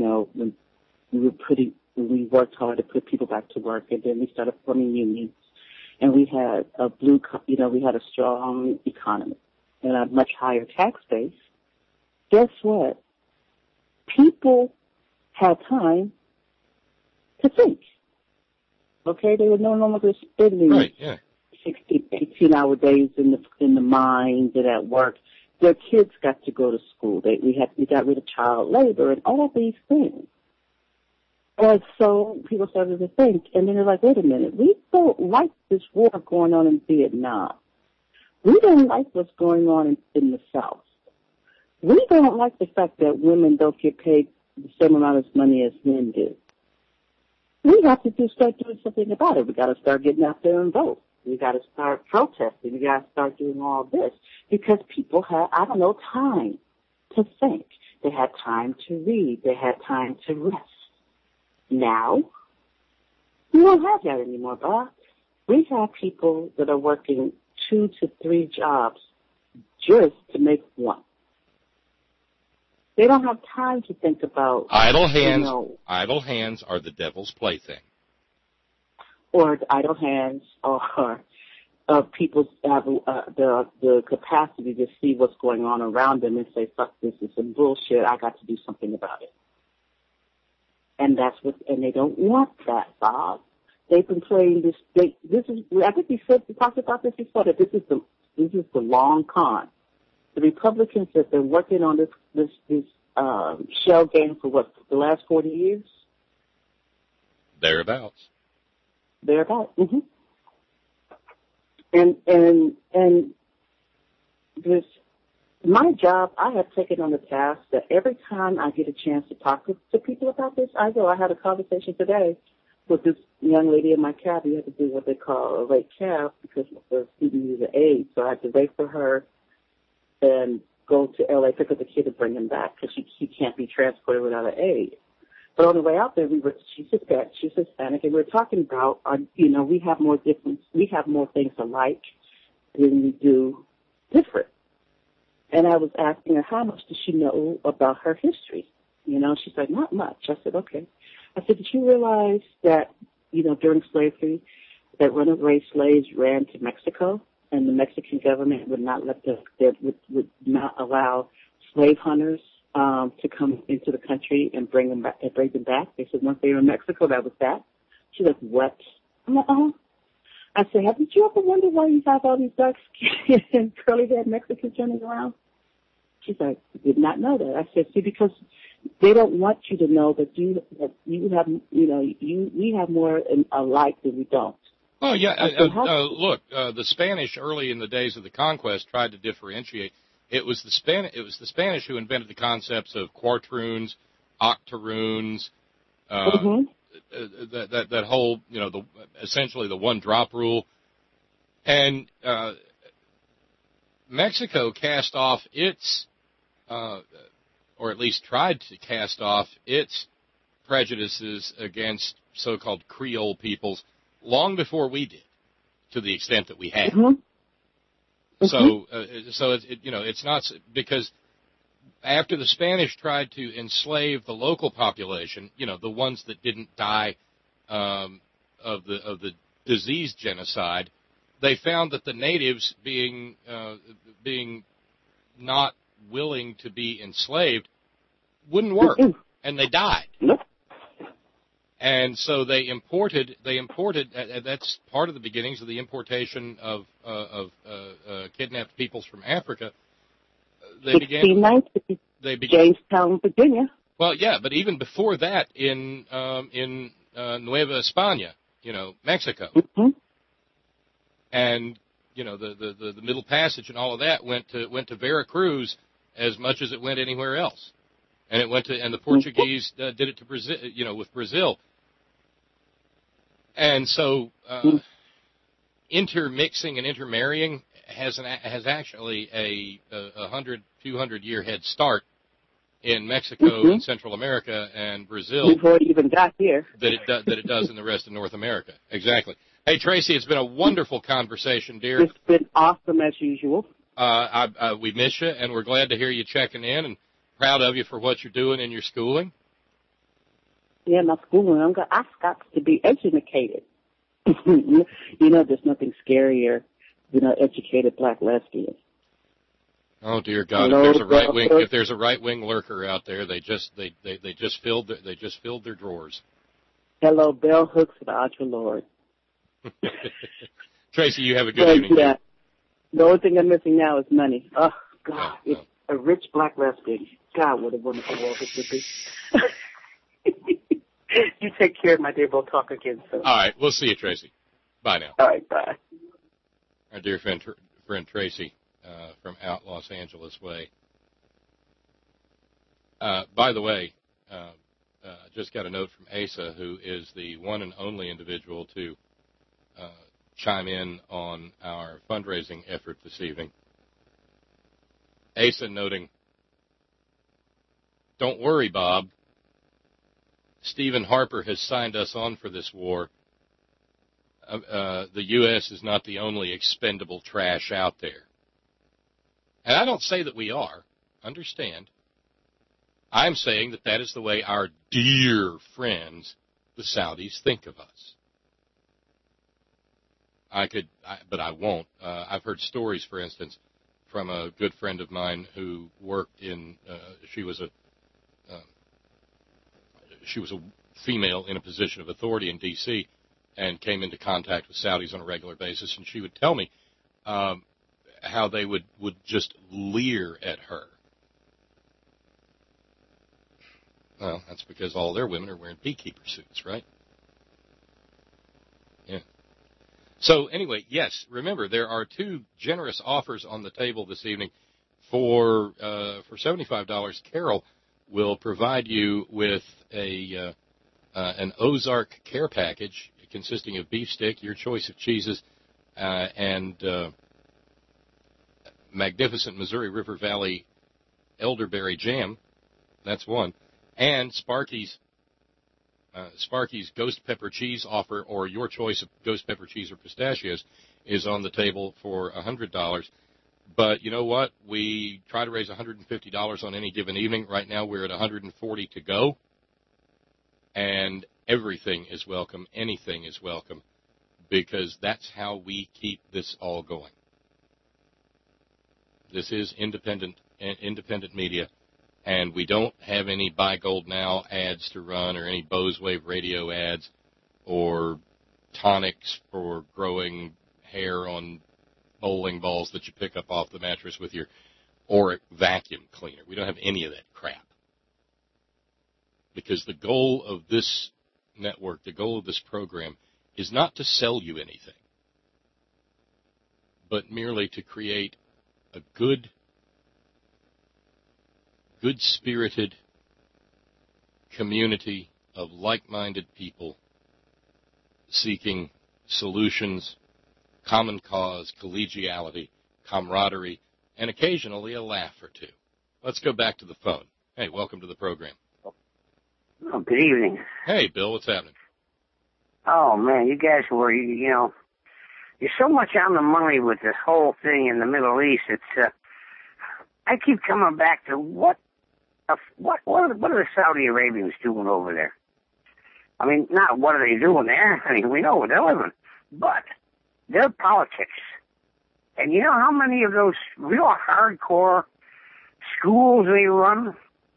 we worked hard to put people back to work, and then we started forming unions, and we had we had a strong economy and a much higher tax base. Guess what? People had time to think. Okay, they were no longer spending 16, 18-hour days in the mines and at work. Their kids got to go to school. We got rid of child labor and all these things. And so people started to think, and then they're like, wait a minute, we don't like this war going on in Vietnam. We don't like what's going on in the South. We don't like the fact that women don't get paid the same amount of money as men do. We have to start doing something about it. We got to start getting out there and vote. We got to start protesting. We got to start doing all this because people had, time to think. They had time to read. They had time to rest. Now, we don't have that anymore, Bob. We have people that are working 2 to 3 jobs just to make one. They don't have time to think about idle hands. Idle hands are the devil's plaything. Or idle hands, or people have the capacity to see what's going on around them and say, "Fuck, this is some bullshit. I got to do something about it." And and they don't want that, Bob. They've been playing this. I think we talked about this before. That this is the long con. The Republicans have been working on this shell game for the last 40 years. Thereabouts. Mm-hmm. And this, my job, I have taken on the task that every time I get a chance to talk to people about this, I had a conversation today with this young lady in my cab. We had to do what they call a rate cab because the student needed aid. So I had to wait for her and go to L.A., pick up the kid and bring him back because she can't be transported without an aid. But on the way out there, she's Hispanic, and we were talking about, we have more things alike than we do different. And I was asking her, how much does she know about her history? She's like, not much. I said, okay. I said, did you realize that, during slavery, that runaway slaves ran to Mexico, and the Mexican government would not would not allow slave hunters to come into the country and bring them back. They said once they were in Mexico, that was that. She's like, what? I'm like, I said, did you ever wonder why you have all these dark skin and curly haired Mexicans running around? She's like, did not know that. I said, see, because they don't want you to know that we have more alike than we don't. Oh yeah, look, the Spanish early in the days of the conquest tried to differentiate. It was the Spanish who invented the concepts of quarteroons, octoroons, that whole, essentially the one drop rule. And Mexico cast off its, or at least tried to cast off its prejudices against so-called Creole peoples long before we did, to the extent that we have. So it's not, because after the Spanish tried to enslave the local population, the ones that didn't die of the disease genocide, they found that the natives being not willing to be enslaved wouldn't work, and they died. And so they imported. That's part of the beginnings of the importation of kidnapped peoples from Africa. They began Jamestown, Virginia. Well, yeah, but even before that, in Nueva España, Mexico, and the Middle Passage and all of that went to Veracruz as much as it went anywhere else, and the Portuguese did it to Brazil, with Brazil. And so, intermixing and intermarrying has actually a 200 year head start in Mexico and Central America and Brazil before it even got here. That it does in the rest of North America. Exactly. Hey, Tracy, it's been a wonderful conversation, dear. It's been awesome as usual. We miss you, and we're glad to hear you checking in, and proud of you for what you're doing in your schooling. Yeah, my schooling. I've got to be educated. There's nothing scarier than an educated black lesbian. Oh dear God! If there's a right wing lurker out there, they just filled their drawers. Hello, bell hooks for the Audre Lorde. Tracy, you have a good evening. Yeah. The only thing I'm missing now is money. Oh God, it's a rich black lesbian. God, what a wonderful world this would be. You take care, my dear. We'll talk again soon. All right. We'll see you, Tracy. Bye now. All right. Bye. Our dear friend Tracy from out Los Angeles way. By the way, just got a note from Asa, who is the one and only individual to chime in on our fundraising effort this evening. Asa noting, "Don't worry, Bob. Stephen Harper has signed us on for this war. The U.S. is not the only expendable trash out there." And I don't say that we are. Understand. I'm saying that that is the way our dear friends, the Saudis, think of us. But I won't. I've heard stories, for instance, from a good friend of mine who worked in. She was a female in a position of authority in D.C. and came into contact with Saudis on a regular basis, and she would tell me how they would just leer at her. Well, that's because all their women are wearing beekeeper suits, right? Yeah. So anyway, yes, remember, there are two generous offers on the table this evening. For $75, Carol will provide you with an Ozark care package consisting of beef stick, your choice of cheeses, and magnificent Missouri River Valley elderberry jam. That's one. And Sparky's ghost pepper cheese offer, or your choice of ghost pepper cheese or pistachios, is on the table for $100. But you know what? We try to raise $150 on any given evening. Right now we're at $140 to go. And everything is welcome. Anything is welcome. Because that's how we keep this all going. This is independent media. And we don't have any Buy Gold Now ads to run, or any Bose Wave radio ads, or tonics for growing hair on bowling balls that you pick up off the mattress with your Auric vacuum cleaner. We don't have any of that crap. Because the goal of this network, the goal of this program, is not to sell you anything, but merely to create a good-spirited community of like-minded people seeking solutions, common cause, collegiality, camaraderie, and occasionally a laugh or two. Let's go back to the phone. Hey, welcome to the program. Oh, good evening. Hey, Bill, what's happening? Oh, man, you guys were, you're so much on the money with this whole thing in the Middle East. It's, I keep coming back to what are the Saudi Arabians doing over there? I mean, not what are they doing there? I mean, we know where they're living, but their politics. And you know how many of those real hardcore schools they run?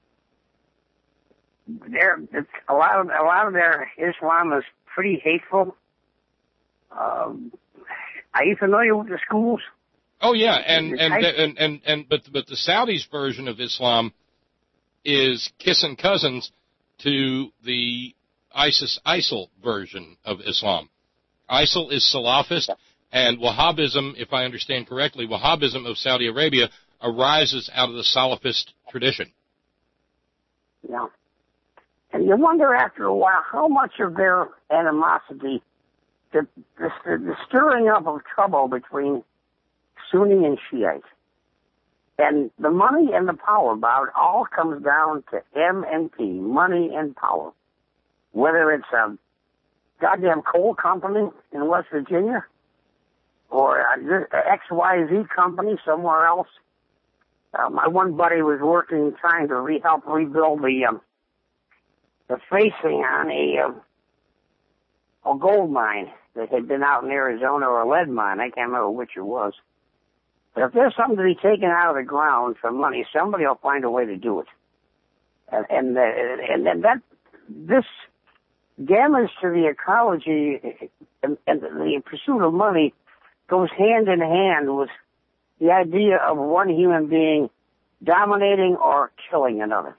A lot of their Islam is pretty hateful. Are you familiar with the schools? Oh yeah, but the Saudis' version of Islam is kissing cousins to the ISIL version of Islam. ISIL is Salafist, and Wahhabism, if I understand correctly, Wahhabism of Saudi Arabia arises out of the Salafist tradition. Yeah. And you wonder after a while how much of their animosity, the stirring up of trouble between Sunni and Shiite, and the money and the power about it all comes down to M&P, money and power. Whether it's a goddamn coal company in West Virginia or an XYZ company somewhere else. My one buddy was trying to help rebuild the facing on a gold mine that had been out in Arizona, or a lead mine. I can't remember which it was. But if there's something to be taken out of the ground for money, somebody will find a way to do it. And then this damage to the ecology and the pursuit of money goes hand in hand with the idea of one human being dominating or killing another.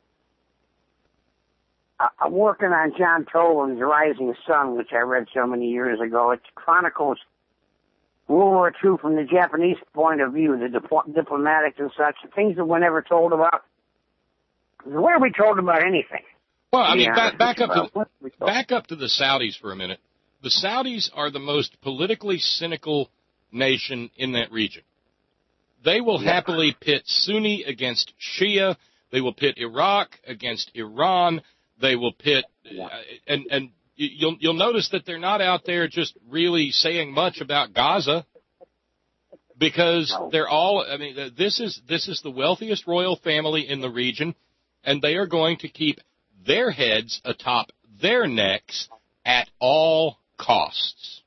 I'm working on John Toland's Rising Sun, which I read so many years ago. It chronicles World War II from the Japanese point of view, the diplomatic and such, things that we're never told about. Where are we told about anything? Well, I mean, back up to the Saudis for a minute. The Saudis are the most politically cynical nation in that region. They will happily pit Sunni against Shia. They will pit Iraq against Iran. They will pit, and you'll notice that they're not out there just really saying much about Gaza. Because they're all, I mean, this is the wealthiest royal family in the region, and they are going to keep their heads atop their necks at all costs.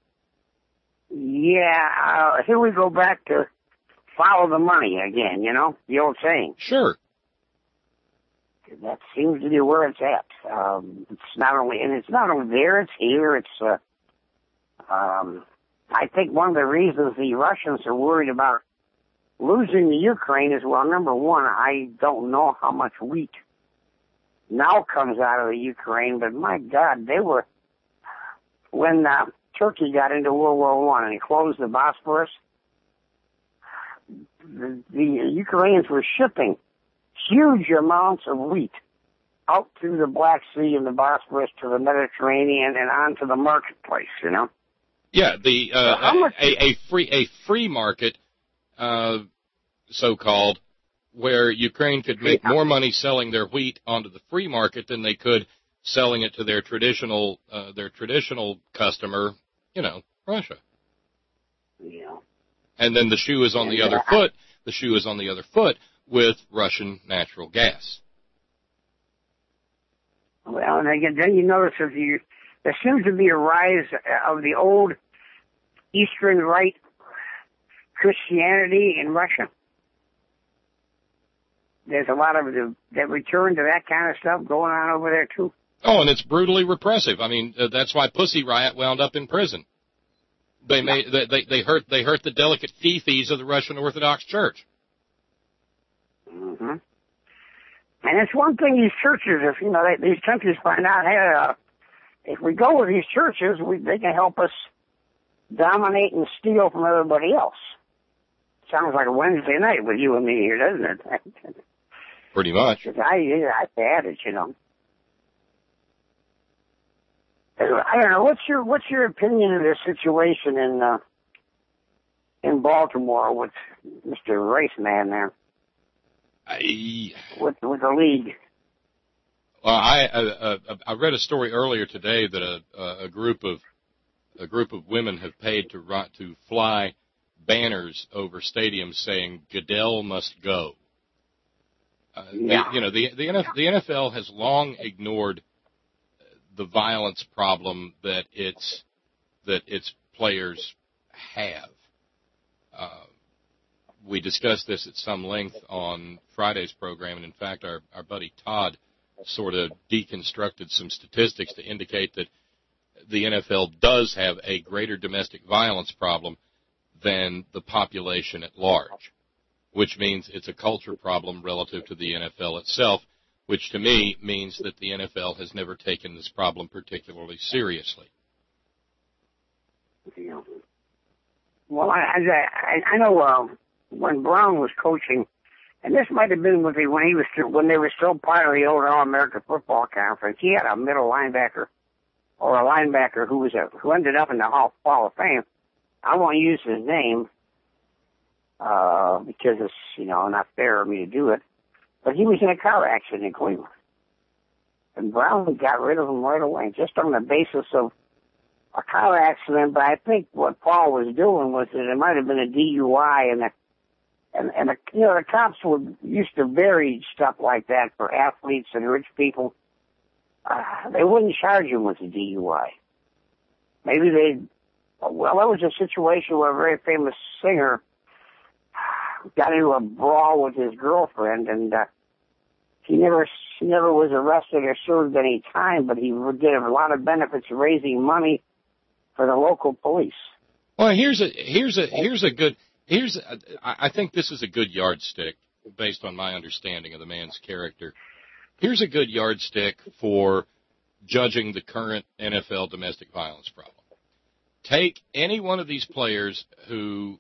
Yeah, here we go back to follow the money again, you know, the old saying. Sure. That seems to be where it's at. It's not only there, it's here. It's, I think one of the reasons the Russians are worried about losing the Ukraine is, well, number one, I don't know how much wheat now comes out of the Ukraine, but my God, they were, when Turkey got into World War I and closed the Bosphorus, the Ukrainians were shipping huge amounts of wheat out through the Black Sea and the Bosphorus to the Mediterranean and onto the marketplace, you know? Yeah, a free market, so-called, where Ukraine could make more money selling their wheat onto the free market than they could selling it to their traditional customer, you know, Russia. Yeah. And then the shoe is on the other foot. The shoe is on the other foot with Russian natural gas. Well, and again, then you notice there seems to be a rise of the old Eastern Rite Christianity in Russia. There's a lot of that return to that kind of stuff going on over there too. Oh, and it's brutally repressive. I mean, that's why Pussy Riot wound up in prison. They hurt the delicate fifis of the Russian Orthodox Church. Mm-hmm. And it's one thing these churches, if you know these countries find out, hey, if we go with these churches, they can help us dominate and steal from everybody else. Sounds like a Wednesday night with you and me here, doesn't it? Pretty much. I had it, you know. I don't know. What's your opinion of this situation in Baltimore with Mr. Raceman there? With the league. Well, I read a story earlier today that a group of women have paid to fly banners over stadiums saying Goodell must go. The NFL has long ignored the violence problem that its players have. We discussed this at some length on Friday's program, and in fact, our buddy Todd sort of deconstructed some statistics to indicate that the NFL does have a greater domestic violence problem than the population at large, which means it's a culture problem relative to the NFL itself, which to me means that the NFL has never taken this problem particularly seriously. Well, I know when Brown was coaching, and this might have been when they were still part of the old All-American Football Conference. He had a middle linebacker or a linebacker who ended up in the Hall of Fame. I won't use his name because it's not fair of me to do it. But he was in a car accident in Cleveland, and Brown got rid of him right away just on the basis of a car accident. But I think what Paul was doing was that it might have been a DUI, and the cops used to bury stuff like that for athletes and rich people. They wouldn't charge him with a DUI. Maybe there was a situation where a very famous singer got into a brawl with his girlfriend, and he never was arrested or served any time, but he did a lot of benefits raising money for the local police. Well, I think this is a good yardstick based on my understanding of the man's character. Here's a good yardstick for judging the current NFL domestic violence problem. Take any one of these players who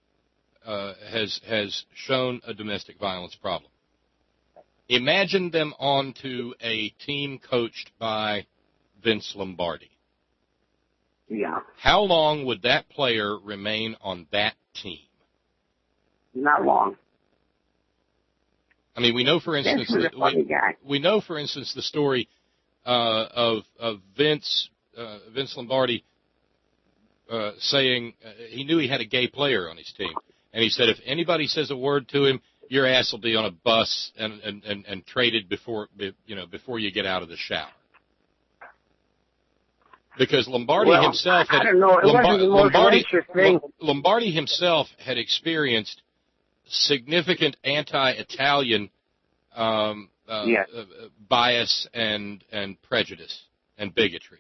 has shown a domestic violence problem. Imagine them onto a team coached by Vince Lombardi. Yeah. How long would that player remain on that team? Not long. I mean, we know, for instance, the story of Vince Lombardi saying he knew he had a gay player on his team, And he said if anybody says a word to him, your ass will be on a bus and traded before you get out of the shower. Because Lombardi himself had, I don't know, it wasn't the most gracious thing. Lombardi himself had experienced significant anti-Italian bias and prejudice and bigotry.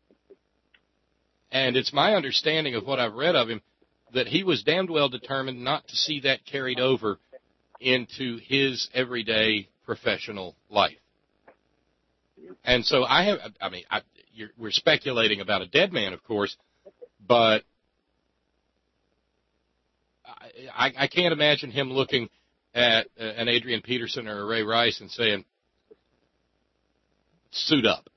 And it's my understanding of what I've read of him that he was damned well determined not to see that carried over into his everyday professional life. And so we're speculating about a dead man, of course, but I can't imagine him looking at an Adrian Peterson or a Ray Rice and saying, suit up.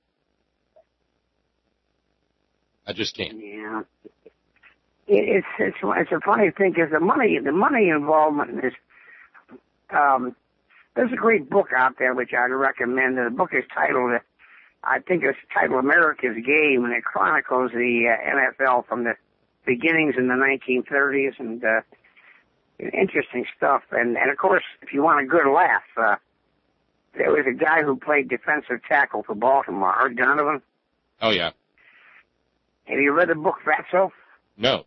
I just can't. Yeah. It's a funny thing because the money involvement is, there's a great book out there which I'd recommend. The book is titled, I think it's titled America's Game, and it chronicles the NFL from the beginnings in the 1930s and interesting stuff. And of course, if you want a good laugh, there was a guy who played defensive tackle for Baltimore, Art Donovan. Oh, yeah. Have you read the book Fatso? No.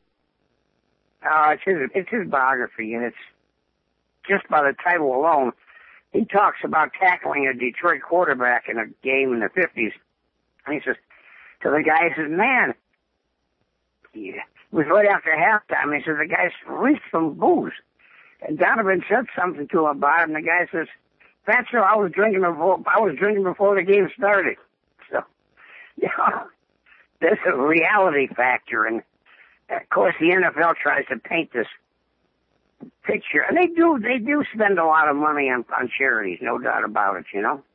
It's his biography, and it's just by the title alone. He talks about tackling a Detroit quarterback in a game in the 50s. And he says to the guy, he says, man, it was right after halftime. He says, the guy reached some booze. And Donovan said something to him about it, and the guy says, Fatso, I was drinking before the game started. So, there's a reality factor, and of course the NFL tries to paint this picture, and they do spend a lot of money on charities, no doubt about it,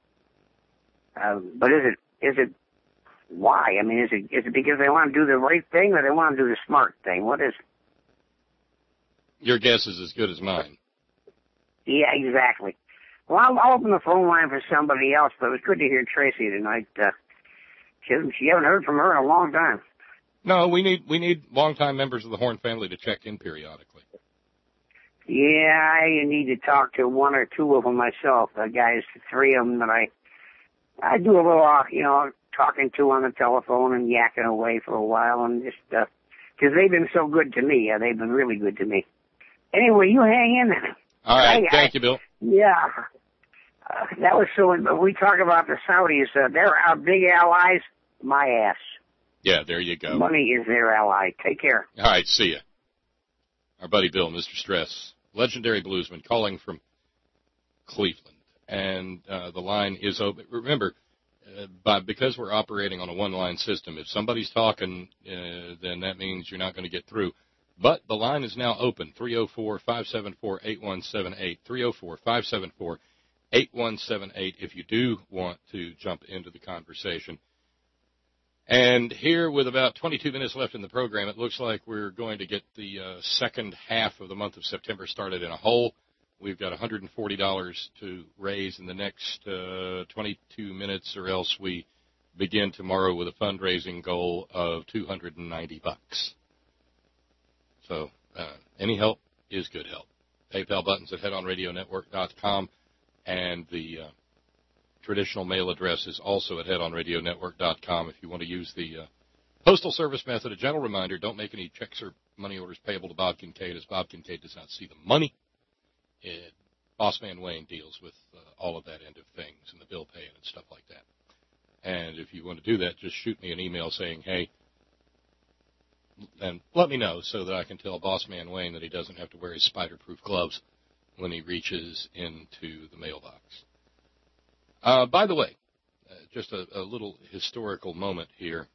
but is it why? I mean, is it because they want to do the right thing or they want to do the smart thing? What is it? Your guess is as good as mine. Yeah, exactly. Well, I'll open the phone line for somebody else, but it was good to hear Tracy tonight. She haven't heard from her in a long time. No, we need longtime members of the Horn family to check in periodically. Yeah, I need to talk to one or two of them myself. The guys, three of them that I do a little, talking to on the telephone and yakking away for a while, and just because they've been so good to me. They've been really good to me. Anyway, you hang in there. All right, thank you, Bill. Yeah. That was so. We talk about the Saudis. They're our big allies. My ass. Yeah, there you go. Money is their ally. Take care. All right, see ya. Our buddy Bill, Mr. Stress, legendary bluesman, calling from Cleveland, and the line is open. Remember, because we're operating on a one-line system, if somebody's talking, then that means you're not going to get through. But the line is now open, 304-574-8178, 304-574-8178, if you do want to jump into the conversation. And here, with about 22 minutes left in the program, it looks like we're going to get the second half of the month of September started in a hole. We've got $140 to raise in the next 22 minutes, or else we begin tomorrow with a fundraising goal of $290. So any help is good help. PayPal buttons at headonradionetwork.com, and the traditional mail address is also at headonradionetwork.com if you want to use the postal service method. A gentle reminder, don't make any checks or money orders payable to Bob Kincaid, as Bob Kincaid does not see the money. Bossman Wayne deals with all of that end of things and the bill paying and stuff like that. And if you want to do that, just shoot me an email saying, hey, and let me know so that I can tell Bossman Wayne that he doesn't have to wear his spider-proof gloves when he reaches into the mailbox. By the way, just a little historical moment here.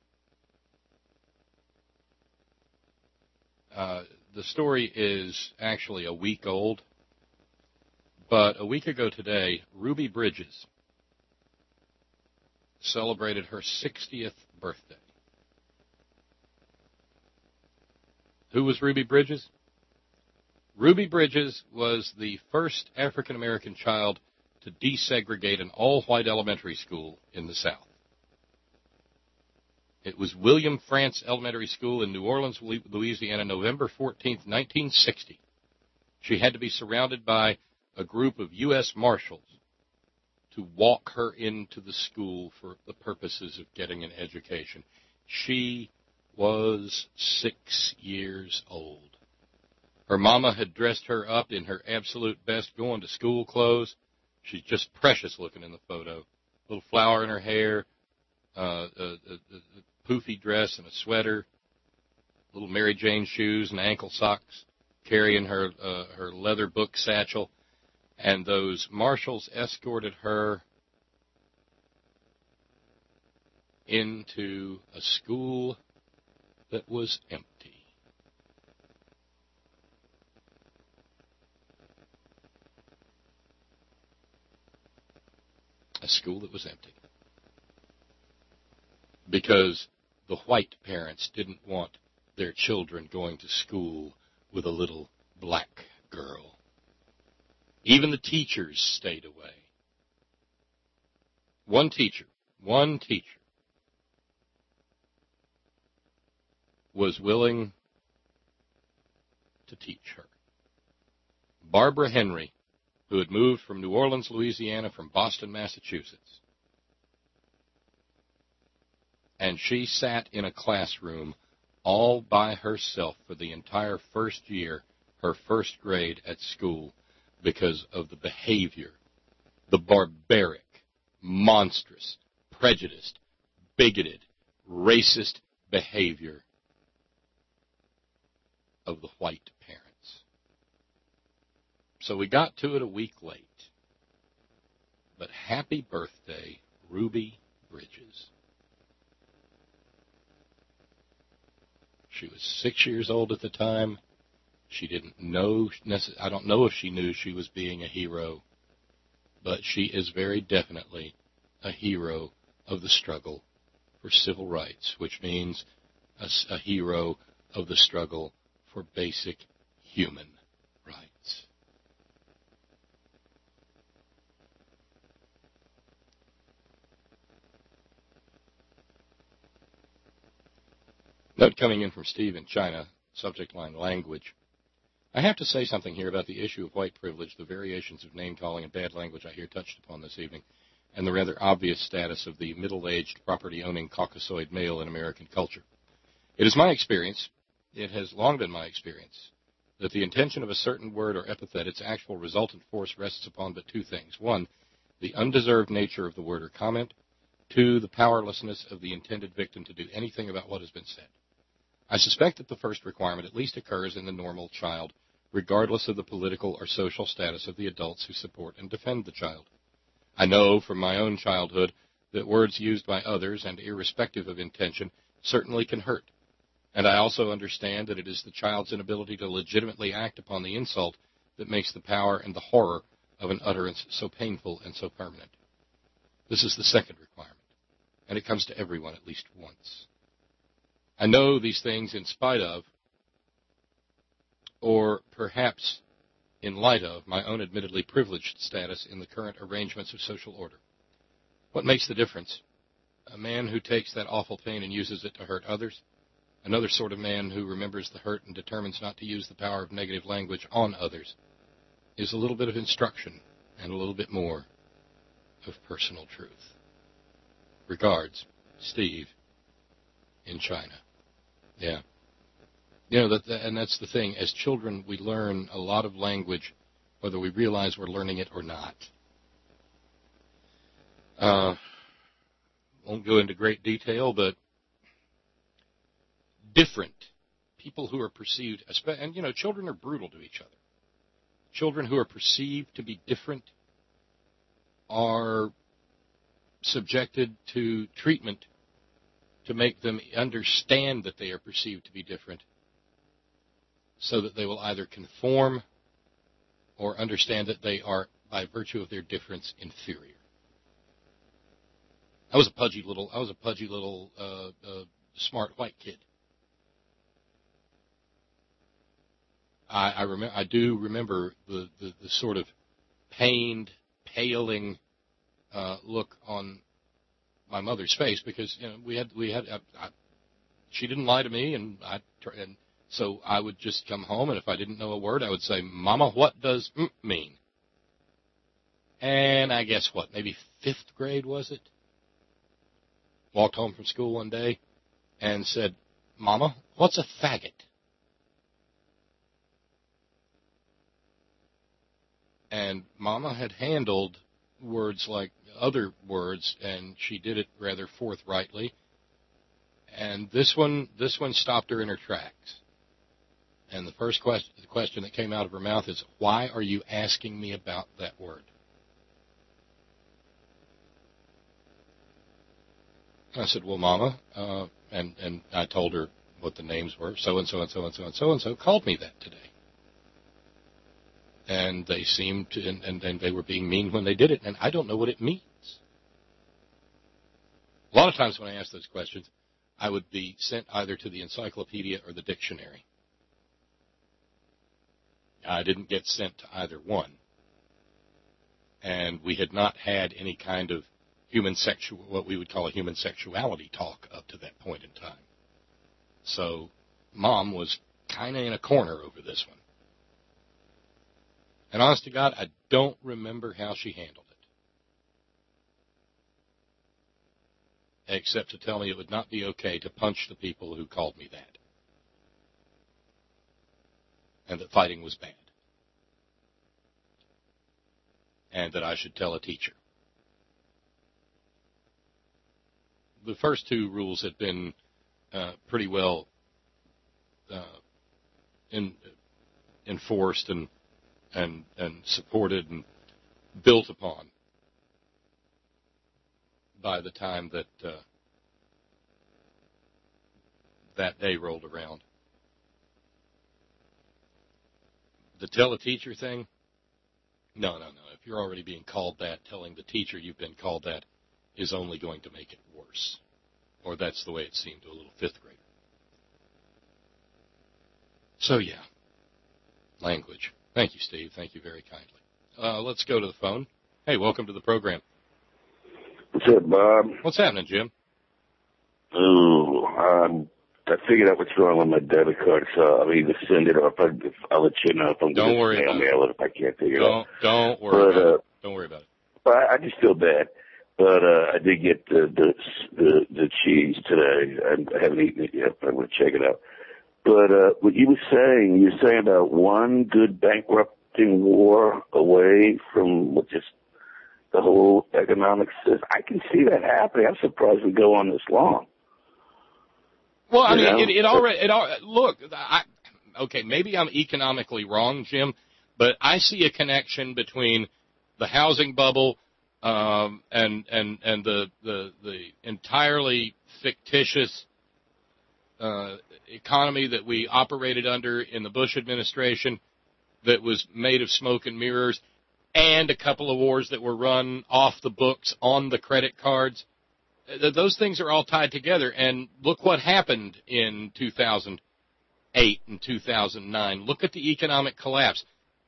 The story is actually a week old, but a week ago today, Ruby Bridges celebrated her 60th birthday. Who was Ruby Bridges? Ruby Bridges was the first African-American child to desegregate an all-white elementary school in the South. It was William Frantz Elementary School in New Orleans, Louisiana, November 14th, 1960. She had to be surrounded by a group of U.S. Marshals to walk her into the school for the purposes of getting an education. She was 6 years old. Her mama had dressed her up in her absolute best going to school clothes. She's just precious looking in the photo. Little flower in her hair, a poofy dress and a sweater, little Mary Jane shoes and ankle socks, carrying her leather book satchel. And those marshals escorted her into a school that was empty. A school that was empty. Because the white parents didn't want their children going to school with a little black girl. Even the teachers stayed away. One teacher was willing to teach her. Barbara Henry, who had moved from New Orleans, Louisiana, from Boston, Massachusetts. And she sat in a classroom all by herself for the entire first year, her first grade at school, because of the behavior, the barbaric, monstrous, prejudiced, bigoted, racist behavior of the white parents. So we got to it a week late. But happy birthday, Ruby Bridges. She was 6 years old at the time. She didn't know, I don't know if she knew she was being a hero, but she is very definitely a hero of the struggle for civil rights, which means a hero of the struggle for basic human rights. Note coming in from Steve in China, subject line language. I have to say something here about the issue of white privilege, the variations of name-calling and bad language I hear touched upon this evening, and the rather obvious status of the middle-aged, property-owning Caucasoid male in American culture. It is my experience, it has long been my experience, that the intention of a certain word or epithet, its actual resultant force, rests upon but two things. One, the undeserved nature of the word or comment. Two, the powerlessness of the intended victim to do anything about what has been said. I suspect that the first requirement at least occurs in the normal child, regardless of the political or social status of the adults who support and defend the child. I know from my own childhood that words used by others, and irrespective of intention, certainly can hurt. And I also understand that it is the child's inability to legitimately act upon the insult that makes the power and the horror of an utterance so painful and so permanent. This is the second requirement, and it comes to everyone at least once. I know these things in spite of, or perhaps in light of, my own admittedly privileged status in the current arrangements of social order. What makes the difference? A man who takes that awful pain and uses it to hurt others? Another sort of man who remembers the hurt and determines not to use the power of negative language on others is a little bit of instruction and a little bit more of personal truth. Regards, Steve in China. Yeah. You know, and that's the thing. As children, we learn a lot of language, whether we realize we're learning it or not. Won't go into great detail, but different people who are perceived, and, you know, children are brutal to each other. Children who are perceived to be different are subjected to treatment to make them understand that they are perceived to be different, so that they will either conform or understand that they are, by virtue of their difference, inferior. I was a pudgy little smart white kid. I do remember the sort of pained, paling look on my mother's face, because, you know, we had she didn't lie to me, and So I would just come home, and if I didn't know a word, I would say, Mama, what does mean? And I guess what, maybe 5th grade was it? Walked home from school one day and said, Mama, what's a faggot? And Mama had handled words like other words, and she did it rather forthrightly. And this one stopped her in her tracks. And the first question that came out of her mouth is, why are you asking me about that word? I said, well, Mama, and I told her what the names were. So-and-so and so-and-so and so-and-so called me that today. And they seemed to, and they were being mean when they did it, and I don't know what it means. A lot of times when I ask those questions, I would be sent either to the encyclopedia or the dictionary. I didn't get sent to either one. And we had not had any kind of what we would call a human sexuality talk up to that point in time. So Mom was kind of in a corner over this one. And honest to God, I don't remember how she handled it, except to tell me it would not be okay to punch the people who called me that, and that fighting was bad, and that I should tell a teacher. The first 2 rules had been pretty well enforced and supported and built upon by the time that that day rolled around. The tell a teacher thing? No. If you're already being called that, telling the teacher you've been called that is only going to make it worse. Or that's the way it seemed to a little 5th grader. So, yeah, language. Thank you, Steve. Thank you very kindly. Let's go to the phone. Hey, welcome to the program. What's up, Bob? What's happening, Jim? I figured out what's wrong with my debit card, so I'll either send it or I'll let you know if I'm going to mail it if I can't figure it out. Don't worry about it. Don't worry about it. I just feel bad. But I did get the cheese today. I haven't eaten it yet, but I'm going to check it out. But what you were saying about one good bankrupting war away from just the whole economic system. I can see that happening. I'm surprised we go on this long. Well, I mean, look, okay, maybe I'm economically wrong, Jim, but I see a connection between the housing bubble and the entirely fictitious economy that we operated under in the Bush administration that was made of smoke and mirrors, and a couple of wars that were run off the books on the credit cards. Those things are all tied together, and look what happened in 2008 and 2009. Look at the economic collapse.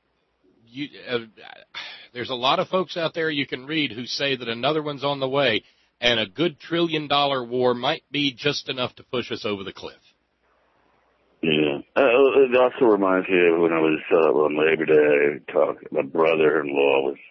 There's a lot of folks out there you can read who say that another one's on the way, and a good $1 trillion war might be just enough to push us over the cliff. Yeah. It also reminds me of when I was on Labor Day, my brother-in-law was,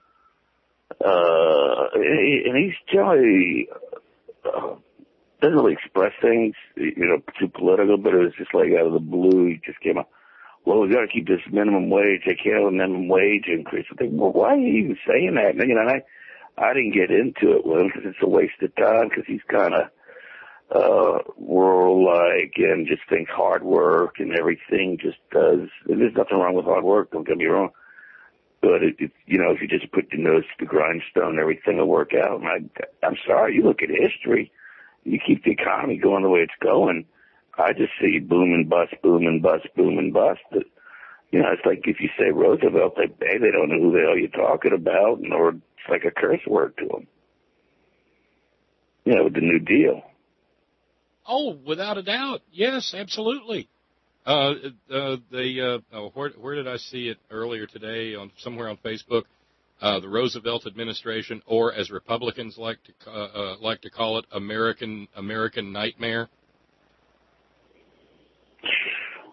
and he's generally doesn't really express things, too political, but it was just like out of the blue, he just came out, well, we got to keep this minimum wage, take care of the minimum wage increase. I think, well, why are you even saying that? And, I didn't get into it with him because it's a waste of time because he's kind of rural-like and just thinks hard work and everything just does. And there's nothing wrong with hard work, don't get me wrong. But, if you just put your nose to the grindstone, everything will work out. And I'm sorry, you look at history, you keep the economy going the way it's going, I just see boom and bust, boom and bust, boom and bust. But, it's like if you say Roosevelt, they don't know who the hell you're talking about, or it's like a curse word to them. With the New Deal. Oh, without a doubt. Yes, absolutely. Where did I see it earlier today? Somewhere on Facebook. The Roosevelt administration, or as Republicans like to call it, American nightmare.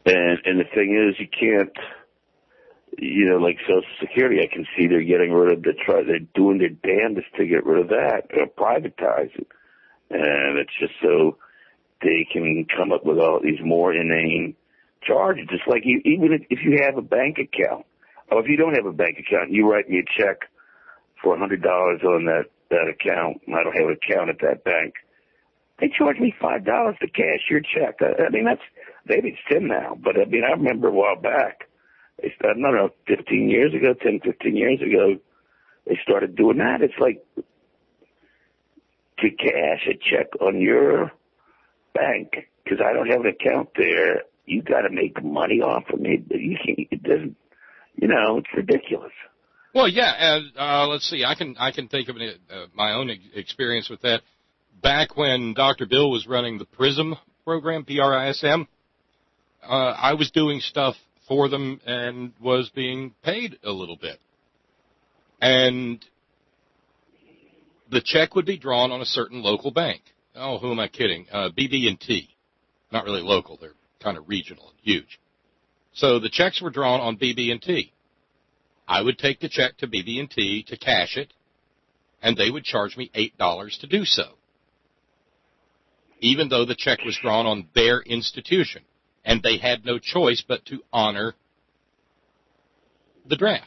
And the thing is, you can't, you know, like Social Security, I can see they're getting rid of they're doing their damnedest to get rid of that or privatize it. And it's just so they can come up with all these more inane charges. Just like even if you have a bank account, or if you don't have a bank account, you write me a check for $100 on that account, and I don't have an account at that bank. They charge me $5 to cash your check. I mean, that's, maybe it's 10 now, but I mean, I remember a while back, I don't know, 15 years ago, they started doing that. It's like to cash a check on your bank, because I don't have an account there, you got to make money off of me. You can't, it doesn't, you know, it's ridiculous. Well, yeah, let's see. I can think of my own experience with that. Back when Dr. Bill was running the PRISM program, PRISM, I was doing stuff for them and was being paid a little bit. And the check would be drawn on a certain local bank. Oh, who am I kidding? BB&T. Not really local. They're kind of regional and huge. So the checks were drawn on BB&T. I would take the check to BB&T to cash it, and they would charge me $8 to do so, even though the check was drawn on their institution, and they had no choice but to honor the draft.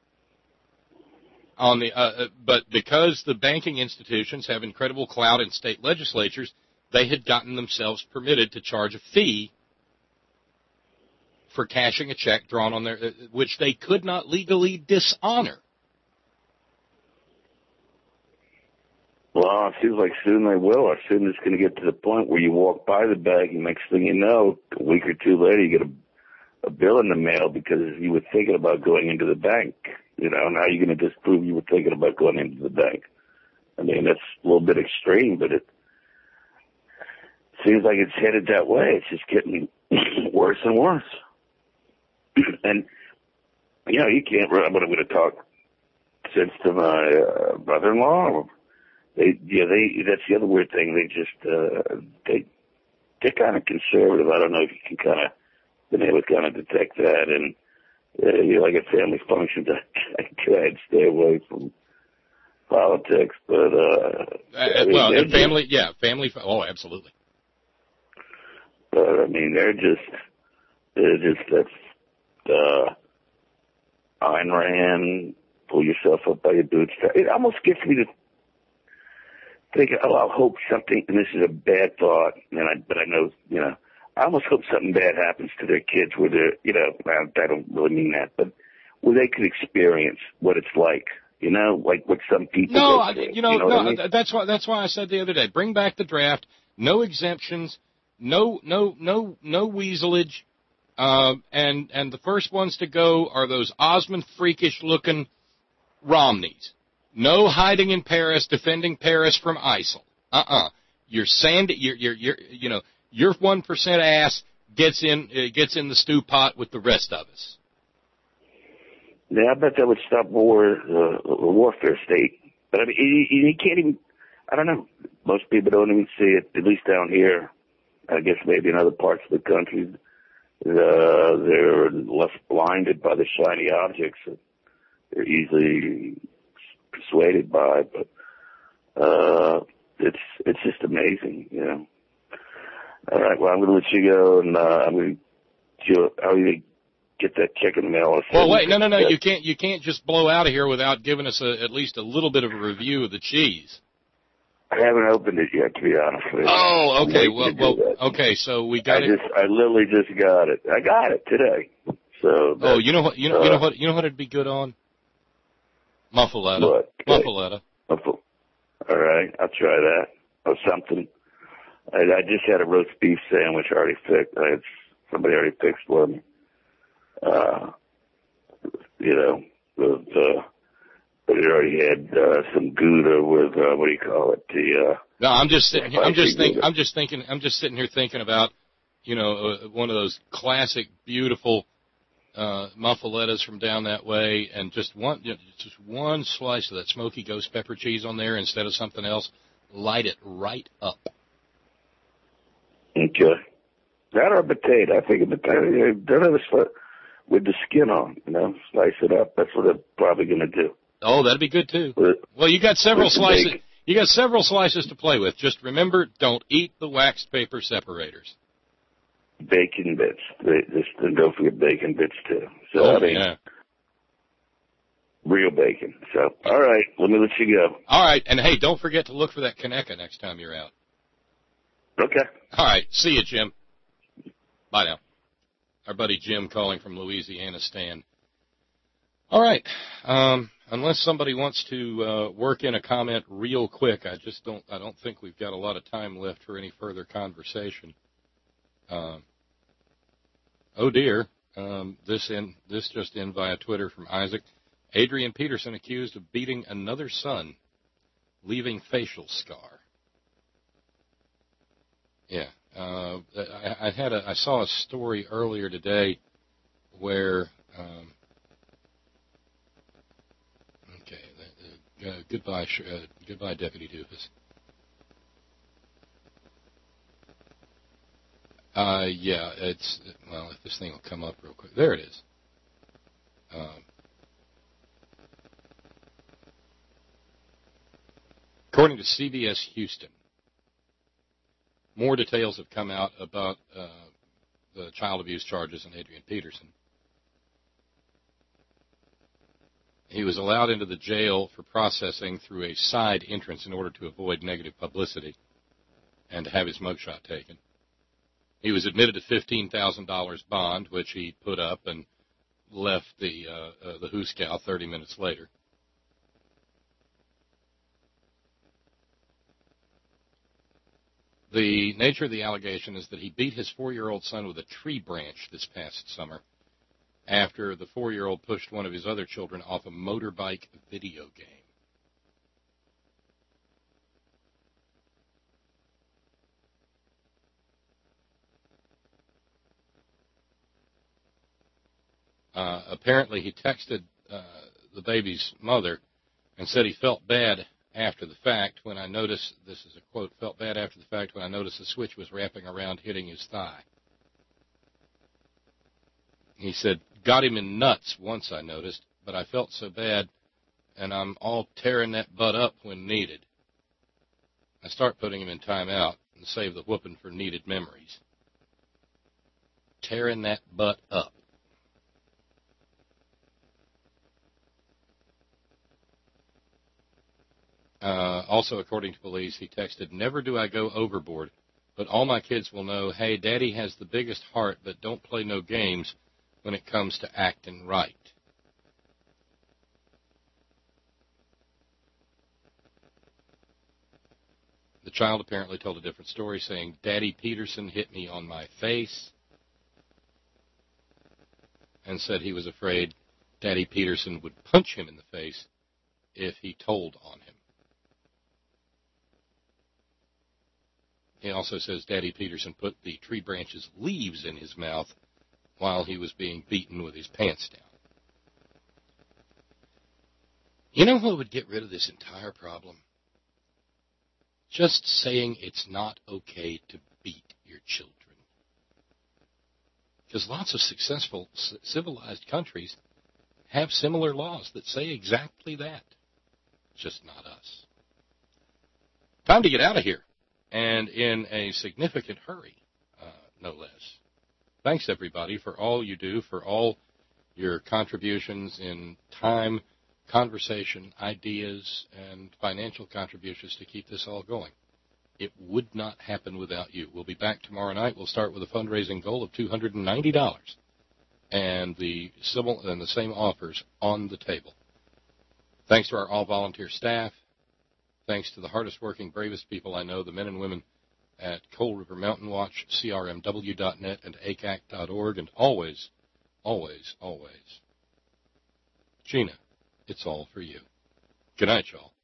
But because the banking institutions have incredible clout in state legislatures, they had gotten themselves permitted to charge a fee for cashing a check drawn on their, which they could not legally dishonor. Well, it seems like soon they will, or soon it's going to get to the point where you walk by the bag, and next thing you know, a week or two later, you get a bill in the mail because you were thinking about going into the bank. You know, now you're going to disprove you were thinking about going into the bank. I mean, that's a little bit extreme, but it seems like it's headed that way. It's just getting worse and worse. And, you know, you can't, I'm going to talk sense to my brother-in-law. That's the other weird thing. They just, they're kind of conservative. I don't know if you can kind of, been able to kind of detect that. And, like at family functions, I try to stay away from politics, but, family, oh, absolutely. But, I mean, they're just, that's, Ayn Rand, pull yourself up by your bootstraps. It almost gets me to think, I'll hope something, and this is a bad thought, but I know, you know, I almost hope something bad happens to their kids where they're, you know, I don't really mean that, but where they could experience what it's like, you know, like what some people do. That's why I said the other day, bring back the draft, no exemptions, no weaselage. And the first ones to go are those Osmond freakish-looking Romneys. No hiding in Paris, defending Paris from ISIL. Your 1% ass gets in the stew pot with the rest of us. Yeah, I bet that would stop warfare state. But I mean, you can't even. I don't know. Most people don't even see it. At least down here, I guess maybe in other parts of the country. They're less blinded by the shiny objects that they're easily persuaded by, but it's just amazing, you know. All right, well, I'm going to let you go, and I'm going to how you get that check in the mail. Well, wait, no, you can't just blow out of here without giving us at least a little bit of a review of the cheese. I haven't opened it yet, to be honest with you. Oh, okay. Well, okay. So we got it. I literally just got it. I got it today. So. You know what it'd be good on? Muffaletta. What? Muffaletta. All right, I'll try that or something. I just had a roast beef sandwich already fixed. Somebody already fixed for me. You know, but it already had some Gouda with what do you call it? No, I'm just sitting here thinking about, you know, one of those classic, beautiful muffalettas from down that way, and just one slice of that smoky ghost pepper cheese on there instead of something else. Light it right up. Okay. That or a potato. I think a potato, don't have a with the skin on, slice it up. That's what I'm probably going to do. Oh, that'd be good too. Well, you got several slices. You got several slices to play with. Just remember, don't eat the waxed paper separators. Bacon bits. And don't forget bacon bits too. So yeah. Real bacon. So, all right, let me let you go. All right, and hey, don't forget to look for that Conecuh next time you're out. Okay. All right, see you, Jim. Bye now. Our buddy Jim calling from Louisiana, Stan. All right. Unless somebody wants to work in a comment real quick, I don't think we've got a lot of time left for any further conversation. Oh dear. This just in via Twitter from Isaac. Adrian Peterson accused of beating another son, leaving facial scar. Yeah. I saw a story earlier today where goodbye Deputy Doofus. If this thing will come up real quick. There it is. According to CBS Houston, more details have come out about the child abuse charges in Adrian Peterson. He was allowed into the jail for processing through a side entrance in order to avoid negative publicity and to have his mugshot taken. He was admitted to $15,000 bond, which he put up and left the Hooskow 30 minutes later. The nature of the allegation is that he beat his 4-year-old son with a tree branch this past summer after the 4-year-old pushed one of his other children off a motorbike video game. Apparently, he texted the baby's mother and said he felt bad after the fact when I noticed, this is a quote, felt bad after the fact when I noticed the switch was wrapping around hitting his thigh. He said, got him in nuts once I noticed, but I felt so bad, and I'm all tearing that butt up when needed. I start putting him in timeout and save the whooping for needed memories. Tearing that butt up. Also, according to police, he texted, never do I go overboard, but all my kids will know, hey, Daddy has the biggest heart, but don't play no games when it comes to acting right. The child apparently told a different story, saying, Daddy Peterson hit me on my face, and said he was afraid Daddy Peterson would punch him in the face if he told on him. He also says Daddy Peterson put the tree branch's leaves in his mouth while he was being beaten with his pants down. You know what would get rid of this entire problem? Just saying it's not okay to beat your children. Because lots of successful civilized countries have similar laws that say exactly that. Just not us. Time to get out of here. And in a significant hurry, no less. Thanks, everybody, for all you do, for all your contributions in time, conversation, ideas, and financial contributions to keep this all going. It would not happen without you. We'll be back tomorrow night. We'll start with a fundraising goal of $290 and the same offers on the table. Thanks to our all-volunteer staff. Thanks to the hardest-working, bravest people I know, the men and women at Coal River Mountain Watch, CRMW.net, and ACAC.org, and always, always, always, Gina, it's all for you. Good night, y'all.